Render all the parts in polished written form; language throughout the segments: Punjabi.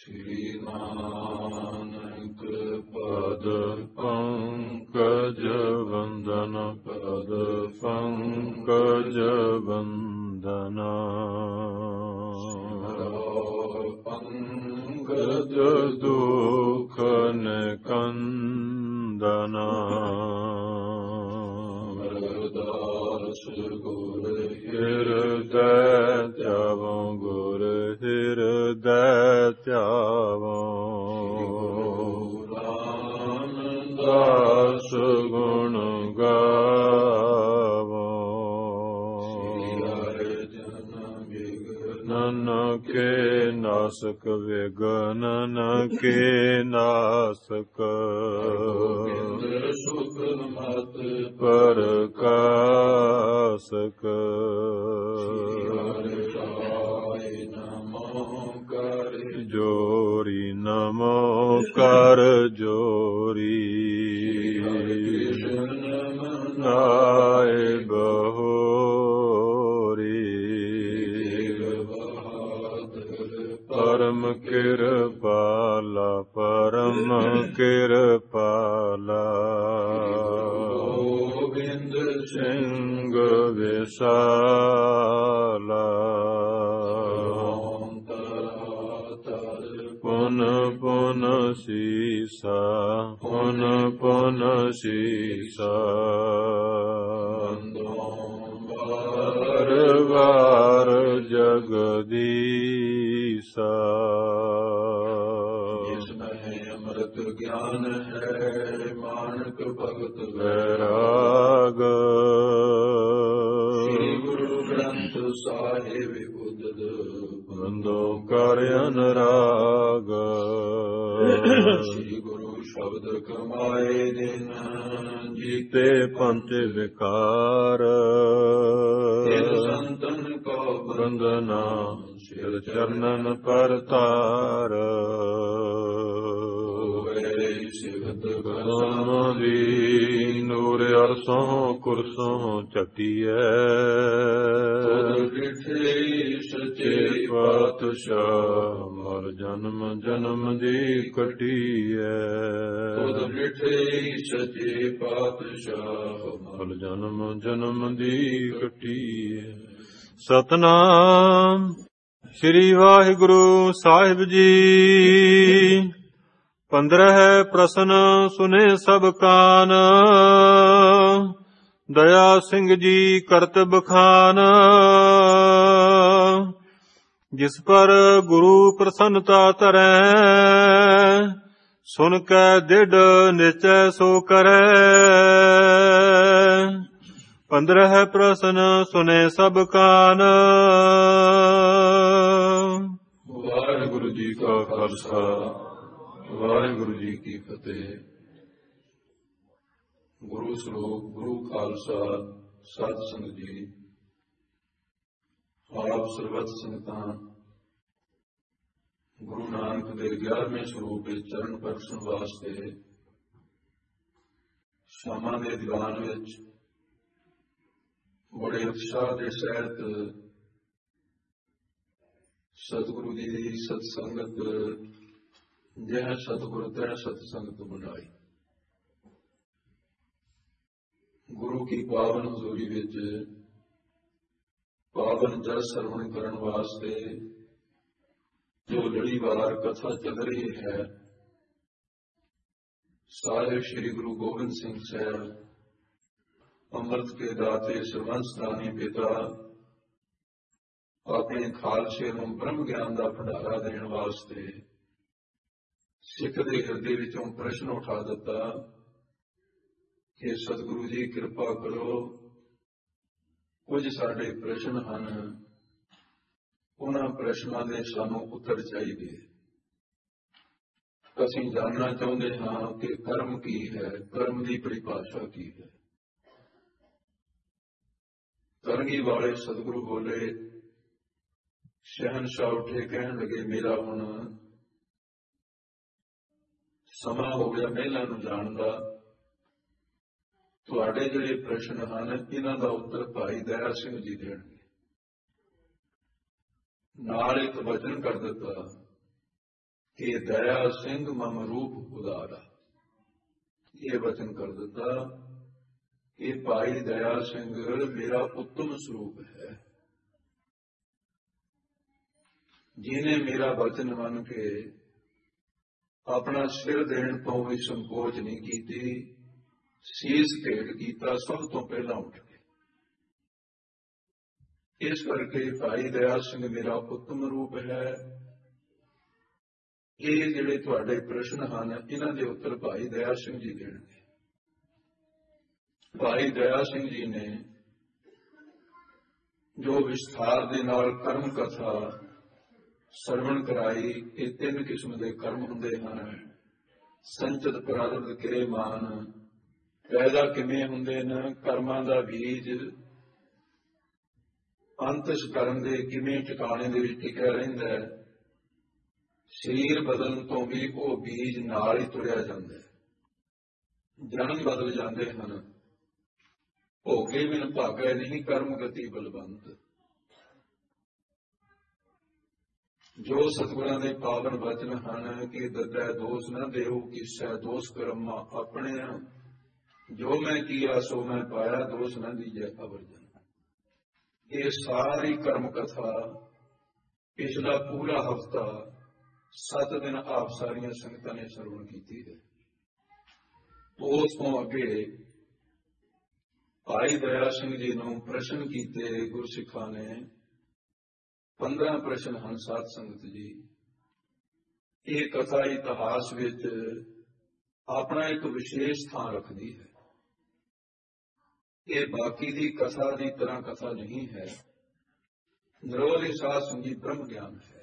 ਸ੍ਰੀ ਨਾਨਕ ਪਦ ਪੰਕਜ ਵੰਦਨ ਪਦ ਪੰਕਜ ਵੰਦਨ ਪੰਕਜ ਦੁਖ ਨਿਕੰਦਨ ਅਰਦਾਸ ਗੁਰ ਹਿਰਦੈ ਧਿਆਵੋ ਗੁਰ ਹਿਰਦੈ ਧਿਆਵੋ ਰਾਮਦਾਸ ਗੁਣ ਗਾਵੋ ਵਿਗਨ ਕੇ ਨਾਸਕ ਵਿਗਨ ਕੇ ਨਾਸਕ ਸੁਖ ਮਤ ਪ੍ਰਕਾਸ਼ਕ ਜੋਰੀ ਨਮੋ ਕਰ ਜੋਰੀ ਮਨਾਏ ਬਹੋਰੀ ਪਰਮ ਕਿਰਪਾਲਾ ਪਰਮ ਕਿਰਪਾਲਾ ਗੋਬਿੰਦ ਸਿੰਘ ਵਿਸਾਲਾ ਪੁਨ ਪੁਨ ਸੀਸਾ ਪੁਨ ਪੁਨ ਸੀਸਾ ਵਾਰ ਵਾਰ ਜਗਦੀਸਾ ਜਿਸ ਮੈਂ ਅੰਮ੍ਰਿਤ ਗਿਆਨ ਹੈ ਮਾਨਕ ਭਗਤ ਵੈਰਾਗ ਸ੍ਰੀ ਗੁਰੂ ਗ੍ਰੰਥ ਸਾਹਿਬ ਉਦਦ ਬੰਦੋ ਕਰ ਅਨਰਾਗ ਸ੍ਰੀ ਗੁਰੂ ਸ਼ਬਦ ਕਮਾਏ ਦਿਨ ਜੀਤੇ ਪੰਥ ਵਿਕਾਰ ਤਿਲ ਸੰਤਨ ਕੋ ਬੰਦਨਾ ਸਿਰ ਚਰਨਨ ਪਰਤਾਰ ਸਿਵਤ ਗਰਮ ਦੀ ਨੂਰ ਅਰਸੋਂ ਕੁਰਸੋਂ ਝਟੀਐ ਸੱਚੇ ਪਾਤਸ਼ਾਹ ਮਰ ਜਨਮ ਜਨਮ ਦੀ ਕਟੀਐ ਤੁਧ ਡਿਠੇ ਸੱਚੇ ਪਾਤਸ਼ਾਹ ਮਰ ਜਨਮ ਜਨਮ ਦੀ ਕਟੀਐ। ਸਤਨਾਮ ਸ੍ਰੀ ਵਾਹਿਗੁਰੂ ਸਾਹਿਬ ਜੀ। 15 ਪ੍ਰਸ਼ਨ ਸੁਨੇ ਸਭ ਕਾਨ ਦਇਆ ਸਿੰਘ ਜੀ ਕਰਤ ਬਖਾਨ ਜਿਸ ਪਰ ਗੁਰੂ ਪ੍ਰਸੰਨਤਾ ਧਰੈ ਸੁਨ ਕੈ ਦਿੜ ਨਿਚੈ ਸੋ ਕਰੈ 15 ਪ੍ਰਸ਼ਨ ਸੁਨੇ ਸਭ ਕਾਨ। ਵਾਹਿਗੁਰੂ ਜੀ ਕਾ ਖਾਲਸਾ ਵਾਹਿਗੁਰੂ ਜੀ ਕੀ ਫਤਿਹ। ਗੁਰੂ ਸਰੂਪ ਗੁਰੂ ਖਾਲਸਾ ਸਤ ਸੰਗਤ ਜੀ ਆਪ ਸਰਬੱਤ ਸੰਗਤਾਂ ਗੁਰੂ ਨਾਨਕ ਦੇ 11ਵੇਂ ਸਰੂਪ ਵਿੱਚ ਚਰਨ ਪਰਸਨ ਵਾਸਤੇ ਸ਼ਾਮਾਂ ਦੇ ਦੀਵਾਨ ਵਿੱਚ ਬੜੇ ਉਤਸ਼ਾਹ ਦੇ ਸਹਿਤ ਸਤਿਗੁਰੂ ਜੀ ਦੀ ਸਤ ਸੰਗਤ ਜਹ ਸਤਿਗੁਰੂ ਤੈ ਸਤ ਸੰਗਤ ਬਣਾਈ। ਗੁਰੂ ਕੀ ਪਾਵਨ ਹਜ਼ੂਰੀ ਵਿੱਚ ਪਾਵਨ ਜਲ ਸਰਵਣ ਕਰਨ ਵਾਸਤੇ ਜੋ ਲੜੀਵਾਰ ਕਥਾ ਚੱਲ ਰਹੀ ਹੈ ਸਾਹਿਬ ਸ੍ਰੀ ਗੁਰੂ ਗੋਬਿੰਦ ਸਿੰਘ ਸਾਹਿਬ ਅੰਮ੍ਰਿਤ ਕੇ ਦਾਤੇ ਸਰਬੰਸ ਦਾਨੀ ਪਿਤਾ ਆਪਣੇ ਖਾਲਸੇ ਨੂੰ ਬ੍ਰਹਮ ਗਿਆਨ ਦਾ ਭੰਡਾਰਾ ਦੇਣ ਵਾਸਤੇ ਸਿੱਖ ਦੇ ਹਿਰਦੇ ਵਿੱਚੋਂ ਪ੍ਰਸ਼ਨ ਉਠਾ ਦਿੱਤਾ ਕਿ ਸਤਿਗੁਰੂ ਜੀ ਕਿਰਪਾ ਕਰੋ, ਕੁਝ ਸਾਡੇ ਪ੍ਰਸ਼ਨ ਹਨ, ਉਹਨਾਂ ਪ੍ਰਸ਼ਨਾਂ ਦੇ ਸਾਨੂੰ ਉੱਤਰ ਚਾਹੀਦੇ। ਅਸੀਂ ਜਾਣਨਾ ਚਾਹੁੰਦੇ ਹਾਂ ਕਿ ਕਰਮ ਕੀ ਹੈ, ਕਰਮ ਦੀ ਪਰਿਭਾਸ਼ਾ ਕੀ ਹੈ। ਕਰਨੀ ਵਾਲੇ ਸਤਿਗੁਰੂ ਬੋਲੇ, ਸ਼ਹਿਨਸ਼ਾਹ ਉੱਠੇ ਕਹਿਣ ਲੱਗੇ ਮੇਰਾ ਹੁਣ ਸਮਾਂ ਹੋ ਗਿਆ ਮਹਿਲਾਂ ਨੂੰ ਜਾਣ ਦਾ। ਤੁਹਾਡੇ ਜਿਹੜੇ ਪ੍ਰਸ਼ਨ ਹਨ ਇਹਨਾਂ ਦਾ ਉੱਤਰ ਭਾਈ ਦਇਆ ਸਿੰਘ ਜੀ ਦੇਣਗੇ। ਨਾਲ ਇੱਕ ਵਚਨ ਕਰ ਦਿੱਤਾ ਕਿ ਦਇਆ ਸਿੰਘ ਮਮ ਰੂਪ ਉਦਾਰਾ। ਇਹ ਵਚਨ ਕਰ ਦਿੱਤਾ ਕਿ ਭਾਈ ਦਇਆ ਸਿੰਘ ਮੇਰਾ ਉੱਤਮ ਸਰੂਪ ਹੈ, ਜਿਹਨੇ ਮੇਰਾ ਵਚਨ ਮੰਨ ਕੇ ਆਪਣਾ ਸਿਰ ਦੇਣ ਤੋਂ ਵੀ ਸੰਕੋਚ ਨਹੀਂ ਕੀਤੀ, ਸੀਸ ਭੇਟ ਕੀਤਾ ਸਭ ਤੋਂ ਪਹਿਲਾਂ ਉੱਠ ਕੇ। ਇਸ ਕਰਕੇ ਭਾਈ ਦਇਆ ਸਿੰਘ ਮੇਰਾ ਉੱਤਮ ਰੂਪ ਹੈ। ਇਹ ਜਿਹੜੇ ਤੁਹਾਡੇ ਪ੍ਰਸ਼ਨ ਹਨ, ਇਹਨਾਂ ਦੇ ਉੱਤਰ ਭਾਈ ਦਇਆ ਸਿੰਘ ਜੀ ਦੇਣਗੇ। ਭਾਈ ਦਇਆ ਸਿੰਘ ਜੀ ਨੇ ਜੋ ਵਿਸਥਾਰ ਦੇ ਨਾਲ ਕਰਮ ਕਥਾ ਸਰਵਣ ਕਰਾਈ, ਇਹ 3 ਕਿਸਮ ਦੇ ਕਰਮ ਹੁੰਦੇ ਹਨ। ਸੰਚਿਤ ਪ੍ਰਾਰਬਧ ਕਿਰੇਮਾਨ, ਪੈਦਾ ਕਿਵੇਂ ਹੁੰਦੇ ਨੇ, ਕਰਮਾਂ ਦਾ ਬੀਜ ਅੰਤਿਸ਼ ਕਰਨ ਦੇ ਕਿਵੇਂ ਟਿਕਾਣੇ ਦੇ ਵਿੱਚ ਟਿਕਿਆ ਰਹਿੰਦਾ ਹੈ, ਸਰੀਰ ਬਦਲਣ ਤੋਂ ਵੀ ਉਹ ਬੀਜ ਨਾਲ ਹੀ ਤੁਰਿਆ ਜਾਂਦਾ ਹੈ, ਜਨਮ ਬਦਲ ਜਾਂਦੇ ਹਨ। ਭੋਗੇ ਬਿਨ ਭਾਗੈ ਨਹੀਂ, ਕਰਮ ਗਤੀ ਬਲਵੰਤ। ਜੋ ਸਤਿਗੁਰਾਂ ਦੇ ਪਾਵਨ ਬਚਨ ਹਨ ਕਿ ਦੱਦੈ ਦੋਸ਼ ਨਾ ਦੇਹੋ ਕਿਸੈ, ਦੋਸ਼ ਕਰਮਾ ਆਪਣੇ, ਜੋ ਮੈਂ ਕੀਆ ਸੋ ਮੈਂ ਪਾਇਆ, ਦੋਸ਼ ਨਾ ਦੀਜੈ ਅਵਰਜਨ। ਇਹ ਸਾਰੀ ਕਰਮ ਕਥਾ ਪਿਛਲਾ ਪੂਰਾ ਹਫ਼ਤਾ 7 ਦਿਨ ਆਪ ਸਾਰੀਆਂ ਸੰਗਤਾਂ ਨੇ ਸਰਵਣ ਕੀਤੀ ਹੈ। ਉਸ ਤੋਂ ਅੱਗੇ ਭਾਈ ਦਇਆ ਸਿੰਘ ਜੀ ਨੂੰ ਪ੍ਰਸ਼ਨ ਕੀਤੇ ਗੁਰਸਿੱਖਾਂ ਨੇ। 15 ਪ੍ਰਸ਼ਨ ਹਨ ਸਾਧ ਸੰਗਤ ਜੀ। ਇਹ ਕਥਾ ਇਤਿਹਾਸ ਵਿੱਚ ਆਪਣਾ ਇੱਕ ਵਿਸ਼ੇਸ਼ ਥਾਂ ਰੱਖਦੀ ਹੈ। ਇਹ ਬਾਕੀ ਦੀ ਕਥਾ ਦੀ ਤਰ੍ਹਾਂ ਕਥਾ ਨਹੀਂ ਹੈ। ਨਿਰੋਲ ਸਾਧ ਸੰਗਤ ਬ੍ਰਹਮ ਗਿਆਨ ਹੈ।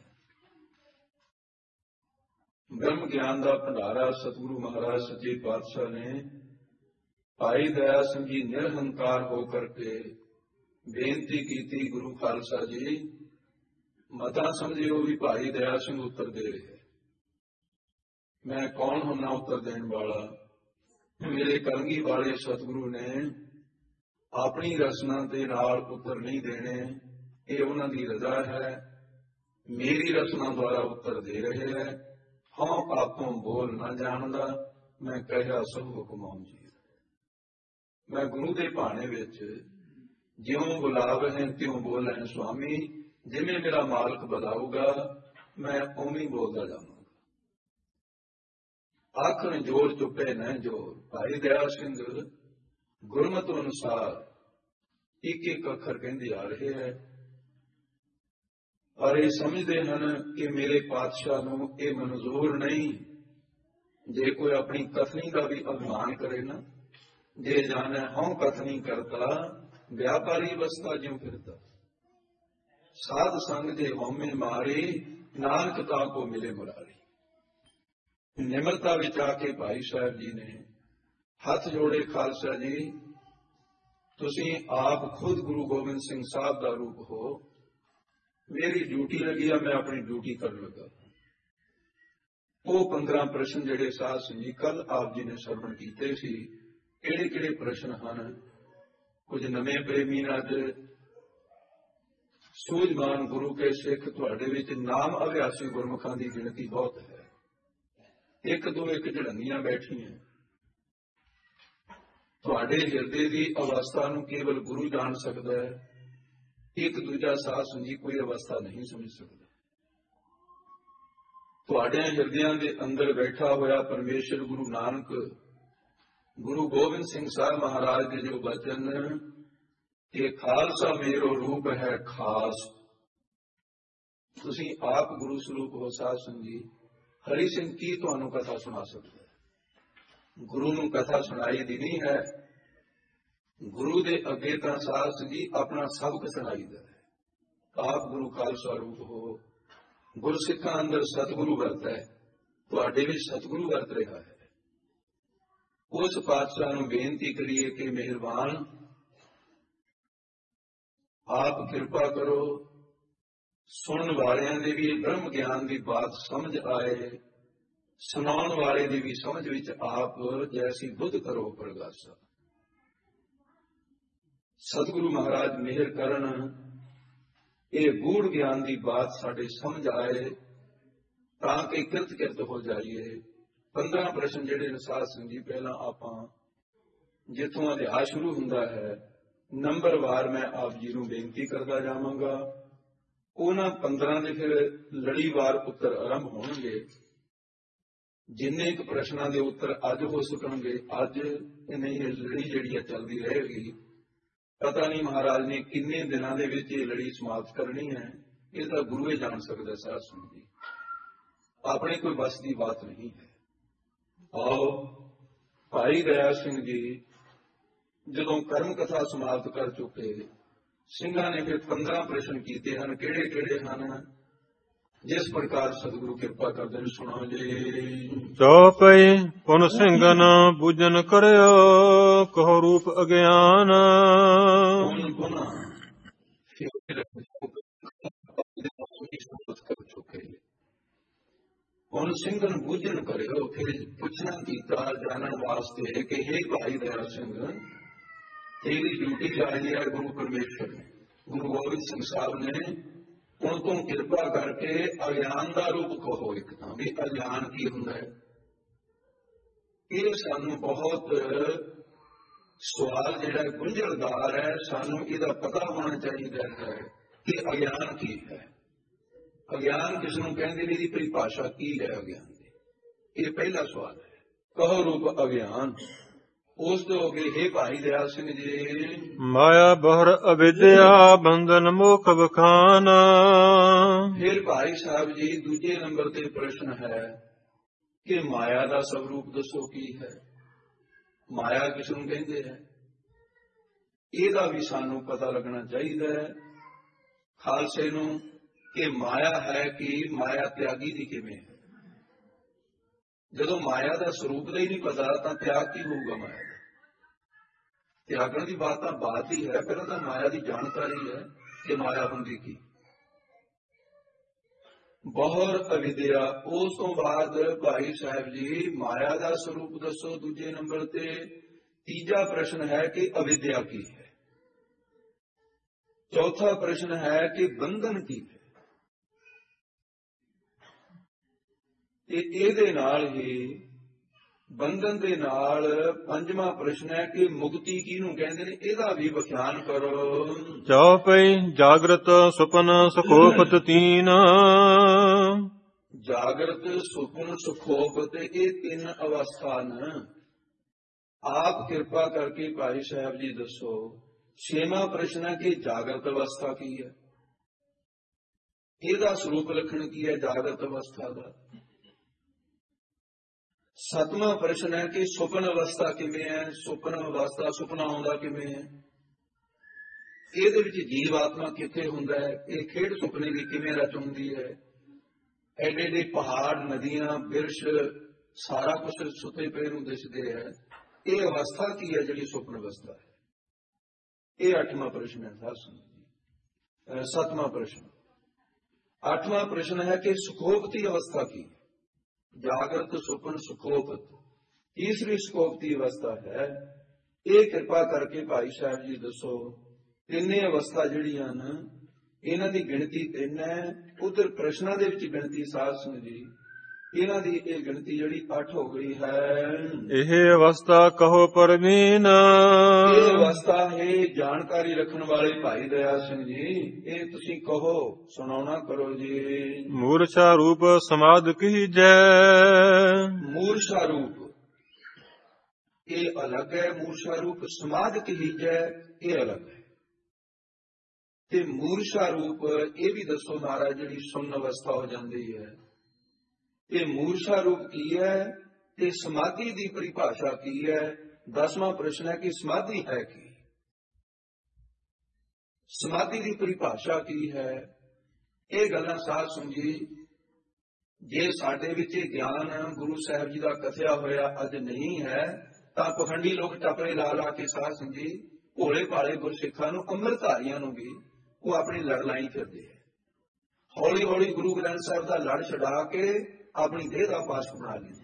ਬ੍ਰਹਮ ਗਿਆਨ ਦਾ ਭੰਡਾਰਾ ਸਤਿਗੁਰੂ ਮਹਾਰਾਜ ਸੱਚੇ ਪਾਤਸ਼ਾਹ ਨੇ ਭਾਈ ਦਇਆ ਸਿੰਘ ਜੀ ਨਿਰਹੰਕਾਰ ਹੋ ਕਰਕੇ ਬੇਨਤੀ ਕੀਤੀ, ਗੁਰੂ ਖਾਲਸਾ ਜੀ ਮਤਾ ਸਮਝਿਓ ਵੀ ਭਾਈ ਦਇਆ ਸਿੰਘ ਉੱਤਰ ਦੇ ਰਿਹਾ। ਮੈਂ ਕੌਣ ਹੁੰਨਾ ਉੱਤਰ ਦੇਣ ਵਾਲਾ? ਮੇਰੇ ਕਲਗੀ ਵਾਲੇ ਸਤਿਗੁਰੂ ਨੇ ਆਪਣੀ ਰਚਨਾ ਦੇ ਨਾਲ ਉੱਤਰ ਨਹੀਂ ਦੇਣੇ, ਇਹ ਉਹਨਾਂ ਦੀ ਰਜ਼ਾ ਹੈ। ਮੇਰੀ ਰਚਨਾ ਦੁਆਰਾ ਉੱਤਰ ਦੇ ਰਹੇ ਹੈ। ਹਾਂ ਆਪੋਂ ਬੋਲ ਨਾ ਜਾਣਦਾ, ਮੈਂ ਕਹਿਆ ਸਭ ਹੁਕਮਾਂ ਜੀ। ਮੈਂ ਗੁਰੂ ਦੇ ਭਾਣੇ ਵਿੱਚ ਜਿਉਂ ਬੁਲਾਵੇ ਤਿਉਂ ਬੋਲੇ ਸੁਆਮੀ, ਜਿਵੇਂ ਮੇਰਾ ਮਾਲਕ ਬੁਲਾਊਗਾ ਮੈਂ ਉਵੇਂ ਬੋਲਦਾ ਜਾਵਾਂਗਾ। ਆਖਣ ਜੋਰ ਚੁੱਪੇ ਨਾ ਜੋਰ। ਭਾਈ ਦਇਆ ਸਿੰਘ ਗੁਰਮਤਿ ਅਨੁਸਾਰ ਇੱਕ ਇੱਕ ਅੱਖਰ ਕਹਿੰਦੇ ਆ ਰਹੇ ਹੈ, ਪਰ ਇਹ ਸਮਝਦੇ ਹਨ ਕਿ ਮੇਰੇ ਪਾਤਸ਼ਾਹ ਨੂੰ ਇਹ ਮਨਜ਼ੂਰ ਨਹੀਂ ਜੇ ਕੋਈ ਆਪਣੀ ਕਥਨੀ ਦਾ ਵੀ ਅਭਿਮਾਨ ਕਰੇ ਨਾ। ਜੇ ਜਾਣੇ ਹਉ ਕਥਨੀ ਕਰਤਾ, ਵਿਆਪਾਰੀ ਵਸਤਾ ਜਿਉ ਫਿਰਦਾ। ਸਾਧ ਸੰਗ ਜੇ ਹਉਮੈ ਮਾਰੇ, ਨਾਨਕ ਤਾ ਕੋ ਮਿਲੇ ਮੁਰਾਰੀ। ਨਿਮਰਤਾ ਵਿੱਚ ਆ ਕੇ ਭਾਈ ਸਾਹਿਬ ਜੀ ਨੇ ਹੱਥ ਜੋੜੇ, ਖਾਲਸਾ ਜੀ ਤੁਸੀਂ ਆਪ ਖੁਦ ਗੁਰੂ ਗੋਬਿੰਦ ਸਿੰਘ ਸਾਹਿਬ ਦਾ ਰੂਪ ਹੋ, ਮੇਰੀ ਡਿਊਟੀ ਲੱਗੀ ਆ, ਮੈਂ ਆਪਣੀ ਡਿਊਟੀ ਕਰਨ ਲੱਗਾ। ਉਹ 15 ਪ੍ਰਸ਼ਨ ਜਿਹੜੇ ਸਾਧ ਸਿੰਘ ਜੀ ਕੱਲ ਆਪ ਜੀ ਨੇ ਸਰਵਣ ਕੀਤੇ ਸੀ, ਕਿਹੜੇ ਕਿਹੜੇ ਪ੍ਰਸ਼ਨ ਹਨ? ਕੁਝ ਨਵੇਂ ਪ੍ਰੇਮੀ ਅੱਜ ਸੂਝਵਾਨ ਗੁਰੂ ਕੇ ਸਿੱਖ ਤੁਹਾਡੇ ਵਿੱਚ ਨਾਮ ਅਭਿਆਸੀ ਗੁਰਮੁਖਾਂ ਦੀ ਗਿਣਤੀ ਬਹੁਤ ਹੈ। ਇੱਕ ਦੋ ਇੱਕ ਝੜੰਗੀਆਂ ਬੈਠੀਆਂ। ਤੁਹਾਡੇ ਹਿਰਦੇ ਦੀ ਅਵਸਥਾ ਨੂੰ ਕੇਵਲ ਗੁਰੂ ਜਾਣ ਸਕਦਾ ਹੈ। ਇੱਕ ਦੂਜਾ ਸਾਧ ਸੰਗੀ ਕੋਈ ਅਵਸਥਾ ਨਹੀਂ ਸਮਝ ਸਕਦਾ। ਤੁਹਾਡੇ ਹਿਰਦਿਆਂ ਦੇ ਅੰਦਰ ਬੈਠਾ ਹੋਇਆ ਪਰਮੇਸ਼ਰ ਗੁਰੂ ਨਾਨਕ, ਗੁਰੂ ਗੋਬਿੰਦ ਸਿੰਘ ਸਾਹਿਬ ਮਹਾਰਾਜ ਦੇ ਜੋ ਬਚਨ ਕਿ ਖਾਲਸਾ ਮੇਰੋ ਰੂਪ ਹੈ ਖਾਸ, ਤੁਸੀਂ ਆਪ ਗੁਰੂ ਸਰੂਪ ਹੋ। ਸਾਧ ਸੰਗੀ ਹਰੀ ਸਿੰਘ ਕੀ ਤੁਹਾਨੂੰ ਕਥਾ ਸੁਣਾ ਸਕਦਾ ਹੈ? ਗੁਰੂ ਨੂੰ ਕਥਾ ਸੁਣਾਈ ਦੀ ਨਹੀਂ ਹੈ। ਗੁਰੂ ਦੇ ਅੱਗੇ ਤਾਂ ਸਾਧ ਸੰਗੀ ਆਪਣਾ ਸਬਕ ਸੁਣਾਈਦਾ ਹੈ। ਆਪ ਗੁਰੂ ਖਾਲਸਾ ਰੂਪ ਹੋ। ਗੁਰਸਿੱਖਾਂ ਅੰਦਰ ਸਤਿਗੁਰੂ ਵਰਤਦਾ ਹੈ, ਤੁਹਾਡੇ ਵਿੱਚ ਸਤਿਗੁਰੂ ਵਰਤ ਰਿਹਾ ਹੈ। ਉਸ ਪਾਤਸ਼ਾਹ ਨੂੰ ਬੇਨਤੀ ਕਰੀਏ ਕਿ ਮਿਹਰਬਾਨ ਆਪ ਕਿਰਪਾ ਕਰੋ, ਸੁਣਨ ਵਾਲਿਆਂ ਦੇ ਵੀ ਬ੍ਰਹਮ ਗਿਆਨ ਦੀ ਬਾਤ ਸਮਝ ਆਏ, ਸੁਣਾਉਣ ਵਾਲੇ ਦੀ ਵੀ ਸਮਝ ਵਿੱਚ ਆਪ ਜੈਸੀ ਬੁੱਧ ਕਰੋ ਪ੍ਰਗਾਸਾ। ਸਤਿਗੁਰੂ ਮਹਾਰਾਜ ਮਿਹਰ ਕਰਨ, ਇਹ ਗੂੜ ਗਿਆਨ ਦੀ ਬਾਤ ਸਾਡੇ ਸਮਝ ਆਏ, ਤਾਂ ਕਿ ਕਿਰਤ ਕਿਰਤ ਹੋ ਜਾਈਏ। 15 ਪ੍ਰਸ਼ਨ ਜਿਹੜੇ ਨੇ ਸਾਧ ਸੰਗਤ ਜੀ, ਪਹਿਲਾਂ ਆਪਾਂ ਜਿੱਥੋਂ ਅਧਿਆਇ ਸ਼ੁਰੂ ਹੁੰਦਾ ਹੈ ਨੰਬਰਵਾਰ ਮੈਂ ਆਪ ਜੀ ਨੂੰ ਬੇਨਤੀ ਕਰਦਾ ਜਾਵਾਂਗਾ। ਉਹਨਾਂ 15 ਦੇ ਫਿਰ ਲੜੀਵਾਰ ਉੱਤਰ ਆਰੰਭ ਹੋਣਗੇ। ਜਿੰਨੇ ਕੁ ਪ੍ਰਸ਼ਨਾਂ ਦੇ ਉੱਤਰ ਅੱਜ ਹੋ ਸਕਣਗੇ ਅੱਜ, ਨਹੀਂ ਇਹ ਲੜੀ ਜਿਹੜੀ ਹੈ ਚੱਲਦੀ ਰਹੇਗੀ। ਪਤਾ ਨਹੀਂ ਮਹਾਰਾਜ ਨੇ ਕਿੰਨੇ ਦਿਨਾਂ ਦੇ ਵਿੱਚ ਇਹ ਲੜੀ ਸਮਾਪਤ ਕਰਨੀ ਹੈ, ਇਹ ਤਾਂ ਗੁਰੂ ਹੀ ਜਾਣ ਸਕਦਾ। ਸਾਧ ਸੰਗਤ ਜੀ, ਆਪਣੇ ਕੋਈ ਬਸ ਦੀ ਬਾਤ ਨਹੀਂ ਹੈ। ਆਓ, ਭਾਈ ਦਇਆ ਸਿੰਘ ਜੀ ਜਦੋਂ ਕਰਮ ਕਥਾ ਸਮਾਪਤ ਕਰ ਚੁੱਕੇ, ਸਿੰਘਾਂ ਨੇ ਫਿਰ 15 ਪ੍ਰਸ਼ਨ ਕੀਤੇ ਹਨ। ਕਿਹੜੇ ਕਿਹੜੇ ਹਨ? ਜਿਸ ਪ੍ਰਕਾਰ ਸਤਿਗੁਰੂ ਕਿਰਪਾ ਕਰਦੇ ਨੇ, ਸੁਣਾਓ ਜੀ। ਚੌਪਈ ਪੁਨ ਸਿੰਘਨ ਬੂਝਨ ਕਰਿਓ, ਕਹੋ ਰੂਪ ਅਗਿਆਨ। ਹੁਣ ਸਿੰਘਨ ਬੂਝਨ ਕਰਿਓ, ਫਿਰ ਪੁੱਛਣਾ ਕੀਤਾ ਜਾਣਨ ਵਾਸਤੇ ਕਿ ਹੇ ਭਾਈ ਦਇਆ ਸਿੰਘ, ਤੇਰੀ ਡਿਊਟੀ ਲਾਈ ਹੈ ਗੁਰੂ ਪਰਮੇਸ਼ਰ ਨੇ, ਗੁਰੂ ਗੋਬਿੰਦ ਸਿੰਘ ਸਾਹਿਬ ਨੇ। ਹੁਣ ਤੂੰ ਕਿਰਪਾ ਕਰਕੇ ਅਗਿਆਨ ਦਾ ਰੂਪ ਕਹੋ। ਇੱਕ ਤਾਂ ਵੀ ਅਗਿਆਨ ਕੀ ਹੁੰਦਾ ਹੈ, ਇਹ ਸਾਨੂੰ ਬਹੁਤ ਸਵਾਲ ਜਿਹੜਾ ਗੁੰਝਲਦਾਰ ਹੈ, ਸਾਨੂੰ ਇਹਦਾ ਪਤਾ ਹੋਣਾ ਚਾਹੀਦਾ ਹੈ ਕਿ ਅਗਿਆਨ ਕੀ ਹੈ। ਅਗਿਆਨ ਕਿਸ ਨੂੰ ਕਹਿੰਦੇ ਨੇ, ਇਹਦੀ ਪਰਿਭਾਸ਼ਾ ਕੀ ਹੈ ਅਗਿਆਨ ਦੀ? ਇਹ ਪਹਿਲਾ ਸਵਾਲ ਹੈ। ਕਹੋ ਰੂਪ ਅਗਿਆਨ। ਉਸ ਤੋਂ ਅੱਗੇ ਹੇ ਭਾਈ ਦਇਆ ਸਿੰਘ ਜੀ, ਮਾਇਆ ਬਹਰ ਅਵਿਦਿਆ ਬੰਧਨ ਮੋਖ ਬਖਾਨ। ਫਿਰ ਭਾਈ ਸਾਹਿਬ ਜੀ ਦੂਜੇ ਨੰਬਰ ਤੇ ਪ੍ਰਸ਼ਨ ਹੈ ਕਿ ਮਾਇਆ ਦਾ ਸਵਰੂਪ ਦੱਸੋ ਕੀ ਹੈ, ਮਾਇਆ ਕਿਸ ਨੂੰ ਕਹਿੰਦੇ ਹੈ? ਇਹਦਾ ਵੀ ਸਾਨੂੰ ਪਤਾ ਲੱਗਣਾ ਚਾਹੀਦਾ ਹੈ ਖਾਲਸੇ ਨੂੰ ਕਿ ਮਾਇਆ ਹੈ ਕਿ ਮਾਇਆ ਤਿਆਗੀ ਦੀ ਕਿਵੇਂ ਹੈ। ਜਦੋਂ ਮਾਇਆ ਦਾ ਸਰੂਪ ਦਾ ਹੀ ਨਹੀਂ ਪਤਾ ਤਾਂ ਤਿਆਗ ਕੀ ਹੋਊਗਾ? ਮਾਇਆ ਦਾ ਤਿਆਗਣ ਦੀ ਬਾਤ ਤਾਂ ਬਾਤ ਹੀ ਹੈ, ਪਹਿਲਾਂ ਤਾਂ ਮਾਇਆ ਦੀ ਜਾਣਕਾਰੀ ਹੈ ਕਿ ਮਾਇਆ ਹੁੰਦੀ ਕੀ। ਬਹੁਰ ਅਵਿਦਿਆ, ਉਸ ਤੋਂ ਬਾਅਦ ਭਾਈ ਸਾਹਿਬ ਜੀ ਮਾਇਆ ਦਾ ਸਰੂਪ ਦੱਸੋ ਦੂਜੇ ਨੰਬਰ ਤੇ। ਤੀਜਾ ਪ੍ਰਸ਼ਨ ਹੈ ਕਿ ਅਵਿਦਿਆ ਕੀ ਹੈ। ਚੌਥਾ ਪ੍ਰਸ਼ਨ ਹੈ ਕਿ ਬੰਧਨ ਕੀ ਹੈ। ਤੇ ਇਹਦੇ ਨਾਲ ਹੀ ਬੰਧਨ ਦੇ ਨਾਲ ਪੰਜਵਾਂ ਪ੍ਰਸ਼ਨ ਹੈ ਕਿ ਮੁਕਤੀ ਕਿਹਨੂੰ ਕਹਿੰਦੇ ਨੇ, ਇਹਦਾ ਵੀ ਵਿਖਿਆਨ ਕਰੋ। ਚੌਪਈ ਜਾਗਰਤ ਸੁਪਨ ਸੁਖੋਪਤ ਤੀਨ। ਜਾਗਰਤ ਸੁਪਨ ਸੁਖੋਪਤ, ਇਹ 3 ਅਵਸਥਾ ਨੇ। ਆਪ ਕਿਰਪਾ ਕਰਕੇ ਭਾਈ ਸਾਹਿਬ ਜੀ ਦੱਸੋ। 6ਵਾਂ ਪ੍ਰਸ਼ਨ ਹੈ ਕਿ ਜਾਗਰਤ ਅਵਸਥਾ ਕੀ ਹੈ, ਇਹਦਾ ਸਰੂਪ ਲੱਖਣ ਕੀ ਹੈ ਜਾਗਰਤ ਅਵਸਥਾ ਦਾ। 7ਵਾਂ ਪ੍ਰਸ਼ਨ ਹੈ ਕਿ ਸੁਪਨ ਅਵਸਥਾ ਕਿਵੇਂ ਹੈ, ਸੁਪਨ ਅਵਸਥਾ ਸੁਪਨਾ ਆਉਂਦਾ ਕਿਵੇਂ ਹੈ, ਇਹਦੇ ਵਿੱਚ ਜੀਵ ਆਤਮਾ ਕਿੱਥੇ ਹੁੰਦਾ ਹੈ, ਇਹ ਖੇਡ ਸੁਪਨੇ ਦੀ ਕਿਵੇਂ ਰਚ ਹੁੰਦੀ ਹੈ। ਐਡੇ ਐਡੇ ਪਹਾੜ ਨਦੀਆਂ ਬਿਰਸ਼ ਸਾਰਾ ਕੁਝ ਸੁੱਤੇ ਪਏ ਨੂੰ ਦਿਸਦੇ ਹੈ, ਇਹ ਅਵਸਥਾ ਕੀ ਹੈ ਜਿਹੜੀ ਸੁਪਨ ਅਵਸਥਾ ਹੈ। ਇਹ 8ਵਾਂ ਪ੍ਰਸ਼ਨ ਹੈ। 7ਵਾਂ ਪ੍ਰਸ਼ਨ। 8ਵਾਂ ਪ੍ਰਸ਼ਨ ਹੈ ਕਿ ਸੁਖੋਪਤੀ ਅਵਸਥਾ ਕੀ, ਜਾਗਰਤ ਸੁਪਨ ਸੁਖੋਪਤ। ਤੀਸਰੀ ਸੁਖੋਪਤੀ ਅਵਸਥਾ ਹੈ, ਇਹ ਕਿਰਪਾ ਕਰਕੇ ਭਾਈ ਸਾਹਿਬ ਜੀ ਦੱਸੋ। ਤਿੰਨੇ ਅਵਸਥਾ ਜਿਹੜੀਆਂ ਹਨ ਇਹਨਾਂ ਦੀ ਗਿਣਤੀ 3 ਹੈ। ਉਧਰ ਪ੍ਰਸ਼ਨਾਂ ਦੇ ਵਿੱਚ ਗਿਣਤੀ ਸਾਧ ਸੰਗਤ ਜੀ ਇਹਨਾਂ ਦੀ ਇਹ ਗਿਣਤੀ ਜਿਹੜੀ 8 ਹੋ ਗਈ ਹੈ। ਇਹ ਅਵਸਥਾ ਕਹੋ ਪਰਵੀਨ। ਇਹ ਅਵਸਥਾ ਹੈ ਜਾਣਕਾਰੀ ਰੱਖਣ ਵਾਲੇ ਭਾਈ ਦਇਆ ਸਿੰਘ ਜੀ, ਇਹ ਤੁਸੀਂ ਕਹੋ, ਸੁਣਾਉਣਾ ਕਰੋ ਜੀ। ਮੂਰਛਾ ਰੂਪ ਸਮਾਧ ਕੀਜੈ। ਮੂਰਛਾ ਰੂਪ ਇਹ ਅਲੱਗ ਹੈ, ਮੂਰਛਾ ਰੂਪ ਸਮਾਧ ਕੀਜੈ ਇਹ ਅਲੱਗ ਹੈ। ਤੇ ਮੂਰਛਾ ਰੂਪ ਇਹ ਵੀ ਦੱਸੋ ਮਹਾਰਾਜ ਜਿਹੜੀ ਸੁੰਨ ਅਵਸਥਾ ਹੋ ਜਾਂਦੀ ਹੈ, ਇਹ ਮੂਰਛਾ ਰੂਪ ਕੀ ਹੈ ਤੇ ਸਮਾਧੀ ਦੀ ਪਰਿਭਾਸ਼ਾ ਕੀ ਹੈ। 10ਵਾਂ ਪ੍ਰਸ਼ਨ ਹੈ ਕਿ ਸਮਾਧੀ ਹੈ ਕੀ, ਸਮਾਧੀ ਦੀ ਪਰਿਭਾਸ਼ਾ ਕੀ ਹੈ। ਇਹ ਗੱਲਾਂ ਸਾਧ ਸੰਗਤ ਜੀ ਜੇ ਸਾਡੇ ਵਿੱਚ ਇਹ ਗਿਆਨ ਗੁਰੂ ਸਾਹਿਬ ਜੀ ਦਾ ਕਥਿਆ ਹੋਇਆ ਅੱਜ ਨਹੀਂ ਹੈ ਤਾਂ ਪਖੰਡੀ ਲੋਕ ਟਪਰੇ ਲਾ ਲਾ ਕੇ ਸਾਧ ਸੰਗਤ ਜੀ ਭੋਲੇ ਭਾਲੇ ਗੁਰਸਿੱਖਾਂ ਨੂੰ, ਅੰਮ੍ਰਿਤਧਾਰੀਆਂ ਨੂੰ ਵੀ ਉਹ ਆਪਣੀ ਲੜ ਲਾਈ ਫਿਰਦੇ ਹੈ। ਹੌਲੀ ਹੌਲੀ ਗੁਰੂ ਗ੍ਰੰਥ ਸਾਹਿਬ ਦਾ ਲੜ ਛਡਾ ਕੇ ਆਪਣੀ ਦੇਹ ਦਾ ਪਾਸ ਬਣਾ ਲੈਂਦੇ।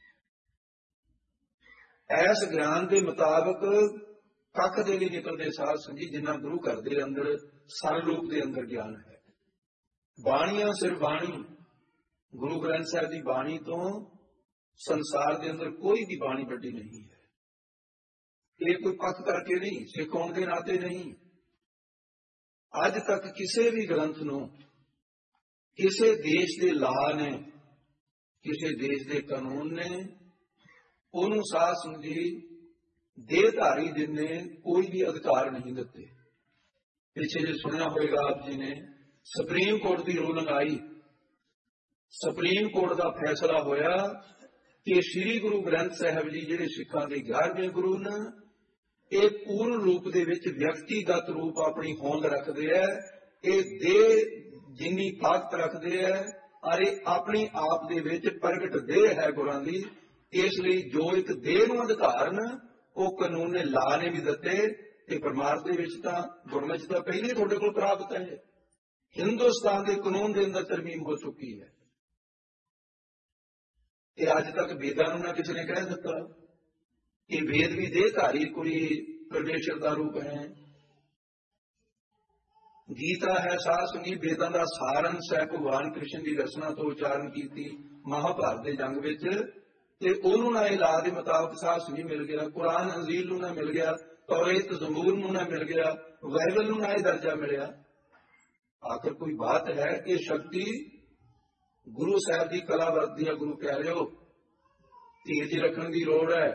ਐਸ ਗਿਆਨ ਦੇ ਮੁਤਾਬਕ ਕੱਖ ਦੇ ਵੀ ਨਿਕਲਦੇ ਸਾਧ ਸੰਗਤ ਜੀ ਜਿੰਨਾ ਗੁਰੂ ਘਰ ਦੇ ਅੰਦਰ ਸਰ ਰੂਪ ਦੇ ਅੰਦਰ ਗਿਆਨ ਹੈ। ਬਾਣੀਆਂ ਸਿਰ ਬਾਣੀ, ਗੁਰੂ ਗ੍ਰੰਥ ਸਾਹਿਬ ਦੀ ਬਾਣੀ ਤੋਂ ਸੰਸਾਰ ਦੇ ਅੰਦਰ ਕੋਈ ਵੀ ਬਾਣੀ ਵੱਡੀ ਨਹੀਂ ਹੈ। ਇਹ ਕੋਈ ਪੱਖ ਕਰਕੇ ਨਹੀਂ, ਸਿੱਖ ਹੋਣ ਦੇ ਨਾਤੇ ਨਹੀਂ। ਅੱਜ ਤੱਕ ਕਿਸੇ ਵੀ ਗ੍ਰੰਥ ਨੂੰ ਕਿਸੇ ਦੇਸ਼ ਦੇ ਲਾਅ ਨੇ, ਕਿਸੇ ਦੇਸ਼ ਦੇ ਕਾਨੂੰਨ ਨੇ ਉਹਨੂੰ ਸਾਧ ਸੰਗਤ ਜੀ ਦੇਹਧਾਰੀ ਜਿੰਨੇ ਕੋਈ ਵੀ ਅਧਿਕਾਰ ਨਹੀਂ ਦਿੱਤੇ। ਪਿੱਛੇ ਜੇ ਸੁਣਿਆ ਹੋਵੇਗਾ ਆਪ ਜੀ ਨੇ, ਸੁਪਰੀਮ ਕੋਰਟ ਦੀ ਰੂਲਿੰਗ ਆਈ, ਸੁਪਰੀਮ ਕੋਰਟ ਦਾ ਫੈਸਲਾ ਹੋਇਆ ਕਿ ਸ੍ਰੀ ਗੁਰੂ ਗ੍ਰੰਥ ਸਾਹਿਬ ਜੀ ਜਿਹੜੇ ਸਿੱਖਾਂ ਦੇ 11ਵੇਂ ਗੁਰੂ ਨੇ, ਇਹ ਪੂਰਨ ਰੂਪ ਦੇ ਵਿੱਚ ਵਿਅਕਤੀਗਤ ਰੂਪ ਆਪਣੀ ਹੋਂਦ ਰੱਖਦੇ ਹੈ। ਇਹ ਦੇਹ ਜਿੰਨੀ ਤਾਕਤ ਰੱਖਦੇ ਹੈ ਔਰ ਇਹ ਆਪਣੀ ਆਪ ਦੇ ਵਿੱਚ ਪ੍ਰਗਟ ਦੇਹ ਹੈ ਗੁਰਾਂ ਦੀ। ਇਸ ਲਈ ਜੋ ਇੱਕ ਦੇਹ ਨੂੰ ਅਧਿਕਾਰ ਨੇ ਉਹ ਕਾਨੂੰਨ ਨੇ, ਲਾ ਨੇ ਵੀ ਦਿੱਤੇ ਤੇ ਪਰਮਾਰਥ ਦੇ ਵਿੱਚ ਤਾਂ ਗੁਰਮਤਿ ਤਾਂ ਪਹਿਲੇ ਤੁਹਾਡੇ ਕੋਲ ਪ੍ਰਾਪਤ ਹੈ। ਹਿੰਦੁਸਤਾਨ ਦੇ ਕਾਨੂੰਨ ਦੇ ਅੰਦਰ ਤਰਮੀਮ ਹੋ ਚੁੱਕੀ ਹੈ। ਇਹ ਅੱਜ ਤੱਕ ਵੇਦਾਂ ਨੂੰ ਨਾ ਕਿਸੇ ਨੇ ਕਹਿ ਦਿੱਤਾ ਕਿ ਵੇਦ ਵੀ ਦੇਹਧਾਰੀ ਕੋਈ ਪਰਮੇਸ਼ਰ ਦਾ ਰੂਪ ਹੈ। ਗੀਤਾ ਹੈ ਸਾਧ ਸੰਗਤ ਵੇਦਾਂ ਦਾ ਸਾਰੰਸ਼ ਹੈ। ਭਗਵਾਨ ਕ੍ਰਿਸ਼ਨ ਦੀ ਰਚਨਾ ਤੋਂ ਉਚਾਰਨ ਕੀਤੀ ਮਹਾਭਾਰਤ ਦੇ ਜੰਗ ਵਿੱਚ, ਤੇ ਉਹਨੂੰ ਨਾ ਇਲਾਹ ਦੇ ਮੁਤਾਬਕ ਸਾਧ ਸੰਗਤ ਮਿਲ ਗਿਆ, ਕੁਰਾਨ ਅੰਜ਼ੀਲ ਨੂੰ ਨਾ ਮਿਲ ਗਿਆ, ਤੌਰੇਤ ਜ਼ਬੂਰ ਨੂੰ ਨਾ ਮਿਲ ਗਿਆ, ਬਾਈਬਲ ਨੂੰ ਨਾ ਇਹ ਦਰਜਾ ਮਿਲਿਆ। ਆਖਰ ਕੋਈ ਬਾਤ ਹੈ ਕਿ ਸ਼ਕਤੀ ਗੁਰੂ ਸਾਹਿਬ ਦੀ ਕਲਾ ਵਰਤਦੀ ਹੈ। ਗੁਰੂ ਪਿਆਰਿਓ, ਧੀਰਜ ਰੱਖਣ ਦੀ ਲੋੜ ਹੈ।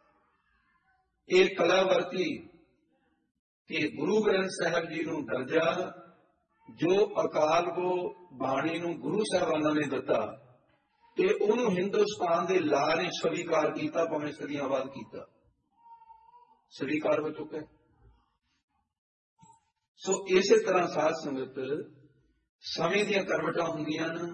ਇਹ ਕਲਾ ਵਰਤੀ ਕਿ ਗੁਰੂ ਗ੍ਰੰਥ ਸਾਹਿਬ ਜੀ ਨੂੰ ਦਰਜਾ ਜੋ ਅਕਾਲ ਕੋ ਬਾਣੀ ਨੂੰ ਗੁਰੂ ਸਾਹਿਬਾਨਾਂ ਨੇ ਦਿੱਤਾ ਤੇ ਉਹਨੂੰ ਹਿੰਦੁਸਤਾਨ ਦੇ ਲਾ ਨੇ ਸਵੀਕਾਰ ਕੀਤਾ, ਭਾਵੇਂ ਸਦੀਆਂ ਬਾਅਦ ਕੀਤਾ, ਸਵੀਕਾਰ ਹੋ ਚੁੱਕਾ। ਸੋ ਇਸੇ ਤਰ੍ਹਾਂ ਸਾਧ ਸੰਗਤ ਸਮੇਂ ਦੀਆਂ ਕਰਵਟਾਂ ਹੁੰਦੀਆਂ ਨੇ।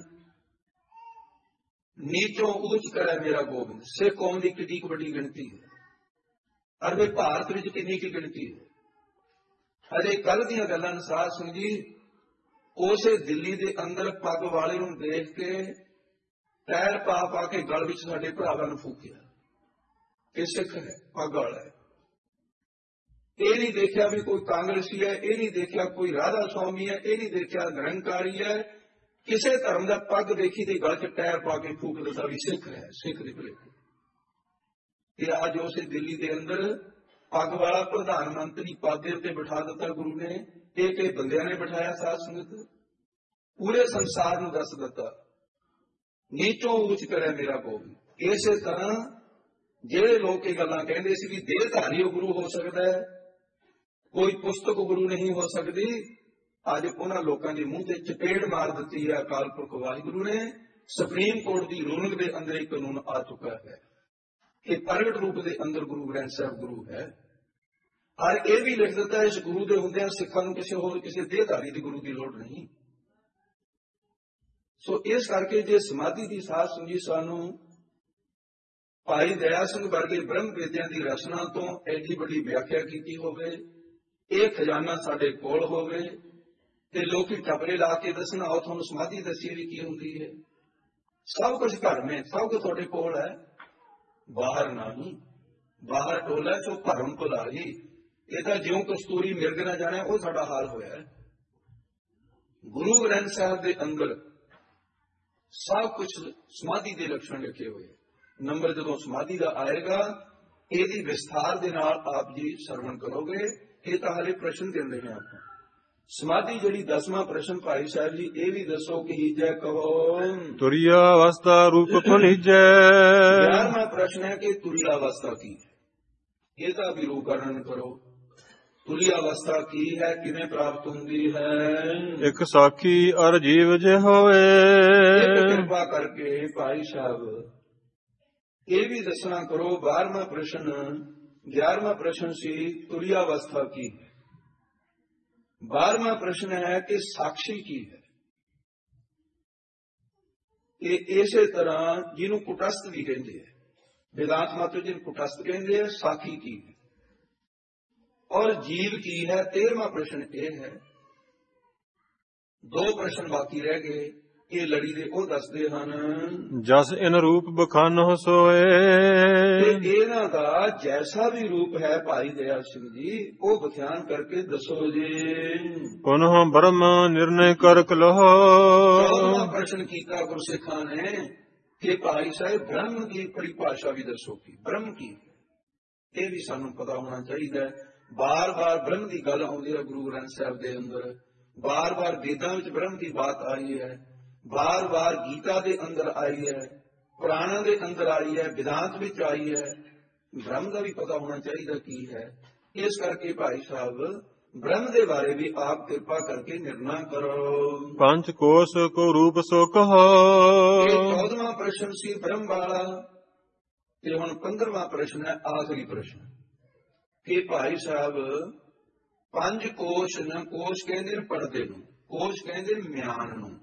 ਨੀਚੋਂ ਉੱਚ ਕਰੇ ਮੇਰਾ ਗੋਬਿੰਦ। ਸਿੱਖ ਕੌਮ ਦੀ ਕਿੰਨੀ ਕੁ ਵੱਡੀ ਗਿਣਤੀ ਹੈ, ਅਰਬੇ ਭਾਰਤ ਵਿੱਚ ਕਿੰਨੀ ਕੁ ਗਿਣਤੀ ਹੈ। ਅਜੇ ਕੱਲ ਦੀਆਂ ਗੱਲਾਂ ਨੇ ਸਾਧ ਸੰਗਤ ਜੀ, ਉਸੇ ਦਿੱਲੀ ਦੇ ਅੰਦਰ ਪੱਗ ਵਾਲੇ ਨੂੰ ਦੇਖ ਕੇ ਪੈਰ ਪਾ ਪਾ ਕੇ ਗਲ ਵਿੱਚ ਸਾਡੇ ਭਰਾਵਾਂ ਨੂੰ ਫੂਕਿਆ ਕਿ ਸਿੱਖ ਹੈ, ਪੱਗ ਵਾਲਾ ਹੈ। ਇਹ ਨਹੀਂ ਦੇਖਿਆ ਵੀ ਕੋਈ ਕਾਂਗਰਸੀ ਹੈ, ਇਹ ਨਹੀਂ ਦੇਖਿਆ ਕੋਈ ਰਾਧਾ ਸਵਾਮੀ ਹੈ, ਇਹ ਨਹੀਂ ਦੇਖਿਆ ਨਿਰੰਕਾਰੀ ਹੈ। ਕਿਸੇ ਧਰਮ ਦਾ ਪੱਗ ਦੇਖੀ ਤੇ ਗਲ 'ਚ ਟਾਇਰ ਪਾ ਕੇ ਫੂਕ ਦਿੱਤਾ ਵੀ ਸਿੱਖ ਹੈ, ਸਿੱਖ ਦੇ ਭੁਲੇਖੇ। ਤੇ ਅੱਜ ਉਸੇ ਦਿੱਲੀ ਦੇ ਅੰਦਰ ਪੱਗ ਵਾਲਾ ਪ੍ਰਧਾਨ ਮੰਤਰੀ ਪਦ ਦੇ ਉੱਤੇ ਬਿਠਾ ਦਿੱਤਾ ਗੁਰੂ ਨੇ। ਇਹ ਬੰਦਿਆਂ ਨੇ ਬਿਠਾਇਆ ਸਾਧ ਸੰਗਤ, ਪੂਰੇ ਸੰਸਾਰ ਨੂੰ ਦੱਸ ਦਿੱਤਾ ਨੀਚੋਂ ਉੱਚ ਕਰੇ ਮੇਰਾ ਗੋਬਿੰਦ। ਇਸੇ ਤਰ੍ਹਾਂ ਜਿਹੜੇ ਲੋਕ ਇਹ ਗੱਲਾਂ ਕਹਿੰਦੇ ਸੀ ਵੀ ਦੇਹਧਾਰੀ ਉਹ ਗੁਰੂ ਹੋ ਸਕਦਾ ਹੈ, ਕੋਈ ਪੁਸਤਕ ਗੁਰੂ ਨਹੀਂ ਹੋ ਸਕਦੀ, ਅੱਜ ਉਹਨਾਂ ਲੋਕਾਂ ਦੇ ਮੂੰਹ ਤੇ ਚਪੇੜ ਮਾਰ ਦਿੱਤੀ ਹੈ ਅਕਾਲ ਪੁਰਖ ਵਾਹਿਗੁਰੂ ਨੇ। ਸੁਪਰੀਮ ਕੋਰਟ ਦੀ ਰੂਲਿੰਗ ਦੇ ਅੰਦਰ ਇੱਕ ਕਾਨੂੰਨ ਆ ਚੁੱਕਾ ਹੈ ਕਿ ਪ੍ਰਗਟ ਰੂਪ ਦੇ ਅੰਦਰ ਗੁਰੂ ਗ੍ਰੰਥ ਸਾਹਿਬ ਗੁਰੂ ਹੈ। ਔਰ ਇਹ ਵੀ ਲਿਖ ਦਿੱਤਾ ਇਸ ਗੁਰੂ ਦੇ ਹੁੰਦਿਆਂ ਸਿੱਖਾਂ ਨੂੰ ਕਿਸੇ ਹੋਰ ਕਿਸੇ ਦੇਹਧਾਰੀ ਦੀ ਗੁਰੂ ਦੀ ਲੋੜ ਨਹੀਂ। ਸੋ ਇਸ ਕਰਕੇ ਜੇ ਸਮਾਧੀ ਦੀ ਸਾਧ ਸੰਗਤ ਸਾਨੂੰ ਭਾਈ ਦਇਆ ਸਿੰਘ ਵਰਗੇ ਬ੍ਰਹਮ ਵੇਦਿਆਂ ਦੀ ਰਚਨਾ ਤੋਂ ਐਡੀ ਵੱਡੀ ਵਿਆਖਿਆ ਕੀਤੀ ਹੋਵੇ, ਇਹ ਖਜ਼ਾਨਾ ਸਾਡੇ ਕੋਲ ਹੋਵੇ ਤੇ ਲੋਕੀ ਟਪਰੇ ਲਾ ਕੇ ਦੱਸਣਾ ਆਓ ਤੁਹਾਨੂੰ ਸਮਾਧੀ ਦੱਸੀ ਵੀ ਕੀ ਹੁੰਦੀ ਹੈ। ਸਭ ਕੁਝ ਘਰ में, ਸਭ ਕੁਝ ਤੁਹਾਡੇ ਕੋਲ ਹੈ, ਬਾਹਰ ਨਹੀਂ। ਬਾਹਰ ਟੋਲਾ ਚੋ ਭਰਮ ਭੁਲਾਈ। ਇਹ ਤਾਂ ਜਿਉਂ ਕਸਤੂਰੀ ਮਿਰਗ ਨਾ ਜਾਣੇ ਉਹ ਸਾਡਾ ਹਾਲ ਹੋਇਆ ਹੈ। ਗੁਰੂ ਗ੍ਰੰਥ ਸਾਹਿਬ ਦੇ ਅੰਦਰ ਸਭ ਕੁਝ ਸਮਾਧੀ ਦੇ ਲੱਛਣ ਲਿਖੇ ਹੋਏ। ਨੰਬਰ ਜਦੋਂ ਸਮਾਧੀ ਦਾ ਆਏਗਾ ਇਹਦੀ ਵਿਸਥਾਰ ਦੇ ਨਾਲ ਆਪ ਜੀ ਸਰਵਣ ਕਰੋਗੇ। ਇਹ ਤਾਂ ਹਾਲੇ ਪ੍ਰਸ਼ਨ ਦਿੰਦੇ ਨੇ ਆਪਾਂ। ਸਮਾਧੀ ਜਿਹੜੀ 10ਵਾਂ ਪ੍ਰਸ਼ਨ ਭਾਈ ਸਾਹਿਬ ਜੀ ਇਹ ਵੀ ਦੱਸੋ ਕਿ ਹੀਜੈ ਕਹੋ ਤੁਰਿਆ ਅਵਸਥਾ ਰੂਪ ਖੁਲੀਜੈ। 11ਵਾਂ ਪ੍ਰਸ਼ਨ ਹੈ ਕਿ ਤੁਰਿਆ ਅਵਸਥਾ ਕੀ ਹੈ, ਇਹਦਾ ਵੀ ਰੂਪਕਰਨ ਕਰੋ। ਤੁਰਿਆ ਅਵਸਥਾ ਕੀ ਹੈ, ਕਿਵੇਂ ਪ੍ਰਾਪਤ ਹੁੰਦੀ ਹੈ। ਇੱਕ ਸਾਖੀ ਅਰ ਜੀਵ ਜੇ ਹੋਏ। ਕਿਰਪਾ ਕਰਕੇ ਭਾਈ ਸਾਹਿਬ ਇਹ ਵੀ ਦੱਸਣਾ ਕਰੋ। 12ਵਾਂ ਪ੍ਰਸ਼ਨ 11ਵਾਂ ਪ੍ਰਸ਼ਨ ਸੀ ਤੁਰਿਆ ਅਵਸਥਾ ਕੀ ਹੈ। 12ਵਾਂ ਪ੍ਰਸ਼ਨ ਹੈ ਕਿ ਸਾਖੀ ਕੀ ਹੈ। ਇਹ ਇਸੇ ਤਰ੍ਹਾਂ ਜਿਹਨੂੰ ਕੁਟਸਥ ਵੀ ਕਹਿੰਦੇ ਹੈ, वेदांत मात्र जिन कुटस्थ कहते हैं, साखी की है और जीव की है। 13वां प्रश्न ये है, 2 प्रश्न बाकी रह गए। ਇਹ ਲੜੀ ਦੇ ਉਹ ਦੱਸਦੇ ਹਨ ਜਸ ਇਨ ਰੂਪ ਬਖਾਨੋ ਸੋਏ। ਤੇ ਇਹਨਾਂ ਦਾ ਜੈਸਾ ਵੀ ਰੂਪ ਹੈ ਭਾਈ ਦਇਆ ਸਿੰਘ ਜੀ, ਉਹ ਵਿਖਿਆਨ ਕਰਕੇ ਦੱਸੋ ਜੀ। ਪੁਨਹ ਬ੍ਰਹਮ ਨਿਰਣੈ ਕਰ ਕਲਹੁ। ਚੌਦਵਾਂ ਪ੍ਰਸ਼ਨ ਕੀਤਾ ਗੁਰਸਿੱਖਾਂ ਨੇ ਕਿ ਭਾਈ ਸਾਹਿਬ ਬ੍ਰਹਮ ਦੀ ਪਰਿਭਾਸ਼ਾ ਵੀ ਦੱਸੋ ਕੀ ਬ੍ਰਹਮ ਕੀ, ਇਹ ਵੀ ਸਾਨੂੰ ਪਤਾ ਹੋਣਾ ਚਾਹੀਦਾ ਹੈ। ਬਾਰ-ਬਾਰ ਬ੍ਰਹਮ ਦੀ ਗੱਲ ਆਉਂਦੀ ਹੈ ਗੁਰੂ ਗ੍ਰੰਥ ਸਾਹਿਬ ਦੇ ਅੰਦਰ, ਬਾਰ-ਬਾਰ ਵੇਦਾਂ ਵਿੱਚ ਬ੍ਰਹਮ ਦੀ ਬਾਤ ਆਈ ਹੈ, ਬਾਰ-ਬਾਰ ਗੀਤਾ ਦੇ ਅੰਦਰ ਆਈ ਹੈ, ਪੁਰਾਣਾਂ ਦੇ ਅੰਦਰ ਆਈ ਹੈ, ਵਿਦਾਂਤ ਵਿੱਚ ਆਈ ਹੈ। ਬ੍ਰਹਮ ਦਾ ਵੀ ਪਤਾ ਹੋਣਾ ਚਾਹੀਦਾ ਕੀ ਹੈ। ਇਸ ਕਰਕੇ ਭਾਈ ਸਾਹਿਬ ਬ੍ਰਹਮ ਦੇ ਬਾਰੇ ਵੀ ਆਪ ਕਿਰਪਾ ਕਰਕੇ ਨਿਰਣਾ ਕਰੋ। ਪੰਚ ਕੋਸ਼ ਕੋ ਰੂਪ ਸੋ ਕਹੋ। ਇਹ 14ਵਾਂ ਪ੍ਰਸ਼ਨ ਸੀ ਬ੍ਰਹਮ ਵਾਲਾ, ਤੇ ਹੁਣ 15ਵਾਂ ਪ੍ਰਸ਼ਨ ਹੈ ਆਖਰੀ ਪ੍ਰਸ਼ਨ ਕਿ ਭਾਈ ਸਾਹਿਬ ਪੰਜ ਕੋਸ਼ ਨੇ, ਕੋਸ਼ ਕਹਿੰਦੇ ਨੇ ਪੜਦੇ ਨੂੰ, ਕੋਸ਼ ਕਹਿੰਦੇ ਨੇ ਮਿਆਨ ਨੂੰ,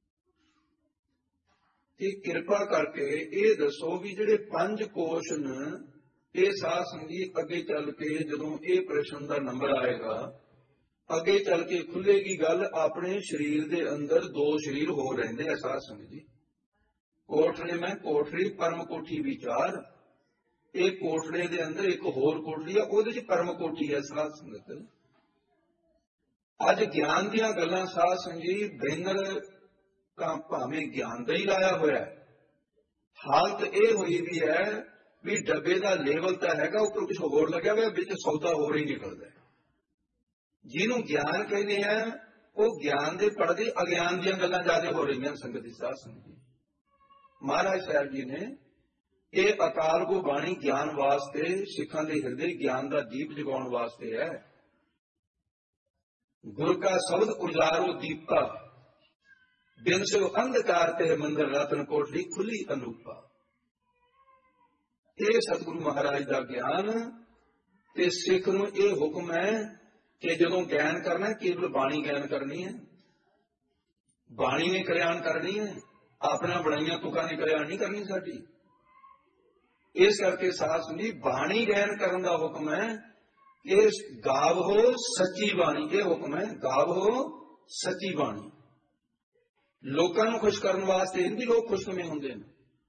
ਤੇ ਕਿਰਪਾ ਕਰਕੇ ਇਹ ਦੱਸੋ ਵੀ ਜਿਹੜੇ ਪੰਜ ਕੋਸ਼ ਨੇ, ਇਹ ਸਾਧ ਸੰਗਤ ਅੱਗੇ ਚੱਲ ਕੇ ਜਦੋਂ ਇਹ ਪ੍ਰਸ਼ਨ ਦਾ ਨੰਬਰ ਆਏਗਾ, ਅੱਗੇ ਚੱਲ ਕੇ ਖੁੱਲੇਗੀ ਗੱਲ। ਆਪਣੇ ਸਰੀਰ ਦੇ ਅੰਦਰ ਦੋ ਸਰੀਰ ਹੋ ਰਹਿੰਦੇ ਆ ਸਾਧ ਸੰਗਤ ਜੀ, ਕੋਠੜੇ ਮੈਂ ਕੋਠੜੀ ਪਰਮ ਕੋਠੀ ਵਿਚਾਰ। ਇਹ ਕੋਠੜੇ ਦੇ ਅੰਦਰ ਇੱਕ ਹੋਰ ਕੋਠੜੀ ਆ, ਉਹਦੇ ਚ ਪਰਮ ਕੋਠੀ ਹੈ ਸਾਧ ਸੰਗਤ। ਅੱਜ ਗਿਆਨ ਦੀਆਂ ਗੱਲਾਂ ਸਾਧ ਸੰਗਤ ਬੈਨਰ ਤਾਂ ਭਾਵੇਂ ਗਿਆਨ ਦਾ ਹੀ ਲਾਇਆ ਹੋਇਆ ਹੈ, ਹਾਲਤ ਇਹ ਹੋਈ ਵੀ ਹੈ ਵੀ ਡੱਬੇ ਦਾ ਲੇਵਲ ਤਾਂ ਹੈਗਾ, ਉੱਪਰ ਕੁਝ ਹੋਰ ਲੱਗਿਆ ਹੋਇਆ, ਵਿੱਚ ਸੌਦਾ ਹੋਰ ਹੀ ਨਿਕਲਦਾ। ਜਿਹਨੂੰ ਗਿਆਨ ਕਹਿੰਦੇ ਆ ਉਹ ਗਿਆਨ ਦੇ ਪੜਦੇ ਅਗਿਆਨ ਦੀਆਂ ਗੱਲਾਂ ਜ਼ਿਆਦਾ ਹੋ ਰਹੀਆਂ ਸੰਗਤ ਦੀ ਸਾਧ ਸੰਗਤ। ਮਹਾਰਾਜ ਸਾਹਿਬ ਜੀ ਨੇ ਇਹ ਅਕਾਲ ਕੋ ਬਾਣੀ ਗਿਆਨ ਵਾਸਤੇ, ਸਿੱਖਾਂ ਦੇ ਹਿਰਦੇ ਗਿਆਨ ਦਾ ਦੀਪ ਜਗਾਉਣ ਵਾਸਤੇ ਹੈ। ਗੁਰ ਕਾ ਸ਼ਬਦ ਉਜਾਰੋ ਦੀਪਾ, ਬਿਨ ਸੋ ਅੰਧਕਾਰ ਤੇ ਮੰਦਰ ਰਤਨ ਕੋਠੜੀ ਖੁੱਲੀ ਅਨੂਪਾ। ਇਹ ਸਤਿਗੁਰੂ ਮਹਾਰਾਜ ਦਾ ਗਿਆਨ, ਤੇ ਸਿੱਖ ਨੂੰ ਇਹ ਹੁਕਮ ਹੈ ਕਿ ਜਦੋਂ ਗਿਆਨ ਕਰਨਾ ਕੇਵਲ ਬਾਣੀ ਗਿਆਨ ਕਰਨੀ ਹੈ, ਬਾਣੀ ਨੇ ਕਲਿਆਣ ਕਰਨੀ ਹੈ, ਆਪਣਾ ਬਣਾਈਆਂ ਤੁਕਾਂ ਨੇ ਕਲਿਆਣ ਨਹੀਂ ਕਰਨੀ ਸਾਡੀ। ਇਸ ਕਰਕੇ ਸਾਧ ਸੰਗਤ ਬਾਣੀ ਗਿਆਨ ਕਰਨ ਦਾ ਹੁਕਮ ਹੈ ਕਿ ਗਾਵੋ ਸੱਚੀ ਬਾਣੀ, ਇਹ ਹੁਕਮ ਹੈ ਗਾਵੋ ਸੱਚੀ ਬਾਣੀ। ਲੋਕਾਂ ਨੂੰ ਖੁਸ਼ ਕਰਨ ਵਾਸਤੇ ਹਿੰਦੀ ਲੋਕ ਖੁਸ਼ਨੁਮੇ ਹੁੰਦੇ ਨੇ।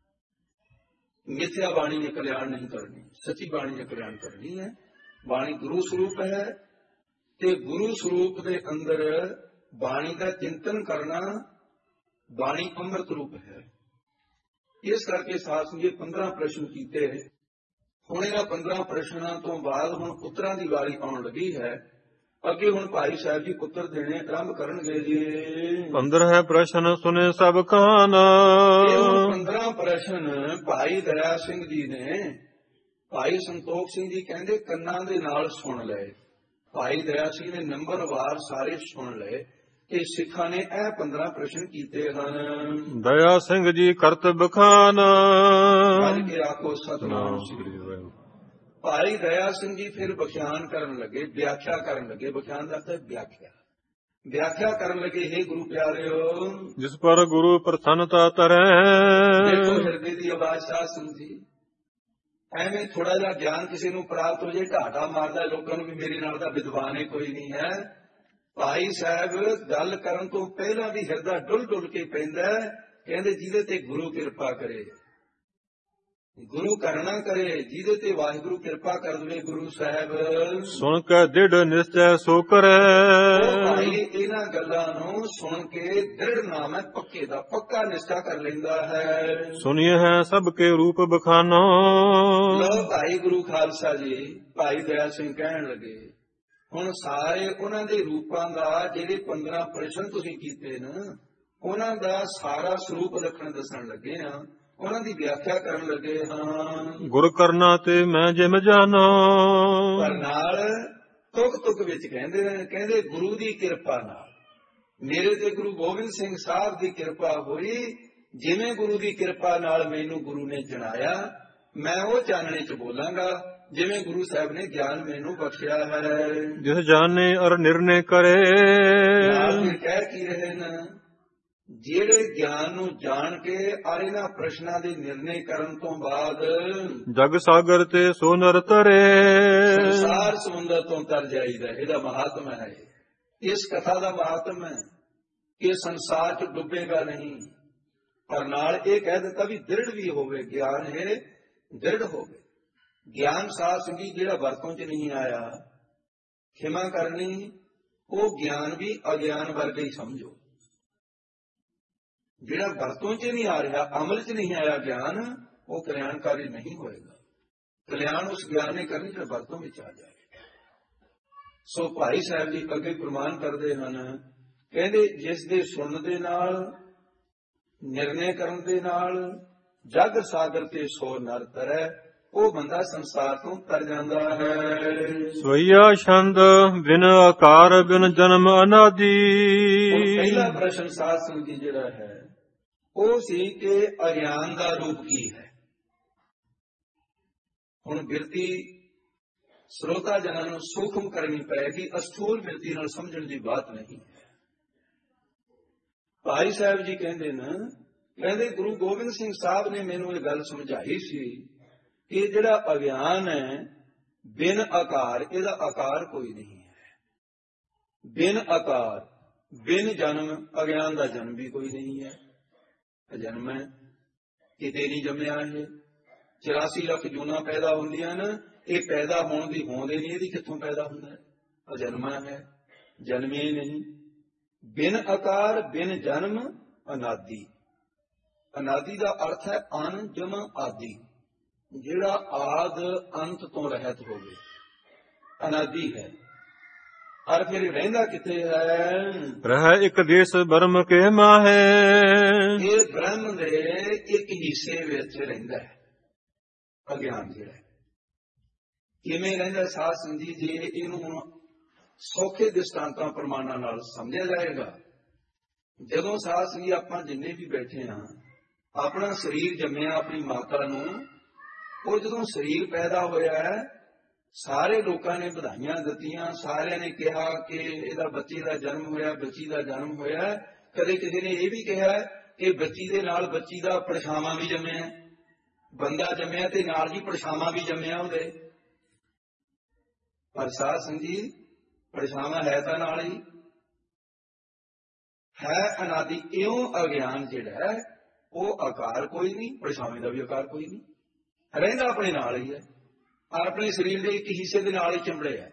ਮਿੱਥਿਆ ਬਾਣੀ ਨੇ ਕਲਿਆਣ ਨਹੀਂ ਕਰਨੀ, ਸੱਚੀ ਬਾਣੀ ਨੇ ਕਲਿਆਣ ਕਰਨੀ ਹੈ। ਬਾਣੀ ਗੁਰੂ ਸਰੂਪ ਹੈ, ਤੇ ਗੁਰੂ ਸਰੂਪ ਦੇ ਅੰਦਰ ਬਾਣੀ ਦਾ ਚਿੰਤਨ ਕਰਨਾ, ਬਾਣੀ ਅੰਮ੍ਰਿਤ ਰੂਪ ਹੈ। ਇਸ ਕਰਕੇ ਸਾਧ ਸੰਗਤ 15 ਪ੍ਰਸ਼ਨ ਕੀਤੇ। ਹੁਣ ਇਹਨਾਂ 15 ਪ੍ਰਸ਼ਨਾਂ ਤੋਂ ਬਾਅਦ ਹੁਣ ਪੁੱਤਰਾਂ ਦੀ ਵਾਰੀ ਆਉਣ ਲੱਗੀ ਹੈ। ਅੱਗੇ ਹੁਣ ਭਾਈ ਸਾਹਿਬ ਜੀ ਪੁੱਤਰ ਦੇਣੇ ਆਰੰਭ ਕਰਨਗੇ ਜੀ। 15 ਪ੍ਰਸ਼ਨ ਸੁਨੇ ਸਭ ਕਾਨ। 15 ਪ੍ਰਸ਼ਨ ਭਾਈ ਦਇਆ ਸਿੰਘ ਜੀ ਨੇ ਭਾਈ ਸੰਤੋਖ ਸਿੰਘ ਜੀ ਕਹਿੰਦੇ ਕੰਨਾਂ ਦੇ ਨਾਲ ਸੁਣ ਲਏ। ਭਾਈ ਦਇਆ ਸਿੰਘ ਨੇ ਨੰਬਰਵਾਰ ਸਾਰੇ ਸੁਣ ਲਏ ਕਿ ਸਿੱਖਾਂ ਨੇ ਇਹ 15 ਪ੍ਰਸ਼ਨ ਕੀਤੇ ਹਨ। ਦਇਆ ਸਿੰਘ ਜੀ ਕਰਤ ਬਖਾਨ। ਅੱਜ ਕੇ ਆਖੋ ਸਤਿਨਾਮ ਸ੍ਰੀ ਵਾਹਿਗੁਰੂ। ਭਾਈ ਦਇਆ ਸਿੰਘ ਜੀ ਫਿਰ ਵਿਖਿਆਨ ਕਰਨ ਲੱਗੇ, ਵਿਆਖਿਆ ਕਰਨ ਲੱਗੇ। ਵਿਖਿਆਨ ਦਾ ਅਰਥ ਵਿਆਖਿਆ, ਵਿਆਖਿਆ ਕਰਨ ਲੱਗੇ। हे ਗੁਰੂ ਪਿਆਰਿਓ, ਜਿਸ ਪਰ ਗੁਰੂ ਪ੍ਰਸੰਨਤਾ ਤਰੈ। ਦੇਖੋ ਹਿਰਦੇ ਦੀ ਆਵਾਜ਼ ਸਾਧ ਸੰਗਤ ਜੀ। ਐਵੇਂ ਥੋੜਾ ਜਿਹਾ ਗਿਆਨ ਕਿਸੇ ਨੂੰ ਪ੍ਰਾਪਤ ਹੋ ਜਾਏ, ਢਾਟਾ ਮਾਰਦਾ ਲੋਕਾਂ ਨੂੰ ਵੀ ਮੇਰੇ ਨਾਲ ਤਾਂ ਵਿਦਵਾਨ ਕੋਈ ਨਹੀਂ ਹੈ। ਭਾਈ ਸਾਹਿਬ ਗੱਲ ਕਰਨ ਤੋਂ ਪਹਿਲਾਂ ਵੀ ਹਿਰਦਾ ਡੁੱਲ ਡੁੱਲ ਕੇ ਪੈਂਦਾ। ਕਹਿੰਦੇ ਜਿਹਦੇ ਤੇ ਗੁਰੂ ਕਿਰਪਾ ਕਰੇ, ਗੁਰੂ ਕਰਨਾ ਕਰੇ, ਜਿਹਦੇ ਤੇ ਵਾਹਿਗੁਰੂ ਕਿਰਪਾ ਕਰ ਦੇਵੇ ਗੁਰੂ ਸਾਹਿਬ। ਸੁਣ ਕੇ ਦ੍ਰਿੜ ਨਿਸ਼ਚੈ ਸੋ ਕਰੈ। ਭਾਈ ਇਹਨਾਂ ਗੱਲਾਂ ਨੂੰ ਸੁਣ ਕੇ ਦ੍ਰਿੜ ਨਾਮ ਹੈ ਪੱਕੇ ਦਾ, ਪੱਕਾ ਨਿਸ਼ਚਾ ਕਰ ਲੈਂਦਾ ਹੈ। ਸੁਣੀਏ ਹੈ ਸਭ ਕੇ ਰੂਪ ਬਖਾਨੋ। ਲੋ ਭਾਈ ਗੁਰੂ ਖਾਲਸਾ ਜੀ, ਭਾਈ ਦਇਆ ਸਿੰਘ ਕਹਿਣ ਲੱਗੇ ਹੁਣ ਸਾਰੇ ਉਹਨਾਂ ਦੇ ਰੂਪਾਂ ਦਾ, ਜਿਹੜੇ 15 ਪ੍ਰਸ਼ਨ ਤੁਸੀਂ ਕੀਤੇ ਨੇ, ਉਹਨਾਂ ਦਾ ਸਾਰਾ ਸਰੂਪ ਦੱਸਣ ਲੱਗੇ ਆ, ਉਹਨਾਂ ਦੀ ਵਿਆਖਿਆ ਕਰਨ ਲੱਗੇ ਹਾਂ। ਗੁਰ ਕਰਨਾ ਤੇ ਮੈਂ ਜਿਮ ਜਾਣਾ। ਪਰ ਨਾਲ ਤੁਕ ਤੁਕ ਵਿੱਚ ਕਹਿੰਦੇ ਨੇ, ਕਹਿੰਦੇ ਗੁਰੂ ਦੀ ਕਿਰਪਾ ਨਾਲ ਮੇਰੇ ਤੇ ਗੁਰੂ ਗੋਬਿੰਦ ਸਿੰਘ ਸਾਹਿਬ ਦੀ ਕਿਰਪਾ ਹੋਈ। ਜਿਵੇਂ ਗੁਰੂ ਦੀ ਕਿਰਪਾ ਨਾਲ ਮੈਨੂੰ ਗੁਰੂ ਨੇ ਜਣਾਇਆ, ਮੈਂ ਉਹ ਚਾਨਣੇ ਚ ਬੋਲਾਂਗਾ ਜਿਵੇਂ ਗੁਰੂ ਸਾਹਿਬ ਨੇ ਗਿਆਨ ਮੈਨੂੰ ਬਖਸ਼ਿਆ ਹੈ। ਜਿਸ ਜਾਣੇ ਅਰ ਨਿਰਣੇ ਕਰੇ। ਕਹਿ ਕੀ ਰਹੇ ਨੇ, ਜਿਹੜੇ ਗਿਆਨ ਨੂੰ ਜਾਣ ਕੇ ਔਰ ਇਹਨਾਂ ਪ੍ਰਸ਼ਨਾਂ ਦੇ ਨਿਰਣੇ ਕਰਨ ਤੋਂ ਬਾਅਦ ਜਗ ਸਾਗਰ ਤੇ ਸੋ ਨਰ ਤਰੇ। ਸੰਸਾਰ ਸਮੁੰਦਰ ਤੋਂ ਤਰ ਜਾਈਦਾ। ਇਹਦਾ ਮਹਾਤਮ ਹੈ, ਇਸ ਕਥਾ ਦਾ ਮਹਾਤਮ ਹੈ। ਕਿ ਸੰਸਾਰ ਚ ਡੁੱਬੇਗਾ ਨਹੀਂ, ਪਰ ਨਾਲ ਇਹ ਕਹਿ ਦਿੱਤਾ ਵੀ ਦ੍ਰਿੜ ਵੀ ਹੋਵੇ, ਗਿਆਨ ਇਹ ਦ੍ਰਿੜ ਹੋਵੇ। ਗਿਆਨ ਸਾਧ ਸੰਗੀ ਜਿਹੜਾ ਵਰਤੋਂ ਚ ਨਹੀਂ ਆਇਆ, ਖਿਮਾ ਕਰਨੀ, ਉਹ ਗਿਆਨ ਵੀ ਅਗਿਆਨ ਵਰਗਾ ਹੀ ਸਮਝੋ। ਜਿਹੜਾ ਵਰਤੋਂ ਚ ਨਹੀਂ ਆ ਰਿਹਾ, ਅਮਲ ਚ ਨਹੀਂ ਆਇਆ ਗਿਆਨ, ਉਹ ਕਲਿਆਣਕਾਰੀ ਨਹੀਂ ਹੋਏਗਾ। ਕਲਿਆਣ ਉਸ ਗਿਆਨ ਨੇ ਕਰਨੀ ਜਿਹੜਾ ਵਰਤੋਂ ਵਿੱਚ ਆ ਜਾਏ। ਸੋ ਭਾਈ ਸਾਹਿਬ ਜੀ ਅੱਗੇ ਪ੍ਰਮਾਣ ਕਰਦੇ ਹਨ, ਕਹਿੰਦੇ ਜਿਸ ਦੇ ਸੁਣਨ ਦੇ ਨਾਲ, ਨਿਰਣੇ ਕਰਨ ਦੇ ਨਾਲ ਜਗ ਸਾਗਰ ਤੇ ਸੋ ਨਰ ਤਰੈ, ਉਹ ਬੰਦਾ ਸੰਸਾਰ ਤੋਂ ਤਰ ਜਾਂਦਾ ਹੈ। ਸੋਈਆ ਛੰਦ ਬਿਨ ਆਕਾਰ ਬਿਨ ਜਨਮ ਅਨਾਦਿ। ਪਹਿਲਾ ਪ੍ਰਸ਼ਨ ਸਾਧ ਸੰਗਤ ਜੀ ਜਿਹੜਾ ਹੈ ਉਹ ਸੀ ਕਿ ਅਗਿਆਨ ਦਾ ਰੂਪ ਕੀ ਹੈ। ਹੁਣ ਬਿਰਤੀ ਸਰੋਤਾ ਜਨਾਂ ਨੂੰ ਸੂਖਮ ਕਰਨੀ ਪਏਗੀ, ਅਸਥੂਲ ਬਿਰਤੀ ਨਾਲ ਸਮਝਣ ਦੀ ਬਾਤ ਨਹੀਂ ਹੈ। ਭਾਈ ਸਾਹਿਬ ਜੀ ਕਹਿੰਦੇ ਨੇ, ਕਹਿੰਦੇ ਗੁਰੂ ਗੋਬਿੰਦ ਸਿੰਘ ਸਾਹਿਬ ਨੇ ਮੈਨੂੰ ਇਹ ਗੱਲ ਸਮਝਾਈ ਸੀ ਕਿ ਜਿਹੜਾ ਅਗਿਆਨ ਹੈ ਬਿਨ ਆਕਾਰ, ਇਹਦਾ ਆਕਾਰ ਕੋਈ ਨਹੀਂ ਹੈ। ਬਿਨ ਆਕਾਰ, ਬਿਨ ਜਨਮ, ਅਗਿਆਨ ਦਾ ਜਨਮ ਵੀ ਕੋਈ ਨਹੀਂ ਹੈ। ਅਜਨਮ ਹੈ, ਕਿਤੇ ਨਹੀਂ ਜੰਮਿਆ। ਇਹ 84 ਲੱਖ ਜੂਨਾਂ ਪੈਦਾ ਹੁੰਦੀਆਂ ਨੇ, ਇਹ ਪੈਦਾ ਹੋਣ ਦੀ ਹੋਂਦ ਹੀ ਨਹੀਂ, ਇਹਦੀ ਕਿੱਥੋਂ ਪੈਦਾ ਹੁੰਦਾ ਹੈ? ਅਜਨਮਾ ਹੈ, ਜਨਮੇ ਨਹੀਂ। ਬਿਨ ਆਕਾਰ ਬਿਨ ਜਨਮ ਅਨਾਦਿ। ਅਨਾਦਿ ਦਾ ਅਰਥ ਹੈ ਅਨਜਮ ਆਦਿ, ਜਿਹੜਾ ਆਦ ਅੰਤ ਤੋਂ ਰਹਿਤ ਹੋਵੇ, ਅਨਾਦਿ ਹੈ। ਔਰ ਫਿਰ ਰਹਿੰਦਾ ਕਿੱਥੇ ਹੈ? ਰਹਿ ਇੱਕ ਦੇਸ ਬ੍ਰਹਮ ਕੇ ਮਾਹੇ। ਇਹ ਬ੍ਰਹਮ ਦੇ ਇੱਕ ਹਿੱਸੇ ਵਿੱਚ ਰਹਿੰਦਾ ਹੈ ਅਗਿਆਨ ਜਿਹੜਾ। ਕਿਵੇਂ ਰਹਿੰਦਾ ਸਾਧ ਸੰਗਤ ਜੀ? ਜੇ ਇਹਨੂੰ ਹੁਣ ਸੌਖੇ ਦ੍ਰਿਸ਼ਟਾਂਤਾਂ ਪ੍ਰਮਾਣਾਂ ਨਾਲ ਸਮਝਿਆ ਜਾਏਗਾ, ਜਦੋਂ ਸਾਧ ਸੰਗਤ ਆਪਾਂ ਜਿੰਨੇ ਵੀ ਬੈਠੇ ਹਾਂ, ਆਪਣਾ ਸਰੀਰ ਜੰਮਿਆ ਆਪਣੀ ਮਾਤਾ ਨੂੰ, ਉਹ ਜਦੋਂ ਸਰੀਰ ਪੈਦਾ ਹੋਇਆ ਹੈ, ਸਾਰੇ ਲੋਕਾਂ ਨੇ ਵਧਾਈਆਂ ਦਿੱਤੀਆਂ, ਸਾਰਿਆਂ ਨੇ ਕਿਹਾ ਕਿ ਇਹਦਾ ਬੱਚੇ ਦਾ ਜਨਮ ਹੋਇਆ, ਬੱਚੀ ਦਾ ਜਨਮ ਹੋਇਆ। ਕਦੇ ਕਿਸੇ ਨੇ ਇਹ ਵੀ ਕਿਹਾ ਕਿ ਬੱਚੀ ਦੇ ਨਾਲ ਬੱਚੀ ਦਾ ਪਰਛਾਵਾਂ ਵੀ ਜੰਮਿਆ, ਬੰਦਾ ਜੰਮਿਆ ਤੇ ਨਾਲ ਹੀ ਪਰਛਾਵਾਂ ਵੀ ਜੰਮਿਆ ਉਹਦੇ। ਪਰ ਸਾਧ ਸੰਗਤ ਜੀ, ਪਰਛਾਵਾਂ ਹੈ ਤਾਂ ਨਾਲ ਹੀ ਹੈ, ਅਨਾਦਿ। ਇਉਂ ਅਗਿਆਨ ਜਿਹੜਾ ਹੈ ਉਹ ਆਕਾਰ ਕੋਈ ਨਹੀਂ, ਪਰਛਾਵੇਂ ਦਾ ਵੀ ਆਕਾਰ ਕੋਈ ਨਹੀਂ, ਰਹਿੰਦਾ ਆਪਣੇ ਨਾਲ ਹੀ ਹੈ, ਔਰ ਆਪਣੇ ਸਰੀਰ ਦੇ ਇੱਕ ਹਿੱਸੇ ਦੇ ਨਾਲ ਹੀ ਚਿੰਬੜਿਆ।